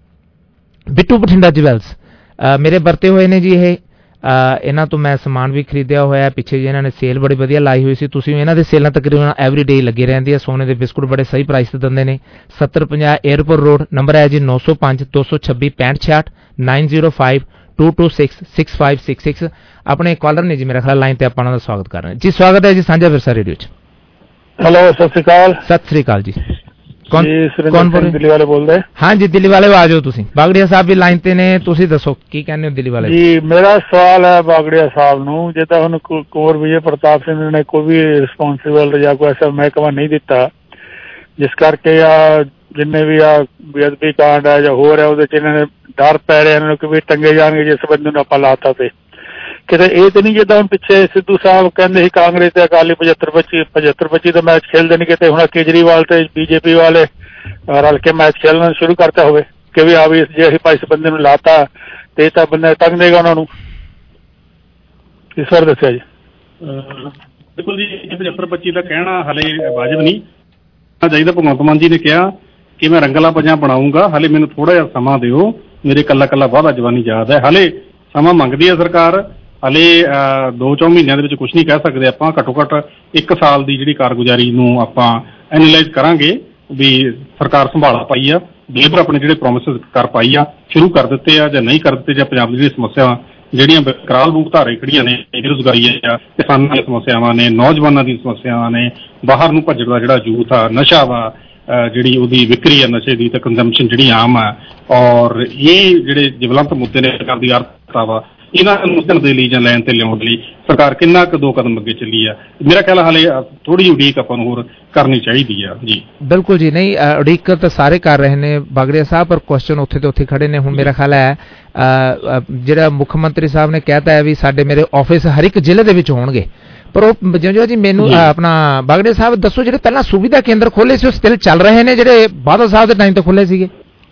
ਬਿੱਟੂ ਬਠਿੰਡਾ ਜਵੈਲਸ ਮੇਰੇ ਵਰਤੇ ਹੋਏ ਨੇ ਜੀ ਇਹ, ਇਹਨਾਂ ਤੋਂ ਮੈਂ ਸਮਾਨ ਵੀ ਖਰੀਦਿਆ ਹੋਇਆ। ਪਿੱਛੇ ਜੀ ਇਹਨਾਂ ਨੇ ਸੇਲ ਬੜੀ ਵਧੀਆ ਲਾਈ ਹੋਈ ਸੀ, ਤੁਸੀਂ ਇਹਨਾਂ ਦੇ ਸੇਲਾਂ ਤਕਰੀਬਨ ਐਵਰੀ ਡੇ ਲੱਗੀ ਰਹਿੰਦੀ ਹੈ। ਸੋਨੇ ਦੇ ਬਿਸਕੁਟ ਬੜੇ ਸਹੀ ਪ੍ਰਾਈਸ ਤੇ ਦਿੰਦੇ ਨੇ। ਸੱਤਰ ਪੰਜਾਹ ਏਅਰਪੋਰਟ ਰੋਡ, ਨੰਬਰ ਹੈ ਜੀ ਨੌ ਸੌ ਪੰਜ ਦੋ ਸੌ ਛੱਬੀ ਪੈਂਹਠ ਛਿਆਹਠ nine zero five two two six six five six six. ਆਪਣੇ ਕਾਲਰ ਨੇ ਜੀ ਮੇਰਾ ਖਿਆਲ ਲਾਈਨ ਤੇ, ਆਪਾਂ ਉਹਨਾਂ ਦਾ ਸਵਾਗਤ ਕਰ ਰਹੇ ਹਾਂ ਜੀ। ਸਵਾਗਤ ਹੈ ਜੀ ਸਾਂਝਾ ਵਿਰਸਾ ਰੇਡੀਓ 'ਚ। ਹੈਲੋ, ਸਤਿ ਸ਼੍ਰੀ ਅਕਾਲ। ਸਤਿ ਸ਼੍ਰੀ ਅਕਾਲ ਜੀ। ਕੌਣ ਕੌਣ ਬੋਲ ਰਹੇ? ਦਿੱਲੀ ਵਾਲੇ ਬੋਲਦੇ? ਹਾਂ ਜੀ, ਦਿੱਲੀ ਵਾਲੇ ਆ ਜਾਓ ਤੁਸੀਂ। ਬਾਗੜੀਆ ਸਾਹਿਬ ਵੀ ਲਾਈਨ ਤੇ ਨੇ, ਤੁਸੀਂ ਦੱਸੋ ਕੀ ਕਹਿੰਦੇ ਹੋ ਦਿੱਲੀ ਵਾਲੇ ਜੀ। ਮੇਰਾ ਸਵਾਲ ਹੈ ਬਾਗੜੀਆ ਸਾਹਿਬ ਨੂੰ, ਜਿੱਦਾਂ ਹੁਣ ਕੁੰਵਰ ਵਿਜੇ ਪ੍ਰਤਾਪ ਸਿੰਘ ਨੇ ਕੋਈ ਵੀ ਰਿਸਪੌਂਸਿਬਲ ਜਾਂ ਕੋਈ ਐਸਾ ਮਹਿਕਮਾ ਨਹੀਂ ਦਿੱਤਾ, ਜਿਸ ਕਰਕੇ ਆ ਜਿੰਨੇ ਵੀ ਆ ਬੇਅਦਬੀ ਕਾਂਡ ਹੈ ਜਾਂ ਹੋਰ ਹੈ ਉਹਦੇ 'ਚ ਇਹਨਾਂ ਨੇ ਡਰ ਪੈ ਰਿਹਾ ਇਹਨਾਂ ਨੂੰ ਕਿ ਵੀ ਟੰਗੇ ਜਾਣਗੇ ਜਿਸ ਬੰਦੇ ਨੂੰ ਆਪਾਂ ਲਾਤਾ। ਤੇ ਕਿਤੇ ਇਹ ਤਾਂ ਨਹੀਂ ਜਿੱਦਾਂ ਹੁਣ ਪਿੱਛੇ ਸਿੱਧੂ ਸਾਹਿਬ ਕਹਿੰਦੇ ਸੀ ਕਾਂਗਰਸ ਤੇ ਅਕਾਲੀ ਪਝੱਤਰ ਪੱਚੀ ਪਝੱਤਰ ਪੱਚੀ ਦਾ ਮੈਚ ਖੇਲਦੇ ਨਹੀਂ, ਕਿਤੇ ਹੁਣ ਕੇਜਰੀਵਾਲ ਤੇ ਬੀਜੇਪੀ ਵਾਲੇ ਰਲ ਕੇ ਮੈਚ ਖੇਲਣਾ ਸ਼ੁਰੂ ਕਰਤਾ ਹੋਵੇ ਕਿ ਵੀ ਆ ਵੀ ਜੇ ਅਸੀਂ ਭਾਈ ਇਸ ਬੰਦੇ ਨੂੰ ਲਾਤਾ ਤੇ ਤਾਂ ਬੰਦਾ ਟੰਗ ਦੇਗਾ ਉਹਨਾਂ ਨੂੰ। ਇਸ ਵਾਰ ਦੱਸਿਆ ਜੀ। ਬਿਲਕੁਲ ਜੀ, ਪਝੱਤਰ ਪੱਚੀ ਦਾ ਕਹਿਣਾ ਹਾਲੇ ਵਾਜਬ ਨਹੀਂ ਚਾਹੀਦਾ। ਭਗਵੰਤ ਮਾਨ ਜੀ ਨੇ ਕਿਹਾ ਕਿ ਮੈਂ ਰੰਗਲਾ ਪੰਜਾ ਬਣਾਊਂਗਾ, ਹਾਲੇ ਮੈਨੂੰ ਥੋੜਾ ਜਿਹਾ ਸਮਾਂ ਦਿਓ, ਮੇਰੇ ਕੱਲਾ ਕੱਲਾ ਵਾਅਦਾ ਜਵਾਨੀ ਯਾਦ ਹੈ। ਹਾਲੇ ਸਮਾਂ ਮੰਗਦੀ ਹੈ ਸਰਕਾਰ, ਹਾਲੇ ਦੋ ਚੌ ਮਹੀਨਿਆਂ ਦੇ ਵਿੱਚ ਕੁਛ ਨਹੀਂ ਕਹਿ ਸਕਦੇ ਆਪਾਂ। ਘੱਟੋ ਘੱਟ ਇੱਕ ਸਾਲ ਦੀ ਜਿਹੜੀ ਕਾਰਗੁਜ਼ਾਰੀ ਨੂੰ ਆਪਾਂ ਐਨਾਲਾਈਜ਼ ਕਰਾਂਗੇ ਵੀ ਸਰਕਾਰ ਸੰਭਾਲ ਪਾਈ ਆ, ਲੇਬਰ ਆਪਣੇ ਜਿਹੜੇ ਪ੍ਰੋਮਿਸਿਸ ਕਰ ਪਾਈ ਆ, ਸ਼ੁਰੂ ਕਰ ਦਿੱਤੇ ਆ ਜਾਂ ਨਹੀਂ ਕਰ ਦਿੱਤੇ, ਜਾਂ ਪੰਜਾਬ ਦੀ ਜਿਹੜੀ ਸਮੱਸਿਆ ਜਿਹੜੀਆਂ ਵਿਕਰਾਲ ਰੂਪ ਧਾਰੇ ਖੜੀਆਂ ਨੇ, ਬੇਰੁਜ਼ਗਾਰੀ ਆ, ਕਿਸਾਨਾਂ ਦੀਆਂ ਸਮੱਸਿਆਵਾਂ ਨੇ, ਨੌਜਵਾਨਾਂ ਦੀਆਂ ਸਮੱਸਿਆਵਾਂ ਨੇ, ਬਾਹਰ ਨੂੰ ਭੱਜਣ ਦਾ ਜਿਹੜਾ ਯੂਥ ਆ, ਨਸ਼ਾ ਵਾ, ਜਿਹੜੀ ਉਹਦੀ ਵਿਕਰੀ ਆ ਨਸ਼ੇ ਦੀ ਤੇ ਕੰਜ਼ੰਪਸ਼ਨ ਜਿਹੜੀ ਆਮ ਆ, ਔਰ ਇਹ ਜਿਹੜੇ ਜਵਲੰਤ ਮੁੱਦੇ ਨੇ ਸਰਕਾਰ ਦੀ ਆਰਥਿਕਤਾ ਵਾ, ਇਹਨਾਂ ਨੂੰ ਮੁੱਦਣ ਦੇ ਲਈ ਜਾਂ ਲੈਣ ਤੇ ਲਿਆਉਣ ਲਈ ਸਰਕਾਰ ਕਿੰਨਾ ਕੁ ਦੋ ਕਦਮ ਅੱਗੇ ਚੱਲੀ ਆ। ਮੇਰਾ ਖਿਆਲ ਹਾਲੇ ਥੋੜੀ ਉਡੀਕ ਆਪਾਂ ਨੂੰ ਹੋਰ ਕਰਨੀ ਚਾਹੀਦੀ ਆ ਜੀ। ਬਿਲਕੁਲ ਜੀ, ਨਹੀਂ ਉਡੀਕ ਤਾਂ ਸਾਰੇ ਕਰ ਰਹੇ ਨੇ ਬਾਗੜੀਆ ਸਾਹਿਬ, ਪਰ ਕੁਐਸਚਨ ਉੱਥੇ ਤੇ ਉੱਥੇ ਖੜੇ ਨੇ। ਹੁਣ ਮੇਰਾ ਖਿਆਲ ਹੈ ਜਿਹੜਾ ਮੁੱਖ ਮੰਤਰੀ ਸਾਹਿਬ ਨੇ ਕਹਿਤਾ ਹੈ ਵੀ ਸਾਡੇ ਮੇਰੇ ਆਫਿਸ ਹਰ ਇੱਕ ਜ਼ਿਲ੍ਹੇ ਦੇ ਵਿੱਚ ਹੋਣਗੇ, ਪਰ ਉਹ ਜਿਉਂ ਜੀ ਮੈਨੂੰ ਆਪਣਾ ਬਾਗੜੀਆ ਸਾਹਿਬ ਦੱਸੋ ਜਿਹੜੇ ਪਹਿਲਾਂ ਸੁਵਿਧਾ ਕੇਂਦਰ ਖੋਲੇ ਸੀ ਉਹ ਸਟਿਲ ਚੱਲ ਰਹੇ ਨੇ ਜਿਹੜੇ ਬਾਦਲ ਸਾਹਿਬ ਦੇ ਟਾਈਮ ਤੋਂ ਖੁੱਲੇ ਸੀਗੇ?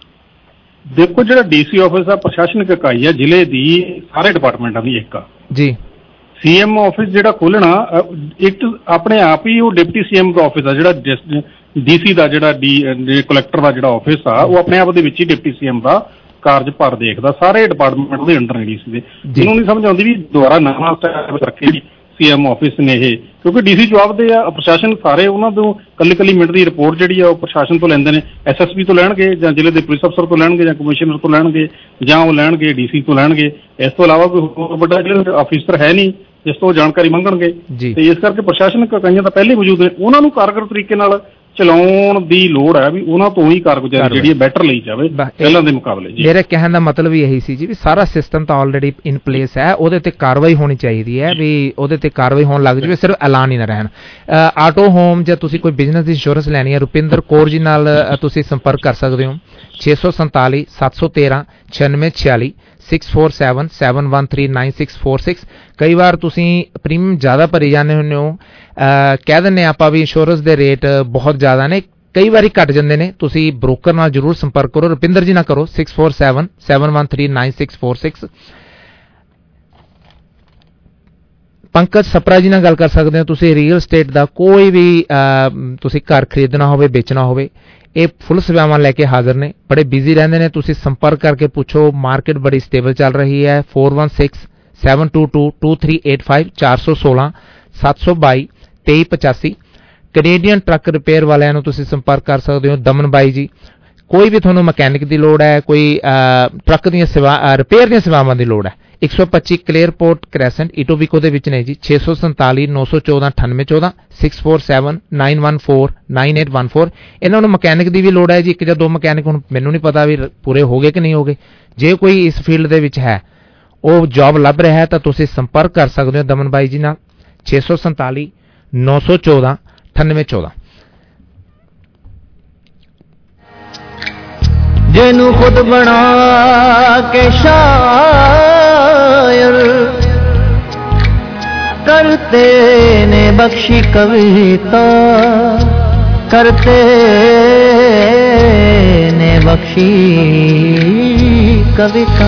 ਦੇਖੋ, ਜਿਹੜਾ ਡੀਸੀ ਆਫਿਸ ਆ ਪ੍ਰਸ਼ਾਸਨਿਕ ਇਕਾਈ ਆ ਜ਼ਿਲ੍ਹੇ ਦੀ, ਸਾਰੇ ਡਿਪਾਰਟਮੈਂਟਾਂ ਦੀ ਇੱਕ ਆ ਜੀ। ਸੀਐਮ ਆਫਿਸ ਜਿਹੜਾ ਖੋਲਣਾ ਇੱਕ ਆਪਣੇ ਆਪ ਹੀ ਉਹ ਡਿਪਟੀ ਸੀਐਮ ਦਾ ਆਫਿਸ ਆ, ਜਿਹੜਾ ਡੀਸੀ ਦਾ ਜਿਹੜਾ ਡੀ ਕਲੈਕਟਰ ਦਾ ਜਿਹੜਾ ਆਫਿਸ ਆ ਉਹ ਆਪਣੇ ਆਪ ਦੇ ਵਿੱਚ ਹੀ ਡਿਪਟੀ ਸੀਐਮ ਦਾ ਕਾਰਜਭਾਰ ਦੇਖਦਾ, ਸਾਰੇ ਡਿਪਾਰਟਮੈਂਟ ਦੇ ਅੰਡਰ ਡੀਸੀ ਦੇ। ਇਹਨੂੰ ਨਹੀਂ ਸਮਝ ਆਉਂਦੀ ਵੀ ਦੁਬਾਰਾ ਨਵਾਂ ਸਟੈਪ ਰੱਖੇ ਸੀਐਮ ਆਫਿਸ ਨੇ ਇਹ, ਕਿਉਂਕਿ ਡੀਸੀ ਜਵਾਬ ਦੇ ਆ, ਪ੍ਰਸ਼ਾਸਨ ਸਾਰੇ ਉਹਨਾਂ ਤੋਂ ਕੱਲੀ ਕੱਲੀ ਮਿੰਟ ਦੀ ਰਿਪੋਰਟ ਜਿਹੜੀ ਆ ਉਹ ਪ੍ਰਸ਼ਾਸਨ ਤੋਂ ਲੈਂਦੇ ਨੇ, ਐਸਐਸਪੀ ਤੋਂ ਲੈਣਗੇ ਜਾਂ ਜ਼ਿਲ੍ਹੇ ਦੇ ਪੁਲਿਸ ਅਫਸਰ ਤੋਂ ਲੈਣਗੇ ਜਾਂ ਕਮਿਸ਼ਨਰ ਤੋਂ ਲੈਣਗੇ ਜਾਂ ਉਹ ਲੈਣਗੇ ਡੀਸੀ ਤੋਂ ਲੈਣਗੇ। ਇਸ ਤੋਂ ਇਲਾਵਾ ਕੋਈ ਹੋਰ ਵੱਡਾ ਜਿਹੜਾ ਅਫੀਸਰ ਹੈ ਨਹੀਂ ਜਿਸ ਤੋਂ ਜਾਣਕਾਰੀ ਮੰਗਣਗੇ, ਤੇ ਇਸ ਕਰਕੇ ਪ੍ਰਸ਼ਾਸਨਿਕ ਇਕਾਈਆਂ ਤਾਂ ਪਹਿਲੇ ਮੌਜੂਦ ਨੇ, ਉਹਨਾਂ ਨੂੰ ਕਾਰਗਰ ਤਰੀਕੇ ਨਾਲ ਚਲਾਉਣ ਦੀ ਲੋੜ ਹੈ ਵੀ ਉਹਨਾਂ ਤੋਂ ਹੀ ਕਾਰਗੁਜ਼ਾਰੀ ਜਿਹੜੀ ਬੈਟਰ ਲਈ ਜਾਵੇ ਪਹਿਲਾਂ ਦੇ ਮੁਕਾਬਲੇ ਜੀ। ਮੇਰੇ ਕਹਿਣ ਦਾ ਮਤਲਬ ਇਹੀ ਸੀ ਜੀ ਵੀ ਸਾਰਾ ਸਿਸਟਮ ਤਾਂ ਆਲਰੇਡੀ ਇਨ ਪਲੇਸ ਹੈ, ਉਹਦੇ ਤੇ ਕਾਰਵਾਈ ਹੋਣੀ ਚਾਹੀਦੀ ਹੈ ਵੀ ਉਹਦੇ ਤੇ ਕਾਰਵਾਈ ਹੋਣ ਲੱਗ ਜਾਵੇ, ਸਿਰਫ ਐਲਾਨ ਹੀ ਨਾ ਰਹਿਣ। ਆਟੋ ਹੋਮ ਜਾਂ ਤੁਸੀਂ ਕੋਈ ਬਿਜ਼ਨਸ ਦੀ ਇੰਸ਼ੋਰੈਂਸ ਲੈਣੀ ਹੈ, ਰੁਪਿੰਦਰ ਕੌਰ ਜੀ ਨਾਲ ਤੁਸੀਂ ਸੰਪਰਕ ਕਰ ਸਕਦੇ ਹੋ ਛੇ ਸੌ ਸੰਤਾਲੀ ਸੱਤ ਸੌ ਤੇਰਾਂ ਛਿਆਨਵੇਂ ਛਿਆਲੀ six four seven seven one three nine six four six. ਕਈ ਵਾਰ ਤੁਸੀਂ ਪ੍ਰੀਮੀਅਮ ਜ਼ਿਆਦਾ ਭਰੀ ਜਾਂਦੇ ਹੁੰਦੇ ਹੋ, ਕਹਿ ਦਿੰਦੇ ਆਪਾਂ ਵੀ ਇੰਸ਼ੋਰੈਂਸ ਦੇ ਰੇਟ ਬਹੁਤ ਜ਼ਿਆਦਾ ਨੇ, ਕਈ ਵਾਰੀ ਘਟ ਜਾਂਦੇ ਨੇ। ਤੁਸੀਂ ਬ੍ਰੋਕਰ ਨਾਲ ਜ਼ਰੂਰ ਸੰਪਰਕ ਕਰੋ, ਰੁਪਿੰਦਰ ਜੀ ਨਾਲ ਕਰੋ six four seven seven one three nine six four six. Pankaj Sapra ji ਨਾਲ ਗੱਲ ਕਰ ਸਕਦੇ ਹੋ ਤੁਸੀਂ, ਰੀਅਲ ਸਟੇਟ ਦਾ ਕੋਈ ਵੀ ਤੁਸੀਂ ਘਰ ਖਰੀਦਣਾ ਹੋਵੇ ਵੇਚਣਾ ਹੋਵੇ, ਇਹ ਫੁੱਲ ਸੇਵਾਵਾਂ ਲੈ ਕੇ ਹਾਜ਼ਰ ਨੇ, ਬੜੇ ਬਿਜ਼ੀ ਰਹਿੰਦੇ ਨੇ। ਤੁਸੀਂ ਸੰਪਰਕ ਕਰਕੇ ਪੁੱਛੋ, ਮਾਰਕੀਟ ਬੜੀ ਸਟੇਬਲ ਚੱਲ ਰਹੀ ਹੈ। Four one six seven two two two three eight five ਚਾਰ ਸੌ ਸੋਲਾਂ ਸੱਤ ਸੌ ਬਾਈ ਤੇਈ ਪਚਾਸੀ। ਕੈਨੇਡੀਅਨ ਟਰੱਕ ਰਿਪੇਅਰ ਵਾਲਿਆਂ ਨੂੰ ਤੁਸੀਂ ਸੰਪਰਕ ਕਰ ਸਕਦੇ ਹੋ, ਦਮਨ ਬਾਈ ਜੀ। ਕੋਈ ਵੀ ਤੁਹਾਨੂੰ ਮਕੈਨਿਕ ਦੀ ਲੋੜ ਹੈ, ਕੋਈ ਟਰੱਕ ਦੀਆਂ ਸੇਵਾ ਰਿਪੇਅਰ ਦੀਆਂ ਸੇਵਾਵਾਂ ਦੀ ਲੋੜ ਹੈ, ਇੱਕ ਸੌ ਪੱਚੀ ਕਲੇਅਰਪੋਰਟ ਕ੍ਰੈਸੈਂਟ ਇਟੋਬੀਕੋ ਦੇ ਵਿੱਚ ਨੇ ਜੀ। ਛੇ ਸੌ ਸੰਤਾਲੀ ਨੌ ਸੌ ਚੌਦਾਂ ਅਠਾਨਵੇਂ ਚੌਦਾਂ six four seven nine one four nine eight one four. ਇਹਨਾਂ ਨੂੰ ਮਕੈਨਿਕ ਦੀ ਵੀ ਲੋੜ ਹੈ ਜੀ, ਇੱਕ ਜਾਂ ਦੋ ਮਕੈਨਿਕ, ਹੁਣ ਮੈਨੂੰ ਨਹੀਂ ਪਤਾ ਵੀ ਪੂਰੇ ਹੋ ਗਏ ਕਿ ਨਹੀਂ ਹੋ ਗਏ। ਜੇ ਕੋਈ ਇਸ ਫੀਲਡ ਦੇ ਵਿੱਚ ਹੈ, ਉਹ ਜੌਬ ਲੱਭ ਰਿਹਾ ਹੈ, ਤਾਂ ਤੁਸੀਂ ਸੰਪਰਕ ਕਰ ਸਕਦੇ ਹੋ ਦਮਨ ਬਾਈ ਜੀ ਨਾਲ ਛੇ ਸੌ ਸੰਤਾਲੀ ਨੌ ਸੌ ਚੌਦਾਂ ਅਠਾਨਵੇਂ ਚੌਦਾਂ। ਜਿਹਨੂੰ ਖੁਦ ਬਣਾ ਕੇ ਸ਼ਾਇਰ करते ने बख्शी कविता, करते ने बख्शी कविता।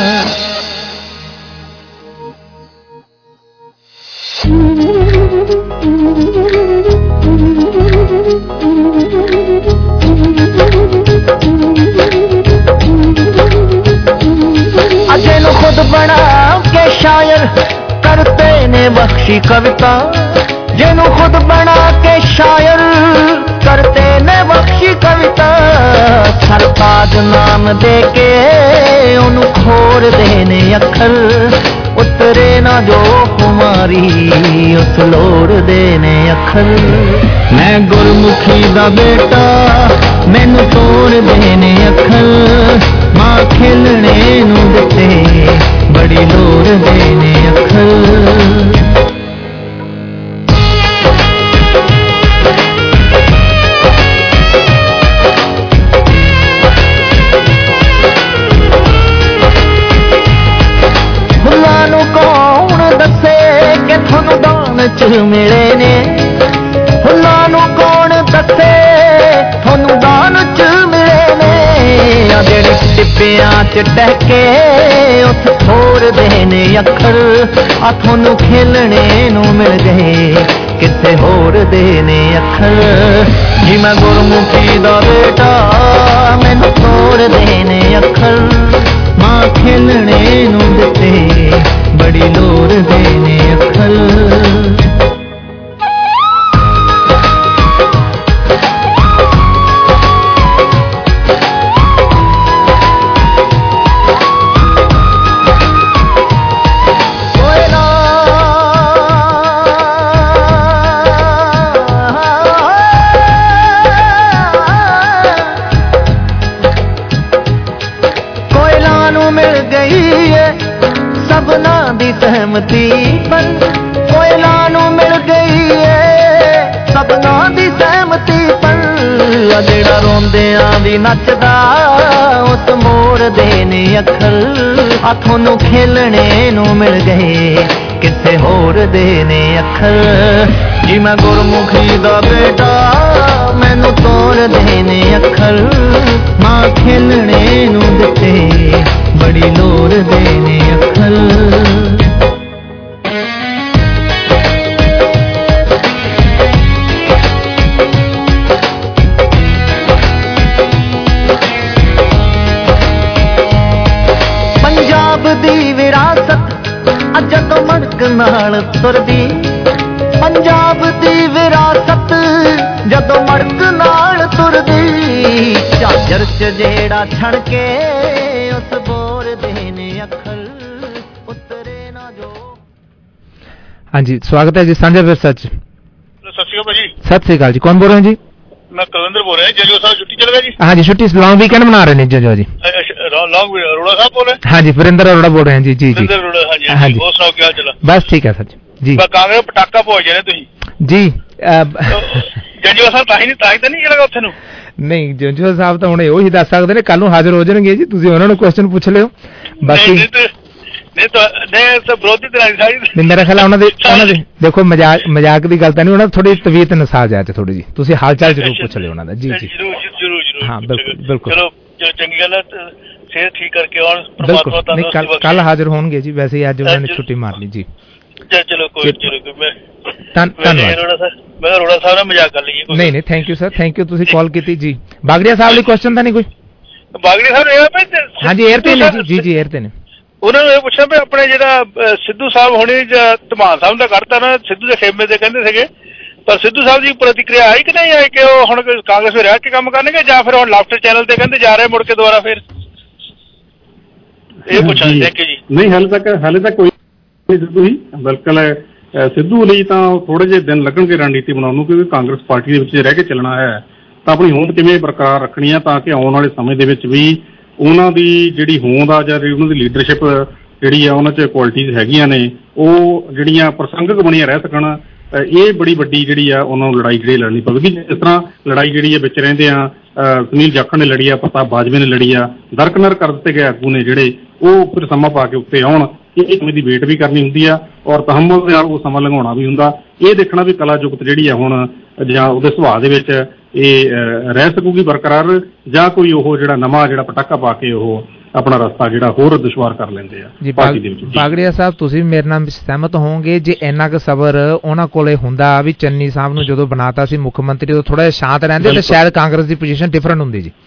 अजेनु खुद बना के शायर करते ने बख्शी कविता, जिनु खुद बना के शायर करते ने बख्शी कविता। सरताज नाम दे के उनु खोर देने अखर, उतरे ना जो कुमारी उस लोर देने अखर। मैं गुरमुखी दा बेटा मैनू तोड़ देने अखर, मां खिलने नू दिते बड़ी लोर देने अखर। फुल्लां नू कौन दसे कि थानू दान च मिले ने, फुल्लां नू कौन दसे थानू दान च मिले ने। आ जेड़े टिब्बियां च टहके उस थोड़ देने अखर, आ थानू खेलने नू मिल गए किथे होर देने अखर। जी मैं गुरमुखी दा बेटा मैनू तोड़ देने अखर, मां खेलने नू दिते बड़ी लोर देने अखर। सहमति पर कोयला नू मिल गई है सबना दी सहमति पर। जेड़ा रोंदियां दी नचदा उस मोर देने अखर, आ थानू खेलने नू मिल गए किथे होर देने अखर। जी मैं गुरमुखी दा बेटा मैनू तोड़ देने अखर, मां खेलने नू दिते बड़ी लोर देने अखर। दी विरासत जदों मड़क नाल तुरदी, पंजाब दी विरासत जदों मड़क नाल तुरदी। झांझर च जेड़ा छण के उस बोर देने अखर, उतरे ना जो। हाँ जी, स्वागत है जी साझा विरसा च। सत श्री अकाल जी। सत श्री अकाल जी, कौन बोल रहे हैं जी? ਮੈਂ ਕੁਲਵਿੰਦਰ ਬੋਲ ਰਿਹਾ ਜੰਜੋ ਸਾਹਿਬ ਛੁੱਟੀ ਚਲ ਗਿਆ ਜੀ ਹਾਂਜੀ ਛੁੱਟੀ ਲੌਂਗ ਵੀਕਐਂਡ ਮਨਾ ਰਹੇ ਨੇ ਜੰਜੋ ਜੀ ਲੌਂਗ ਅਰੋੜਾ ਸਾਹਿਬ ਬੋਲ ਰਹੇ ਹਾਂਜੀ ਵਰਿੰਦਰ ਅਰੋੜਾ ਬੋਲ ਰਹੇ ਹਾਂ ਜੀ ਜੀ ਜੀ ਹਾਂਜੀ ਹੋਰ ਸੁਣਾਓ ਕੀ ਹਾਲ ਚਾਲ ਬਸ ਠੀਕ ਹੈ ਸਰ ਜੀ ਕਾਂਗਰਸ ਪਟਾਕਾ ਭੋਜ ਜਾਣੇ ਤੁਸੀਂ ਜੀ ਜੰਜੋ ਸਾਹਿਬ ਤਾਂ ਹੀ ਨਹੀਂ ਤਾਂ ਹੀ ਤਾਂ ਨਹੀਂ ਲੱਗਾ ਉੱਥੇ ਨੂੰ ਨਹੀਂ ਜੰਜੋ ਸਾਹਿਬ ਤਾਂ ਹੁਣ ਉਹੀ ਦੱਸ ਸਕਦੇ ਨੇ ਕੱਲ ਨੂੰ ਹਾਜ਼ਰ ਹੋ ਜਾਣਗੇ ਜੀ ਤੁਸੀਂ ਉਹਨਾਂ ਨੂੰ ਕੁਐਸਚਨ ਪੁੱਛ ਲਿਓ ਬਾਕੀ ਨਹੀਂ ਤਾਂ ਨਹੀਂ ਤਾਂ ਵਿਰੋਧੀ ਤੇ ਨਹੀਂ ਸਾਰੀ ਮੇਰਾ ਖਿਆਲ ਉਹਨਾਂ ਦੇ ਉਹਨਾਂ ਦੇ ਦੇਖੋ ਮਜ਼ਾਕ ਮਜ਼ਾਕ ਦੀ ਗੱਲ ਤਾਂ ਨਹੀਂ ਉਹਨਾਂ ਥੋੜੀ ਤਬੀਅਤ ਨਸਾਜ ਆ ਥੋੜੀ ਜੀ ਤੁਸੀਂ ਹਾਲ ਚਾਲ ਜ਼ਰੂਰ ਪੁੱਛ ਲਿਓ ਉਹਨਾਂ ਦਾ ਜੀ ਜੀ ਜ਼ਰੂਰ ਜ਼ਰੂਰ ਜ਼ਰੂਰ ਹਾਂ ਬਿਲਕੁਲ ਬਿਲਕੁਲ ਚਲੋ ਚੰਗੀ ਗੱਲ ਹੈ ਸਿਹਤ ਠੀਕ ਕਰਕੇ ਆਉਣ ਪਰਮਾਤਮਾ ਤੁਹਾਨੂੰ ਕੱਲ ਹਾਜ਼ਰ ਹੋਣਗੇ ਜੀ ਵੈਸੇ ਹੀ ਅੱਜ ਉਹਨਾਂ ਨੇ ਛੁੱਟੀ ਮਾਰ ਲਈ ਜੀ ਚਲੋ ਕੋਈ ਚਲੋ ਮੈਂ ਧੰਨਵਾਦ ਮੈਂ ਅਰੋੜਾ ਸਾਹਿਬ ਨਾਲ ਮਜ਼ਾਕ ਕਰ ਲਈ ਨਹੀਂ ਨਹੀਂ thank you sir thank you ਤੁਸੀਂ ਕਾਲ ਕੀਤੀ ਜੀ ਬਾਗੜੀਆ ਸਾਹਿਬ ਲਈ ਕੁਐਸਚਨ ਤਾਂ ਨਹੀਂ ਕੋਈ ਬਾਗੜੀਆ ਸਾਹਿਬ ਇਹ ਹਾਂਜੀ 에ਅਰ ਤੇ ਨੇ ਜੀ ਜੀ 에ਅਰ ਤੇ ਨੇ ਉਹਨਾਂ ਨੂੰ ਇਹ ਪੁੱਛਿਆ ਵੀ ਆਪਣੇ ਜਿਹੜਾ ਸਿੱਧੂ ਸਾਹਿਬ ਹੁਣੇ ਧਮਾਨ ਸਾਹਿਬ ਦਾ ਕੱਢਤਾ ਨਾ ਸਿੱਧੂ ਦੇ ਖੇਮੇ ਦੇ ਕਹਿੰਦੇ ਸੀਗੇ ਪਰ ਸਿੱਧੂ ਸਾਹਿਬ ਦੀ ਪ੍ਰਤੀਕਿਰਿਆ ਆਈ ਕਿ ਨਹੀਂ ਆਈ ਕਿ ਉਹ ਹੁਣ ਕਾਂਗਰਸ ਵਿੱਚ ਰਹਿ ਕੇ ਕੰਮ ਕਰਨਗੇ ਜਾਂ ਫਿਰ ਹੁਣ ਲੈਫਟ ਚੈਨਲ ਤੇ ਕਹਿੰਦੇ ਜਾ ਰਹੇ ਮੁੜ ਕੇ ਦੁਬਾਰਾ ਫਿਰ ਇਹ ਪੁੱਛਣਾ ਥੈਂਕ ਯੂ ਜੀ ਨਹੀਂ ਹਾਲੇ ਤੱਕ ਹਾਲੇ ਤੱਕ ਕੋਈ ਨਹੀਂ ਸਿੱਧੂ ਹੀ ਬਿਲਕੁਲ ਸਿੱਧੂ ਲਈ ਤਾਂ ਥੋੜੇ ਜਿਹੇ ਦਿਨ ਲੱਗਣਗੇ ਰਣਨੀਤੀ ਬਣਾਉਣ ਨੂੰ ਕਿਉਂਕਿ ਕਾਂਗਰਸ ਪਾਰਟੀ ਦੇ ਵਿੱਚ ਰਹਿ ਕੇ ਚੱਲਣਾ ਹੈ ਤਾਂ ਆਪਣੀ ਹੋਂਦ ਕਿਵੇਂ ਬਰਕਰਾਰ ਰੱਖਣੀ ਆ ਤਾਂ ਕਿ ਆਉਣ ਵਾਲੇ ਸਮੇਂ ਦੇ ਵਿੱਚ ਵੀ ਉਹਨਾਂ ਦੀ ਜਿਹੜੀ ਹੋਂਦ ਆ ਜਾਂ ਉਹਨਾਂ ਦੀ ਲੀਡਰਸ਼ਿਪ ਜਿਹੜੀ ਆ ਉਹਨਾਂ 'ਚ ਕੁਆਲਿਟੀਜ਼ ਹੈਗੀਆਂ ਨੇ ਉਹ ਜਿਹੜੀਆਂ ਪ੍ਰਸੰਗਕ ਬਣੀਆਂ ਰਹਿ ਸਕਣ ਇਹ ਬੜੀ ਵੱਡੀ ਜਿਹੜੀ ਆ ਉਹਨਾਂ ਨੂੰ ਲੜਾਈ ਜਿਹੜੀ ਲੜਨੀ ਪਵੇਗੀ ਜਿਸ ਤਰ੍ਹਾਂ ਲੜਾਈ ਜਿਹੜੀ ਆ ਵਿੱਚ ਰਹਿੰਦੇ ਆ ਸੁਨੀਲ ਜਾਖੜ ਨੇ ਲੜੀ ਆ ਪ੍ਰਤਾਪ ਬਾਜਵੇ ਨੇ ਲੜੀ ਆ ਦਰਕਨਰ ਕਰ ਦਿੱਤੇ ਗਏ ਆਗੂ ਨੇ ਜਿਹੜੇ ਉਹ ਫਿਰ ਸਮਾਂ ਪਾ ਕੇ ਉੱਤੇ ਆਉਣ ਇਹ ਸਮੇਂ ਦੀ ਵੇਟ ਵੀ ਕਰਨੀ ਹੁੰਦੀ ਆ ਔਰ ਤਹੰਮੁਲ ਦੇ ਨਾਲ ਉਹ ਸਮਾਂ ਲੰਘਾਉਣਾ ਵੀ ਹੁੰਦਾ ਇਹ ਦੇਖਣਾ ਵੀ ਕਲਾ ਜੁਗਤ ਜਿਹੜੀ ਆ ਹੁਣ ਜਾਂ ਉਹਦੇ ਸੁਭਾਅ ਦੇ ਵਿੱਚ ਇਹ ਰਹਿ ਸਕੂਗੀ ਬਰਕਰਾਰ ਜਾਂ ਕੋਈ ਉਹ ਜਿਹੜਾ ਨਵਾਂ ਜਿਹੜਾ ਪਟਾਕਾ ਪਾ ਕੇ ਉਹ ਆਪਣਾ ਰਸਤਾ ਜਿਹੜਾ ਹੋਰ ਦੁਸ਼ਵਾਰ ਕਰ ਲੈਂਦੇ ਆ ਪਾਰਟੀ ਦੇ ਵਿੱਚ ਬਾਗੜੀਆ ਸਾਹਿਬ ਤੁਸੀਂ ਮੇਰੇ ਨਾਲ ਸਹਿਮਤ ਹੋਵੋਗੇ ਜੇ ਇੰਨਾ ਕੁ ਸਬਰ ਉਹਨਾਂ ਕੋਲੇ ਹੁੰਦਾ ਵੀ ਚੰਨੀ ਸਾਹਿਬ ਨੂੰ ਜਦੋਂ ਬਣਾਤਾ ਸੀ ਮੁੱਖ ਮੰਤਰੀ ਉਹ ਥੋੜਾ ਜਿਹਾ ਸ਼ਾਂਤ ਰਹਿੰਦੇ ਤੇ ਸ਼ਾਇਦ ਕਾਂਗਰਸ ਦੀ ਪੋਜੀਸ਼ਨ ਡਿਫਰੈਂਟ ਹੁੰਦੀ ਜੀ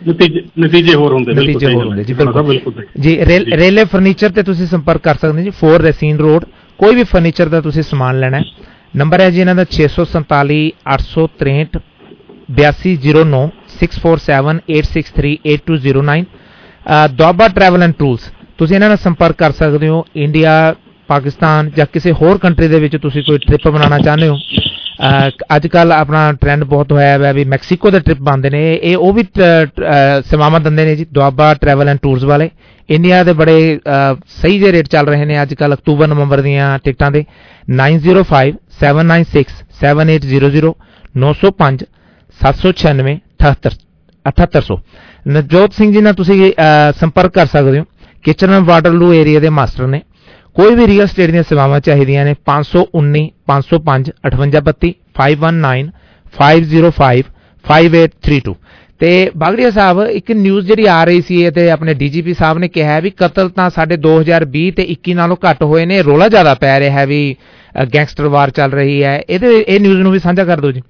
ਨਤੀਜੇ ਹੋਰ ਹੁੰਦੇ ਨਤੀਜੇ ਹੋਰ ਹੁੰਦੇ ਜੀ ਬਿਲਕੁਲ ਜੀ ਰੇਲੇ ਫਰਨੀਚਰ ਤੇ ਤੁਸੀਂ ਸੰਪਰਕ ਕਰ ਸਕਦੇ ਜੀ ਫੋਰ ਰੈਸੀਨ ਰੋਡ ਕੋਈ ਵੀ ਫਰਨੀਚਰ ਦਾ ਤੁਸੀਂ ਸਮਾਨ ਲੈਣਾ ਨੰਬਰ ਹੈ ਜੀ ਇਹਨਾਂ ਦਾ ਛੇ ਸੌ ਸੰਤਾਲੀ ਅੱਠ ਸੌ ਤਰੇਂਹਠ ਬਿਆਸੀ ਜ਼ੀਰੋ ਨੌ six four seven eight six three eight two zero nine Doaba travel and tools ਤੁਸੀਂ ਇਹਨਾਂ ਨਾਲ ਸੰਪਰਕ ਕਰ ਸਕਦੇ ਹੋ ਇੰਡੀਆ ਪਾਕਿਸਤਾਨ ਜਾਂ ਕਿਸੇ ਹੋਰ ਕੰਟਰੀ ਦੇ ਵਿੱਚ ਤੁਸੀਂ ਕੋਈ ਟ੍ਰਿਪ ਬਣਾਉਣਾ ਚਾਹੁੰਦੇ ਹੋ ਅੱਜ ਕੱਲ ਆਪਣਾ ਟ੍ਰੈਂਡ ਬਹੁਤ ਹੋਇਆ ਹੈ ਵੀ ਮੈਕਸੀਕੋ ਦੇ ਟ੍ਰਿਪ ਬਣਦੇ ਨੇ ਇਹ ਉਹ ਵੀ ਸੇਵਾਵਾਂ ਦਿੰਦੇ ਨੇ ਜੀ ਦੁਆਬਾ ਟਰੈਵਲ ਐਂਡ ਟੂਰਸ ਵਾਲੇ ਇੰਡੀਆ ਦੇ ਬੜੇ ਸਹੀ ਜਿਹੇ ਰੇਟ ਚੱਲ ਰਹੇ ਨੇ ਅੱਜ ਕੱਲ ਅਕਤੂਬਰ ਨਵੰਬਰ ਦੀਆਂ ਟਿਕਟਾਂ ਦੇ nine zero five seven nine six seven eight zero zero ਨੌ ਸੌ ਪੰਜ ਸੱਤ ਸੌ ਛਿਆਨਵੇਂ ਅਠੱਤਰ ਅਠੱਤਰ ਸੌ ਨਵਜੋਤ ਸਿੰਘ ਜੀ ਨਾਲ ਤੁਸੀਂ ਸੰਪਰਕ ਕਰ ਸਕਦੇ ਹੋ ਕਿਚਨ ਐਂਡ ਵਾਟਰਲੂ ਏਰੀਆ ਦੇ ਮਾਸਟਰ ਨੇ ਕੋਈ ਵੀ ਰੀਅਲ ਸਟੇਟ ਦੀਆਂ ਸੇਵਾਵਾਂ ਚਾਹੀਦੀਆਂ ਨੇ ਪੰਜ ਸੌ ਉੱਨੀ ਪੰਜ ਸੌ ਪੰਜ ਅਠਵੰਜਾ ਬੱਤੀ five one nine five zero five five eight three two ਤੇ ਬਾਗੜੀਆ ਸਾਹਿਬ ਇੱਕ ਨਿਊਜ਼ ਜਿਹੜੀ ਆ ਰਹੀ ਸੀ ਇਹ ਤੇ ਆਪਣੇ ਡੀਜੀਪੀ ਸਾਹਿਬ ਨੇ ਕਿਹਾ ਵੀ ਕਤਲ ਤਾਂ ਸਾਡੇ ਦੋ ਹਜ਼ਾਰ ਵੀਹ ਤੇ ਇੱਕੀ ਨਾਲੋਂ ਘੱਟ ਹੋਏ ਨੇ ਰੋਲਾ ਜ਼ਿਆਦਾ ਪੈ ਰਿਹਾ ਹੈ ਵੀ ਗੈਂਗਸਟਰ ਵਾਰ ਚੱਲ ਰਹੀ ਹੈ ਇਹਦੇ ਇਹ ਨਿਊਜ਼ ਨੂੰ ਵੀ ਸਾਂਝਾ ਕਰ ਦਿਓ ਜੀ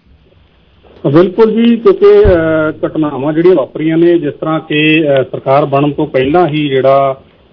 ਬਿਲਕੁਲ ਜੀ ਕਿਉਂਕਿ ਘਟਨਾਵਾਂ ਜਿਹੜੀਆਂ ਵਾਪਰੀਆਂ ਨੇ ਜਿਸ ਤਰ੍ਹਾਂ ਕਿ ਸਰਕਾਰ ਬਣਨ ਤੋਂ ਪਹਿਲਾਂ ਹੀ ਜਿਹੜਾ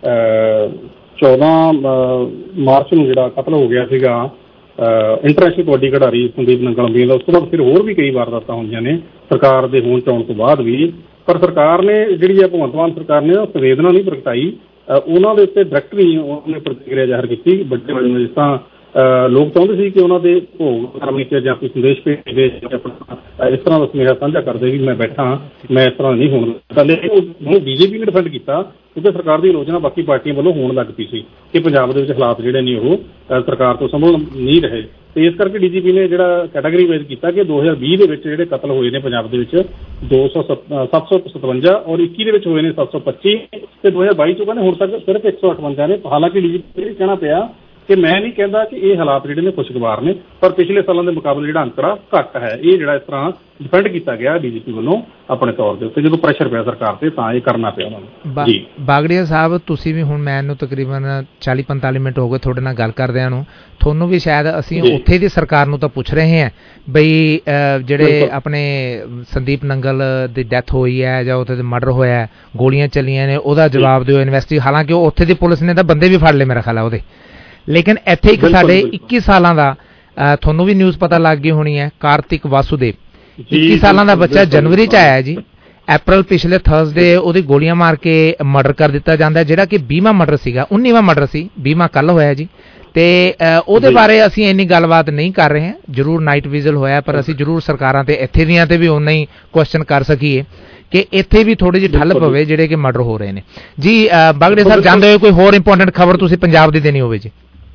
ਚੌਦਾਂ ਮਾਰਚ ਨੂੰ ਜਿਹੜਾ ਕਤਲ ਹੋ ਗਿਆ ਸੀਗਾ ਇੰਟਰਨੈਸ਼ਨਲ ਕਬੱਡੀ ਖਿਡਾਰੀ ਸੰਦੀਪ ਨੰਗਲ ਦਾ ਉਸ ਤੋਂ ਬਾਅਦ ਫਿਰ ਹੋਰ ਵੀ ਕਈ ਵਾਰਦਾਤਾਂ ਹੋਈਆਂ ਨੇ ਸਰਕਾਰ ਦੇ ਹੋਂਦ 'ਚ ਆਉਣ ਤੋਂ ਬਾਅਦ ਵੀ ਪਰ ਸਰਕਾਰ ਨੇ ਜਿਹੜੀ ਹੈ ਭਗਵੰਤ ਮਾਨ ਸਰਕਾਰ ਨੇ ਉਹ ਸੰਵੇਦਨਾ ਨਹੀਂ ਪ੍ਰਗਟਾਈ ਉਹਨਾਂ ਦੇ ਉੱਤੇ ਡਾਇਰੈਕਟ ਨਹੀਂ ਉਹਨੇ ਪ੍ਰਤੀਕਿਰਿਆ ਜ਼ਾਹਰ ਕੀਤੀ ਵੱਡੇ ਵੱਡੇ ਜਿਸ ਤਰ੍ਹਾਂ ਲੋਕ ਚਾਹੁੰਦੇ ਸੀ ਕਿ ਉਹਨਾਂ ਦੇ ਭੋਗ ਕਰਮੀ ਤੇ ਜਾਂ ਕੋਈ ਸੰਦੇਸ਼ ਭੇਜਦੇ ਆਪਣਾ ਇਸ ਤਰ੍ਹਾਂ ਦਾ ਸੁਨੇਹਾ ਸਾਂਝਾ ਕਰਦੇ ਵੀ ਮੈਂ ਬੈਠਾ ਮੈਂ ਇਸ ਤਰ੍ਹਾਂ ਨਹੀਂ ਹੋਣ ਦਿੱਤਾ ਲੇਕਿਨ ਉਹ ਬੀਜੇਪੀ ਨੇ ਡਿਫੈਂਡ ਕੀਤਾ ਕਿਉਂਕਿ ਸਰਕਾਰ ਦੀ ਆਲੋਚਨਾ ਬਾਕੀ ਪਾਰਟੀਆਂ ਵੱਲੋਂ ਹੋਣ ਲੱਗ ਪਈ ਸੀ ਕਿ ਪੰਜਾਬ ਦੇ ਵਿੱਚ ਹਾਲਾਤ ਜਿਹੜੇ ਨੇ ਉਹ ਸਰਕਾਰ ਤੋਂ ਸੰਭਲ ਨਹੀਂ ਰਹੇ ਤੇ ਇਸ ਕਰਕੇ ਡੀਜੀਪੀ ਨੇ ਜਿਹੜਾ ਕੈਟਾਗਰੀ ਵਾਈਜ਼ ਕੀਤਾ ਕਿ ਦੋ ਹਜ਼ਾਰ ਵੀਹ ਦੇ ਵਿੱਚ ਜਿਹੜੇ ਕਤਲ ਹੋਏ ਨੇ ਪੰਜਾਬ ਦੇ ਵਿੱਚ ਦੋ ਸੌ ਸੱਤ ਸੌ ਸਤਵੰਜਾ ਔਰ ਇੱਕੀ ਦੇ ਵਿੱਚ ਹੋਏ ਨੇ ਸੱਤ ਸੌ ਪੱਚੀ ਤੇ ਦੋ ਹਜ਼ਾਰ ਬਾਈ ਚ ਕਹਿੰਦੇ ਹੁਣ ਤੱਕ ਸਿਰਫ ਇੱਕ ਸੌ ਅਠਵੰਜਾ ਨੇ ਹਾਲਾਂਕਿ ਡੀਜੀਪੀ ਨੂੰ ਕਹਿਣਾ ਪਿਆ ਕਿ ਮੈਂ ਨਹੀਂ ਕਹਿੰਦਾ ਕਿ ਇਹ ਹਾਲਾਤ ਜਿਹੜੇ ਨੇ ਖੁਸ਼ਗਵਾਰ ਨੇ ਪਰ ਪਿਛਲੇ ਸਾਲਾਂ ਦੇ ਮੁਕਾਬਲੇ ਜਿਹੜਾ ਅੰਕੜਾ ਘੱਟ ਹੈ ਇਹ ਜਿਹੜਾ ਇਸ ਤਰ੍ਹਾਂ ਡਿਫੈਂਡ ਕੀਤਾ ਗਿਆ ਡੀਜੀਪੀ ਵੱਲੋਂ ਆਪਣੇ ਤੌਰ ਦੇ ਉੱਤੇ ਜਦੋਂ ਪ੍ਰੈਸ਼ਰ ਪਿਆ ਸਰਕਾਰ ਤੇ ਤਾਂ ਇਹ ਕਰਨਾ ਪਿਆ ਉਹਨਾਂ ਨੂੰ ਜੀ ਬਾਗੜੀਆ ਸਾਹਿਬ ਤੁਸੀਂ ਵੀ ਹੁਣ ਮੈਨੂੰ ਤਕਰੀਬਨ ਚਾਲੀ ਪੰਤਾਲੀ ਮਿੰਟ ਹੋ ਗਏ ਤੁਹਾਡੇ ਨਾਲ ਗੱਲ ਕਰਦਿਆਂ ਨੂੰ ਤੁਹਾਨੂੰ ਵੀ ਸ਼ਾਇਦ ਅਸੀਂ ਉੱਥੇ ਦੀ ਸਰਕਾਰ ਨੂੰ ਤਾਂ ਪੁੱਛ ਰਹੇ ਹਾਂ ਬਈ ਜਿਹੜੇ ਆਪਣੇ ਸੰਦੀਪ ਨੰਗਲ ਦੀ ਡੈਥ ਹੋਈ ਹੈ ਜਾਂ ਉੱਥੇ ਮਰਡਰ ਹੋਇਆ ਗੋਲੀਆਂ ਚੱਲੀਆਂ ਨੇ ਉਹਦਾ ਜਵਾਬ ਦਿਓ ਇਨਵੈਸਟੀ ਹਾਲਾਂਕਿ ਉਹ ਉੱਥੇ ਦੀ ਪੁਲਿਸ ਨੇ ਤਾਂ ਬੰਦੇ ਵੀ ਫੜ ਲਏ ਮੇਰਾ ਖਿਆਲ ਹੈ ਉਹਦੇ ਲੇਕਿਨ ਇੱਥੇ ਇੱਕ ਸਾਡੇ ਇੱਕੀ ਸਾਲਾਂ ਦਾ ਤੁਹਾਨੂੰ ਵੀ ਨਿਊਜ਼ ਪਤਾ ਲੱਗ ਗਈ ਹੋਣੀ ਹੈ ਕਾਰਤਿਕ ਵਾਸੂਦੇਵ ਇੱਕੀ ਸਾਲਾਂ ਦਾ ਬੱਚਾ ਜਨਵਰੀ ਚ ਆਇਆ ਜੀ ਅਪ੍ਰੈਲ ਪਿਛਲੇ ਥਰਸਡੇ ਉਹਦੀ ਗੋਲੀਆਂ ਮਾਰ ਕੇ ਮਰਡਰ ਕਰ ਦਿੱਤਾ ਜਾਂਦਾ ਜਿਹੜਾ ਕਿ ਵੀਹਵਾਂ ਮਰਡਰ ਸੀਗਾ ਉੱਨੀਵਾਂ ਮਰਡਰ ਸੀ ਵੀਹਵਾਂ ਕੱਲ ਹੋਇਆ ਜੀ ਤੇ ਉਹਦੇ ਬਾਰੇ ਅਸੀਂ ਇੰਨੀ ਗੱਲਬਾਤ ਨਹੀਂ ਕਰ ਰਹੇ ਹਾਂ। ਜ਼ਰੂਰ ਨਾਈਟ ਵਿਜ਼ਲ ਹੋਇਆ, ਪਰ ਅਸੀਂ ਜ਼ਰੂਰ ਸਰਕਾਰਾਂ ਤੇ ਇੱਥੇ ਦੀਆਂ ਤੇ ਵੀ ਉਨਾ ਹੀ ਕੁਐਸਚਨ ਕਰ ਸਕੀਏ ਕਿ ਇੱਥੇ ਵੀ ਥੋੜੀ ਜਿਹੀ ਠੱਲ ਪਵੇ ਜਿਹੜੇ ਕਿ ਮਰਡਰ ਹੋ ਰਹੇ ਨੇ ਜੀ। ਬਾਗੜੇ ਸਾਹਿਬ ਜਾਂਦੇ ਹੋਏ ਕੋਈ ਹੋਰ ਇੰਪੋਰਟੈਂਟ ਖਬਰ ਤੁਸੀਂ ਪੰਜਾਬ ਦੀ ਦੇਣੀ ਹੋਵੇ ਜੀ?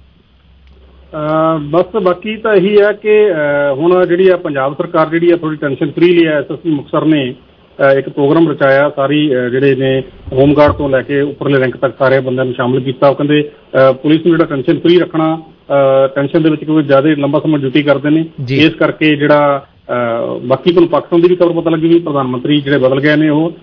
ਬਸ ਬਾਕੀ ਤਾਂ ਇਹੀ ਹੈ ਕਿ ਹੁਣ ਜਿਹੜੀ ਆ ਪੰਜਾਬ ਸਰਕਾਰ ਜਿਹੜੀ ਆ ਥੋੜੀ ਟੈਨਸ਼ਨ ਫਰੀ ਲਈ ਐਸ ਐਸ ਪੀ ਮੁਕਤਸਰ ਨੇ ਇੱਕ ਪ੍ਰੋਗਰਾਮ ਰਚਾਇਆ। ਸਾਰੀ ਜਿਹੜੇ ਨੇ ਹੋਮਗਾਰਡ ਤੋਂ ਲੈ ਕੇ ਉੱਪਰਲੇ ਰੈਂਕ ਤੱਕ ਸਾਰੇ ਬੰਦਿਆਂ ਨੂੰ ਸ਼ਾਮਿਲ ਕੀਤਾ। ਉਹ ਕਹਿੰਦੇ ਪੁਲਿਸ ਨੂੰ ਜਿਹੜਾ ਟੈਨਸ਼ਨ ਫਰੀ ਰੱਖਣਾ, ਟੈਨਸ਼ਨ ਦੇ ਵਿੱਚ ਕੋਈ ਜ਼ਿਆਦਾ ਲੰਬਾ ਸਮਾਂ ਡਿਊਟੀ ਕਰਦੇ ਨੇ, ਇਸ ਕਰਕੇ ਜਿਹੜਾ ਬਾਕੀ ਤੁਹਾਨੂੰ ਪਾਕਿਸਤਾਨ ਦੀ ਵੀ ਖਬਰ ਪਤਾ ਲੱਗੀ ਵੀ ਪ੍ਰਧਾਨ ਮੰਤਰੀ ਜਿਹੜੇ ਬਦਲ ਗਏ ਨੇ, ਉਹ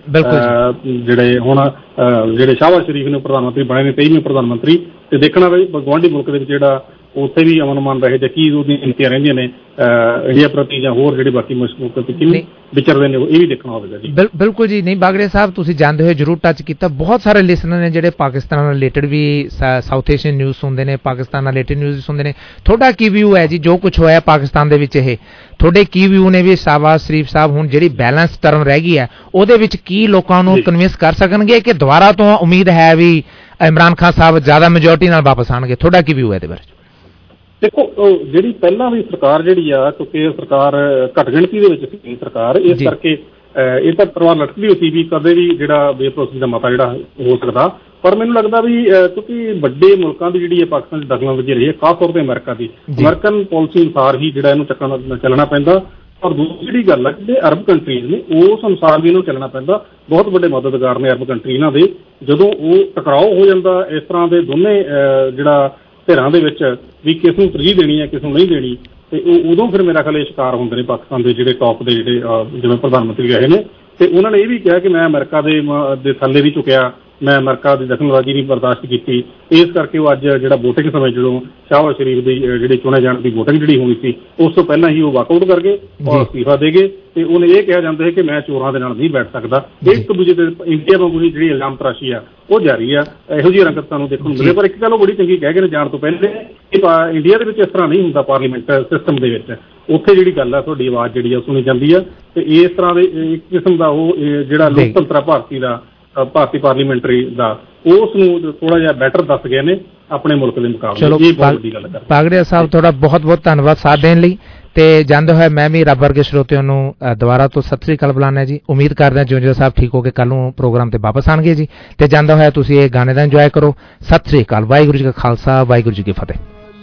ਜਿਹੜੇ ਹੁਣ ਜਿਹੜੇ ਸ਼ਾਹਬਾਜ਼ ਸ਼ਰੀਫ ਨੇ ਪ੍ਰਧਾਨ ਮੰਤਰੀ ਬਣੇ ਨੇ, ਤੇਈਵੇਂ ਪ੍ਰਧਾਨ ਮੰਤਰੀ। ਤੇ ਦੇਖਣਾ ਵੀ ਗੁਆਂਢੀ ਮੁਲਕ ਦੇ ਵਿੱਚ ਜਿਹੜਾ ਉੱਥੇ ਵੀ ਅਮਨ ਅਮਾਨ ਰਹੇ ਜਾਂ ਕੀ ਉਹਦੀਆਂ ਨੀਤੀਆਂ ਰਹਿੰਦੀਆਂ ਨੇ ਇੰਡੀਆ ਪ੍ਰਤੀ ਜਾਂ ਹੋਰ ਜਿਹੜੇ ਬਾਕੀ ਮੁਲਕ ਪ੍ਰਤੀ ਕਿਵੇਂ ਵਿਚਰਦੇ ਨੇ, ਇਹ ਵੀ ਦੇਖਣਾ ਹੋਵੇਗਾ ਜੀ। ਬਿਲਕੁਲ ਜੀ। ਨਹੀਂ ਬਾਗੜੇ ਸਾਹਿਬ ਤੁਸੀਂ ਜਾਂਦੇ ਹੋਏ ਜ਼ਰੂਰ ਟੱਚ ਕੀਤਾ। ਬਹੁਤ ਸਾਰੇ ਲਿਸਨਰ ਨੇ ਜਿਹੜੇ ਪਾਕਿਸਤਾਨ ਨਾਲ ਰਿਲੇਟਡ ਵੀ ਸਾਊਥ ਏਸ਼ੀਅਨ ਨਿਊਜ਼ ਸੁਣਦੇ ਨੇ, ਪਾਕਿਸਤਾਨ ਨਾਲ ਰਿਲੇਟਡ ਨਿਊਜ਼ ਸੁਣਦੇ ਨੇ। ਤੁਹਾਡਾ ਕੀ ਵਿਊ ਹੈ ਜੀ ਜੋ ਕੁਝ ਹੋਇਆ ਪਾਕਿਸਤਾਨ ਦੇ ਵਿੱਚ? ਇਹ ਤੁਹਾਡੇ ਕੀ ਵਿਊ ਨੇ ਵੀ ਸ਼ਾਹਬਾਜ਼ ਸ਼ਰੀਫ ਸਾਹਿਬ ਹੁਣ ਜਿਹੜੀ ਬੈਲੈਂਸ ਟਰਮ ਰਹਿ ਗਈ ਹੈ ਉਹਦੇ ਵਿੱਚ ਕੀ ਲੋਕਾਂ ਨੂੰ ਕਨਵਿੰਸ ਕਰ ਸਕਣਗੇ ਕਿ ਦੁਬਾਰਾ ਤੋਂ ਉਮੀਦ ਹੈ ਵੀ ਇਮਰਾਨ ਖਾਨ ਸਾਹਿਬ ਜ਼ਿਆਦਾ ਮੈਜੋਰਟੀ ਨਾਲ ਵਾਪਸ ਆਣਗੇ? ਤੁਹਾਡਾ ਕੀ ਵਿਊ ਹੈ ਇਹਦੇ ਬਾਰੇ? ਦੇਖੋ ਜਿਹੜੀ ਪਹਿਲਾਂ ਵੀ ਸਰਕਾਰ ਜਿਹੜੀ ਆ, ਕਿਉਂਕਿ ਸਰਕਾਰ ਘੱਟ ਗਿਣਤੀ ਦੇ ਵਿੱਚ ਸੀ ਸਰਕਾਰ, ਇਸ ਕਰਕੇ ਇਹ ਤਾਂ ਪਰਿਵਾਰ ਲਟਕਦੀ ਹੋਈ ਸੀ ਵੀ ਕਦੇ ਵੀ ਜਿਹੜਾ ਬੇਭਰੋਸਗੀ ਦਾ ਮਤਾ ਜਿਹੜਾ ਹੋ ਸਕਦਾ। ਪਰ ਮੈਨੂੰ ਲੱਗਦਾ ਵੀ ਕਿਉਂਕਿ ਵੱਡੇ ਮੁਲਕਾਂ ਦੀ ਜਿਹੜੀ ਹੈ ਪਾਕਿਸਤਾਨ ਦੀ ਦਖਲਅੰਦਾਜ਼ੀ ਰਹੀ ਹੈ, ਖਾਸ ਤੌਰ ਤੇ ਅਮਰੀਕਾ ਦੀ, ਅਮਰੀਕਨ ਪਾਲਿਸੀ ਅਨੁਸਾਰ ਹੀ ਜਿਹੜਾ ਇਹਨੂੰ ਚੱਕਣਾ ਚੱਲਣਾ ਪੈਂਦਾ। ਔਰ ਦੂਸਰੀ ਜਿਹੜੀ ਗੱਲ ਹੈ ਜਿਹੜੇ ਅਰਬ ਕੰਟਰੀਜ਼ ਨੇ ਉਸ ਅਨੁਸਾਰ ਵੀ ਇਹਨੂੰ ਚੱਲਣਾ ਪੈਂਦਾ। ਬਹੁਤ ਵੱਡੇ ਮਦਦਗਾਰ ਨੇ ਅਰਬ ਕੰਟਰੀ ਇਹਨਾਂ ਦੇ। ਜਦੋਂ ਉਹ ਟਕਰਾਓ ਹੋ ਜਾਂਦਾ ਇਸ ਤਰ੍ਹਾਂ ਦੇ ਦੋਨੇ ਜਿਹੜਾ ਧਿਰਾਂ ਦੇ ਵਿੱਚ ਵੀ ਕਿਸ ਨੂੰ ਤਰਜੀਹ ਦੇਣੀ ਹੈ ਕਿਸ ਨੂੰ ਨਹੀਂ ਦੇਣੀ, ਤੇ ਉਹ ਉਦੋਂ ਫਿਰ ਮੇਰਾ ਖਿਆਲ ਇਹ ਸ਼ਿਕਾਰ ਹੁੰਦੇ ਨੇ ਪਾਕਿਸਤਾਨ ਦੇ ਜਿਹੜੇ ਟੌਪ ਦੇ ਜਿਹੜੇ ਜਿਵੇਂ ਪ੍ਰਧਾਨ ਮੰਤਰੀ ਰਹੇ ਨੇ। ਤੇ ਉਹਨਾਂ ਨੇ ਇਹ ਵੀ ਕਿਹਾ ਕਿ ਮੈਂ ਅਮਰੀਕਾ ਦੇ ਦੇ ਥੱਲੇ ਨਹੀਂ ਝੁਕਿਆ, ਮੈਂ ਅਮਰੀਕਾ ਦੀ ਦਖਲਅੰਦਾਜ਼ੀ ਨਹੀਂ ਬਰਦਾਸ਼ਤ ਕੀਤੀ। ਇਸ ਕਰਕੇ ਉਹ ਅੱਜ ਜਿਹੜਾ ਵੋਟਿੰਗ ਸਮੇਂ ਜਦੋਂ ਸ਼ਾਹਬਾਜ਼ ਸ਼ਰੀਫ ਦੀ ਜਿਹੜੀ ਚੁਣੇ ਜਾਣ ਦੀ ਵੋਟਿੰਗ ਜਿਹੜੀ ਹੋਣੀ ਸੀ ਉਸ ਤੋਂ ਪਹਿਲਾਂ ਹੀ ਉਹ ਵਾਕਆਊਟ ਕਰ ਗਏ ਔਰ ਅਸਤੀਫਾ ਦੇ ਗਏ। ਤੇ ਉਹਨੇ ਇਹ ਕਿਹਾ ਜਾਂਦਾ ਹੈ ਕਿ ਮੈਂ ਚੋਰਾਂ ਦੇ ਨਾਲ ਨਹੀਂ ਬੈਠ ਸਕਦਾ। ਇੱਕ ਦੂਜੇ ਦੇ ਇੰਡੀਆ ਵਾਂਗੂ ਹੀ ਜਿਹੜੀ ਇਲਜ਼ਾਮ ਤਰਾਸ਼ੀ ਆ ਉਹ ਜਾਰੀ ਆ। ਇਹੋ ਜਿਹੀ ਰੰਗਤ ਤੁਹਾਨੂੰ ਦੇਖਣ ਨੂੰ ਮਿਲੇ। ਪਰ ਇੱਕ ਗੱਲ ਉਹ ਬੜੀ ਚੰਗੀ ਕਹਿ ਗਏ ਨੇ ਜਾਣ ਤੋਂ ਪਹਿਲੇ ਕਿ ਇੰਡੀਆ ਦੇ ਵਿੱਚ ਇਸ ਤਰ੍ਹਾਂ ਨਹੀਂ ਹੁੰਦਾ। ਪਾਰਲੀਮੈਂਟ ਸਿਸਟਮ ਦੇ ਵਿੱਚ ਉੱਥੇ ਜਿਹੜੀ ਗੱਲ ਆ ਤੁਹਾਡੀ ਆਵਾਜ਼ ਜਿਹੜੀ ਆ ਸੁਣੀ ਜਾਂਦੀ ਆ। ਤੇ ਇਸ ਤਰ੍ਹਾਂ ਦੇ ਇੱਕ ਕਿਸਮ ਦਾ ਉਹ ਜਿਹੜਾ ਲੋਕਤੰਤਰ ਭਾਰਤੀ ਦਾ ਭਾਰਤੀ ਪਾਰਲੀਮੈਂਟਰੀ ਦਾ ਉਸ ਨੂੰ ਥੋੜਾ ਜਿਹਾ ਬੈਟਰ ਦੱਸ ਗਏ ਨੇ ਆਪਣੇ ਮੁਲਕ ਦੇ ਮੁਕਾਬਲੇ। ਇਹ ਬਹੁਤ ਵੱਡੀ ਗੱਲ ਹੈ। ਬਾਗੜੀਆ ਸਾਹਿਬ ਤੁਹਾਡਾ ਬਹੁਤ ਬਹੁਤ ਧੰਨਵਾਦ ਸਾਥ ਦੇਣ ਲਈ। ਤੇ ਜਾਂਦੇ ਹੋਏ ਮੈਂ ਵੀ ਰੱਬ ਵਰਗੇ ਸਰੋਤਿਆਂ ਨੂੰ ਦੁਬਾਰਾ ਤੋਂ ਸਤਿ ਸ੍ਰੀ ਅਕਾਲ ਬੁਲਾਉਣਾ ਜੀ। ਉਮੀਦ ਕਰਦੇ ਹਾਂ ਜੁੰਜਾ ਸਾਹਿਬ ਠੀਕ ਹੋ ਕੇ ਕੱਲ ਨੂੰ ਪ੍ਰੋਗਰਾਮ ਤੇ ਵਾਪਸ ਆਣਗੇ ਜੀ। ਤੇ ਜਾਂਦਾ ਹੋਇਆ ਤੁਸੀਂ ਇਹ ਗਾਣੇ ਦਾ ਇੰਜੋਏ ਕਰੋ। ਸਤਿ ਸ੍ਰੀ ਅਕਾਲ। ਵਾਹਿਗੁਰੂ ਜੀ ਕਾ ਖਾਲਸਾ, ਵਾਹਿਗੁਰੂ ਜੀ ਕੀ ਫਤਿਹ।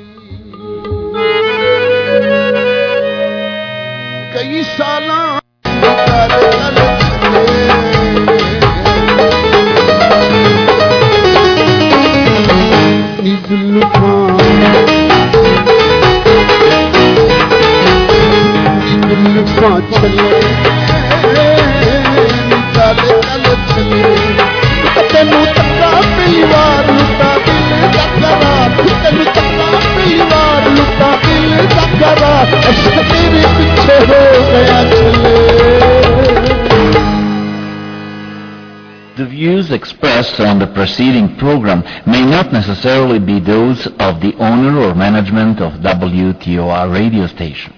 ਕਈ ਸਾਲਾਂ ਤੈਨੂੰ ਤੱਕਾ ਪਹਿਲੀ ਵਾਰ ਲੁੱਟਾ ਦਿਲ ਦਾ ਕਰਾ, ਤੈਨੂੰ ਤੱਕਾ ਪਹਿਲੀ ਵਾਰ ਲੁੱਟਾ ਦਿਲ ਦਾ ਕਰਾ, ਅਸ਼ਕ ਤੇਰੇ ਪਿੱਛੇ ਹੋ ਗਿਆ ਚੱਲੇ। The views expressed on the preceding program may not necessarily be those of the owner or management of W T O R radio station.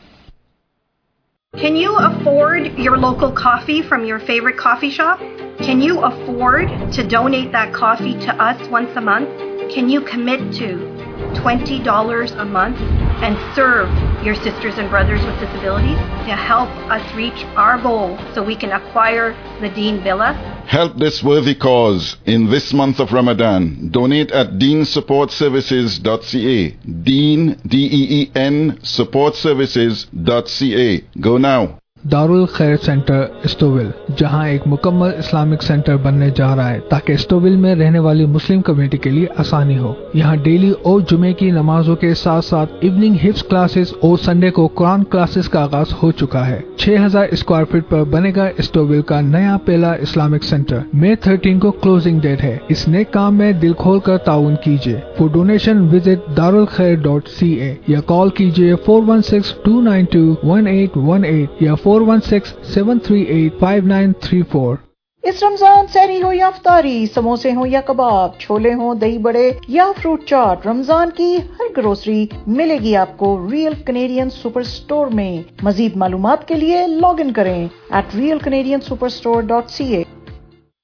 Can you afford your local coffee from your favorite coffee shop? Can you afford to donate that coffee to us once a month? Can you commit to twenty dollars a month and serve your sisters and brothers with disabilities to help us reach our goal so we can acquire the Deen Villa? Help this worthy cause in this month of Ramadan. Donate at deen support services dot c a. Deen, D E E N, support services dot c a. Go now. Darul खैर centre स्टोविल, जहां एक मुकम्मल Islamic centre बनने जा रहा है ताकि स्टोविल में रहने वाली मुस्लिम कम्युनिटी के लिए आसानी हो। यहां डेली और जुमे की नमाजों के साथ साथ इवनिंग हिफ्स क्लासेस और संडे को कुरान क्लासेस का आगाज हो चुका है। छह हज़ार स्क्वायर फीट पर बनेगा स्टोविल का नया पहला इस्लामिक सेंटर। मई थर्टीन को क्लोजिंग डेट है। इस नए काम में दिल खोल कर ताउन कीजिए। फॉर डोनेशन विजिट दारुल खैर डॉट सी ए या कॉल कीजिए four one six two nine two one eight one eight या four one six seven three eight five nine three four. इस रमजान सहरी हो या अफ्तारी, समोसे हो या कबाब, छोले हो, दही बड़े या फ्रूट चाट, रमजान की हर ग्रोसरी मिलेगी आपको रियल कनेडियन सुपर स्टोर में। मजीद मालूमात के लिए लॉग इन करें एट रियल कनेडियन सुपर स्टोर डॉट सी ए।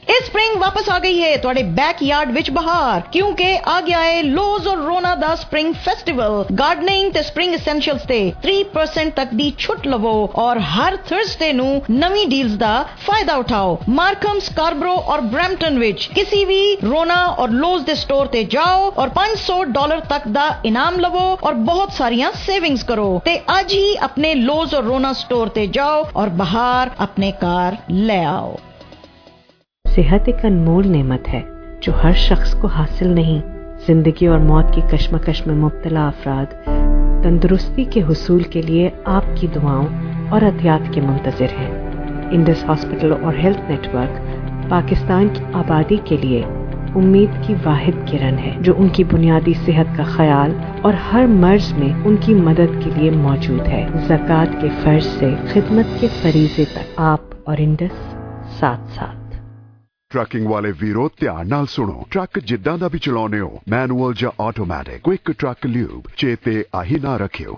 इस स्प्रिंग वापस आ गई है ਤੁਹਾਡੇ ਬੈਕਯਾਰਡ ਵਿੱਚ ਬਹਾਰ ਕਿਉਂਕਿ ਆ ਗਿਆ ਹੈ ਲੋਜ਼ ਔਰ ਰੋਨਾ ਦਾ ਸਪ੍ਰਿੰਗ ਫੈਸਟੀਵਲ ਗਾਰਡਨਿੰਗ ਤੇ ਸਪ੍ਰਿੰਗ ਐਸੈਂਸ਼ੀਅਲਸ ਤੇ three percent ਤੱਕ ਦੀ ਛੁੱਟ ਲਵੋ ਔਰ ਹਰ ਥਰਸਡੇ ਨੂੰ ਨਵੀਂ ਡੀਲਸ ਦਾ ਫਾਇਦਾ ਉਠਾਓ ਮਾਰਕਮ ਸਕਾਰਬਰੋ ਔਰ ਬ੍ਰੈਂਪਟਨ ਵਿੱਚ ਕਿਸੇ ਵੀ ਰੋਨਾ ਔਰ ਲੋਜ਼ ਦੇ ਸਟੋਰ ਤੇ ਜਾਓ ਔਰ five hundred ਡਾਲਰ ਤੱਕ ਦਾ ਇਨਾਮ ਲਵੋ ਔਰ ਬਹੁਤ ਸਾਰੀਆਂ ਸੇਵਿੰਗਸ ਕਰੋ ਤੇ ਅੱਜ ਹੀ ਆਪਣੇ ਲੋਜ਼ ਔਰ ਰੋਨਾ स्टोर ते जाओ और बाहर अपने कार ले आओ। सेहत एक अनमोल नेमत है जो हर शख्स को हासिल नहीं। जिंदगी और मौत की कश्मकश में मुब्तला अफराद तंदुरुस्ती के हुसूल के लिए आपकी दुआओं और एहतियात के मुंतज़िर हैं। इंडस हॉस्पिटल और हेल्थ नेटवर्क पाकिस्तान की आबादी के लिए उम्मीद की वाहिद किरण है जो उनकी बुनियादी सेहत का ख्याल और हर मर्ज में उनकी मदद के लिए मौजूद है। ज़कात के फर्ज से खिदमत के फरीजे तक आप और इंडस साथ साथ। ट्रकिंग वाले वीरो ध्यान नाल सुनो। ट्रक जिद्दां दा भी चलाउने हो मैनुअल या ऑटोमैटिक क्विक ट्रक ल्यूब चेते आही ना रखियो